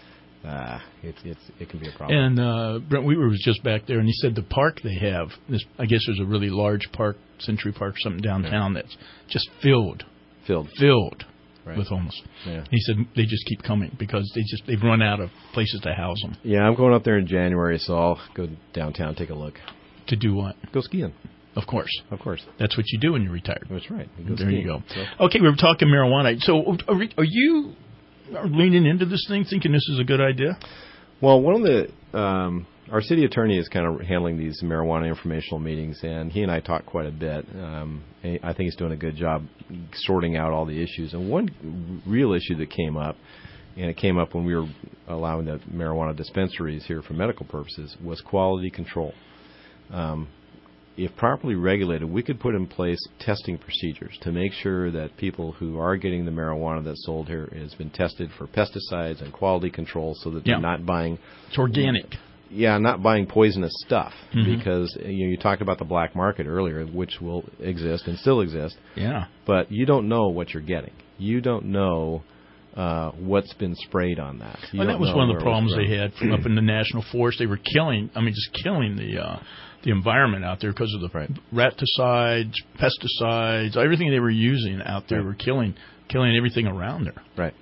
Uh, it's it's it can be a problem. And uh, Brent Weaver was just back there, and he said the park they have. This, I guess there's a really large park, Century Park, or something downtown yeah. that's just filled, filled, filled right. with homeless. Yeah. He said they just keep coming because they just they've run out of places to house them. Yeah, I'm going up there in January, so I'll go downtown, take a look. To do what? Go skiing. Of course. Of course. That's what you do when you're retired. That's right. You there skiing. you go. So. Okay, we were talking marijuana. So are, are you leaning into this thing, thinking this is a good idea? Well, one of the um, our city attorney is kind of handling these marijuana informational meetings, and he and I talk quite a bit. Um, I think he's doing a good job sorting out all the issues. And one real issue that came up, and it came up when we were allowing the marijuana dispensaries here for medical purposes, was quality control. Um, if properly regulated, we could put in place testing procedures to make sure that people who are getting the marijuana that's sold here has been tested for pesticides and quality control so that they're yeah. not buying... It's organic. Yeah, not buying poisonous stuff mm-hmm. because you know, you talked about the black market earlier, which will exist and still exist. Yeah. But you don't know what you're getting. You don't know uh, what's been sprayed on that. You well, that was one of the problems they had from up in the national forest. They were killing, I mean, just killing the... Uh, the environment out there because of the right. raticides, pesticides, everything they were using out there right. were killing killing everything around there. Right.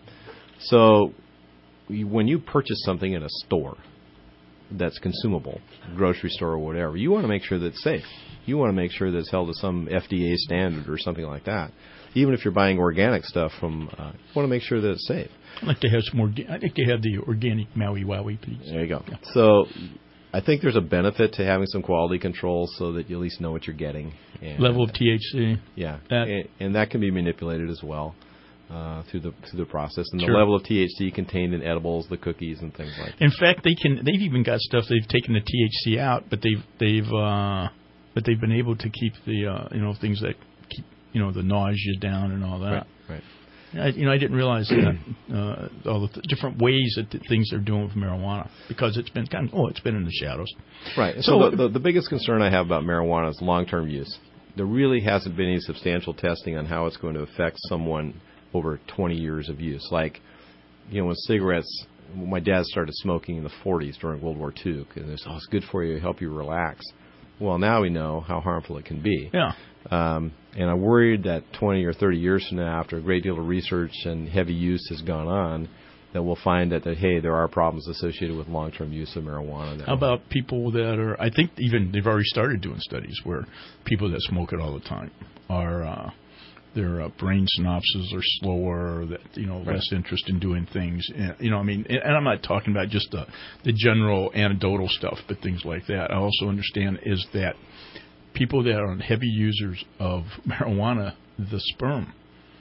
So when you purchase something in a store that's consumable, grocery store or whatever, you want to make sure that it's safe. You want to make sure that it's held to some F D A standard or something like that. Even if you're buying organic stuff from, uh, you want to make sure that it's safe. I'd like to have some more. I'd like to have the organic Maui Wowie, please. There you go. Yeah. So I think there's a benefit to having some quality control so that you at least know what you're getting. And, level of T H C. Yeah, that. And, and that can be manipulated as well uh, through the through the process. And sure. the level of T H C contained in edibles, the cookies, and things like that. In fact, they can. They've even got stuff. They've taken the T H C out, but they've they've uh, but they've been able to keep the uh, you know things that keep you know the nausea down and all that. Right. Right. I, you know, I didn't realize that uh, all the th- different ways that th- things they're doing with marijuana because it's been kind of oh, it's been in the shadows. Right. So, so the, the, the biggest concern I have about marijuana is long-term use. There really hasn't been any substantial testing on how it's going to affect someone over twenty years of use. Like, you know, with cigarettes, my dad started smoking in the forties during World War Two because it's, oh, it's good for you, help you relax. Well, now we know how harmful it can be. Yeah. Um, and I'm worried that twenty or thirty years from now, after a great deal of research and heavy use has gone on, that we'll find that, that hey, there are problems associated with long-term use of marijuana. That How about people that are, I think even they've already started doing studies where people that smoke it all the time are, uh, their uh, brain synapses are slower, that you know, right. less interest in doing things. And, you know, I mean, and I'm not talking about just the, the general anecdotal stuff, but things like that. I also understand is that people that are heavy users of marijuana, the sperm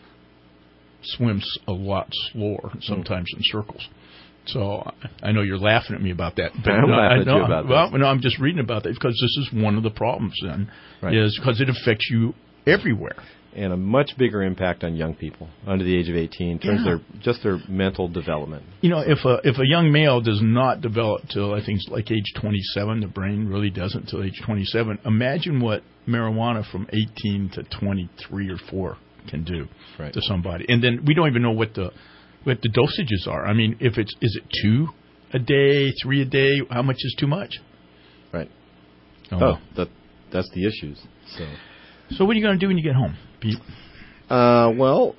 swims a lot slower, sometimes mm. in circles. So I know you're laughing at me about that. But I'm no, laughing I, at no, you about well, this. no, I'm just reading about that because this is one of the problems then, right. is because it affects you everywhere. and a much bigger impact on young people under the age of eighteen in terms Yeah. of their, just their mental development. You know, if a if a young male does not develop till I think it's like age twenty-seven, the brain really doesn't till age twenty-seven. Imagine what marijuana from eighteen to twenty-three or four can do right. to somebody. And then we don't even know what the what the dosages are. I mean, if it's is it two a day, three a day? How much is too much? Right. Oh, Oh, that that's the issues. So, so what are you going to do when you get home, Pete? uh, well,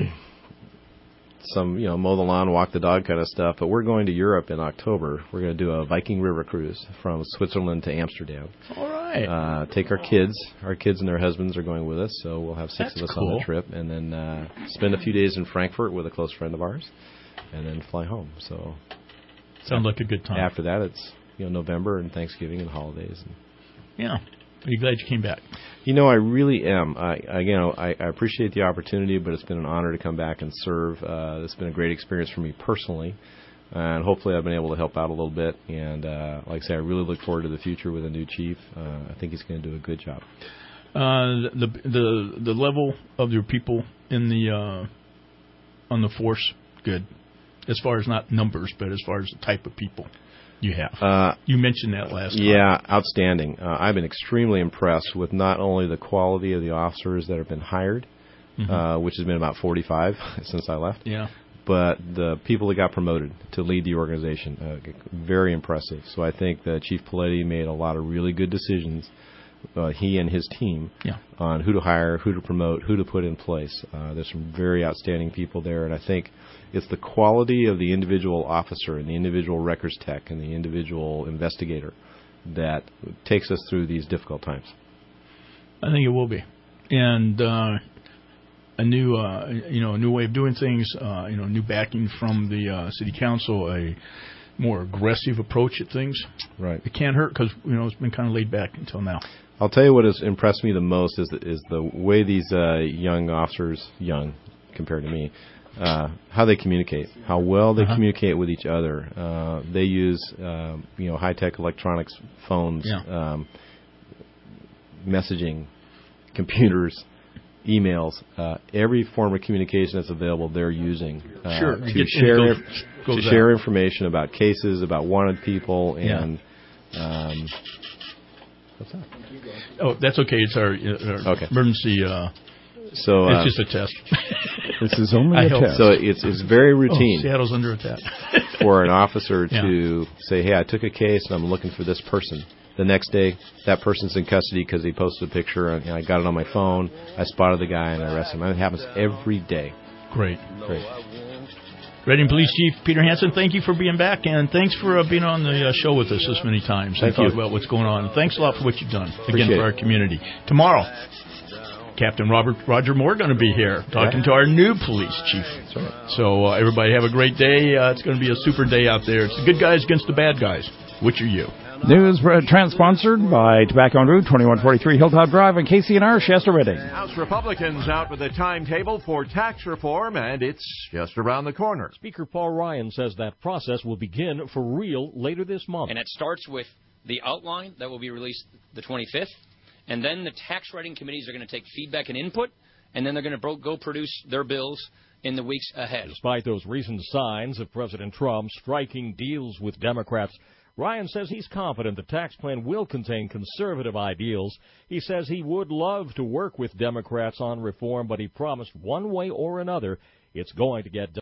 some you know mow the lawn, walk the dog kind of stuff. But we're going to Europe in October. We're going to do a Viking River cruise from Switzerland to Amsterdam. All right. Uh, take our kids. Our kids and their husbands are going with us, so we'll have six That's of us cool. on the trip, and then uh, spend a few days in Frankfurt with a close friend of ours, and then fly home. So, Sounds like a good time. After that, it's you know November and Thanksgiving and holidays. And, Yeah. Are you glad you came back? You know, I really am. I, I you know, I, I appreciate the opportunity, but it's been an honor to come back and serve. Uh, it's been a great experience for me personally, and hopefully I've been able to help out a little bit. And uh, like I say, I really look forward to the future with a new chief. Uh, I think he's going to do a good job. Uh, the the the level of your people in the uh, on the force, good. As far as not numbers, but as far as the type of people you have. Uh, you mentioned that last time. Yeah, outstanding. Uh, I've been extremely impressed with not only the quality of the officers that have been hired, Mm-hmm. uh, which has been about forty-five since I left, Yeah. but the people that got promoted to lead the organization, uh, very impressive. So I think that Chief Paletti made a lot of really good decisions, uh, he and his team, Yeah. on who to hire, who to promote, who to put in place. Uh, there's some very outstanding people there, and I think it's the quality of the individual officer and the individual records tech and the individual investigator that takes us through these difficult times. I think it will be. And uh, a new, uh, you know, a new way of doing things, uh, you know, new backing from the uh, city council, a more aggressive approach at things. Right. It can't hurt because, you know, it's been kind of laid back until now. I'll tell you what has impressed me the most is the, is the way these uh, young officers, young compared to me, uh, how they communicate, how well they Uh-huh. communicate with each other. Uh, they use, uh, you know, high-tech electronics, phones, Yeah. um, messaging, computers, emails, uh, every form of communication that's available they're using uh, Sure. to Get- share it goes- inf- goes to out. share information about cases, about wanted people, Yeah. and um, what's that? Oh, that's okay. It's our, our Okay. emergency. Uh, So uh, it's just a test. This is only I a hope test. So it's it's very routine Oh, Seattle's under attack. for an officer Yeah. to say, "Hey, I took a case and I'm looking for this person." The next day, that person's in custody because he posted a picture and I got it on my phone. I spotted the guy and I arrested him. It happens every day. Great. Great. Reading Police Chief Peter Hansen, thank you for being back, and thanks for uh, being on the uh, show with us this many times. Thank and you. talk about what's going on. Thanks a lot for what you've done, again, Appreciate for our it. community. Tomorrow, Captain Robert Roger Moore going to be here talking Yeah. to our new police chief. So uh, everybody have a great day. Uh, it's going to be a super day out there. It's the good guys against the bad guys. Which are you? News uh, trans-sponsored by Tobacco on Route, twenty-one forty-three Hilltop Drive, and K C N R, Shasta Redding. House Republicans out with a timetable for tax reform, and it's just around the corner. Speaker Paul Ryan says that process will begin for real later this month. And it starts with the outline that will be released the twenty-fifth, and then the tax writing committees are going to take feedback and input, and then they're going to bro- go produce their bills in the weeks ahead. Despite those recent signs of President Trump striking deals with Democrats, Ryan says he's confident the tax plan will contain conservative ideals. He says he would love to work with Democrats on reform, but he promised one way or another it's going to get done.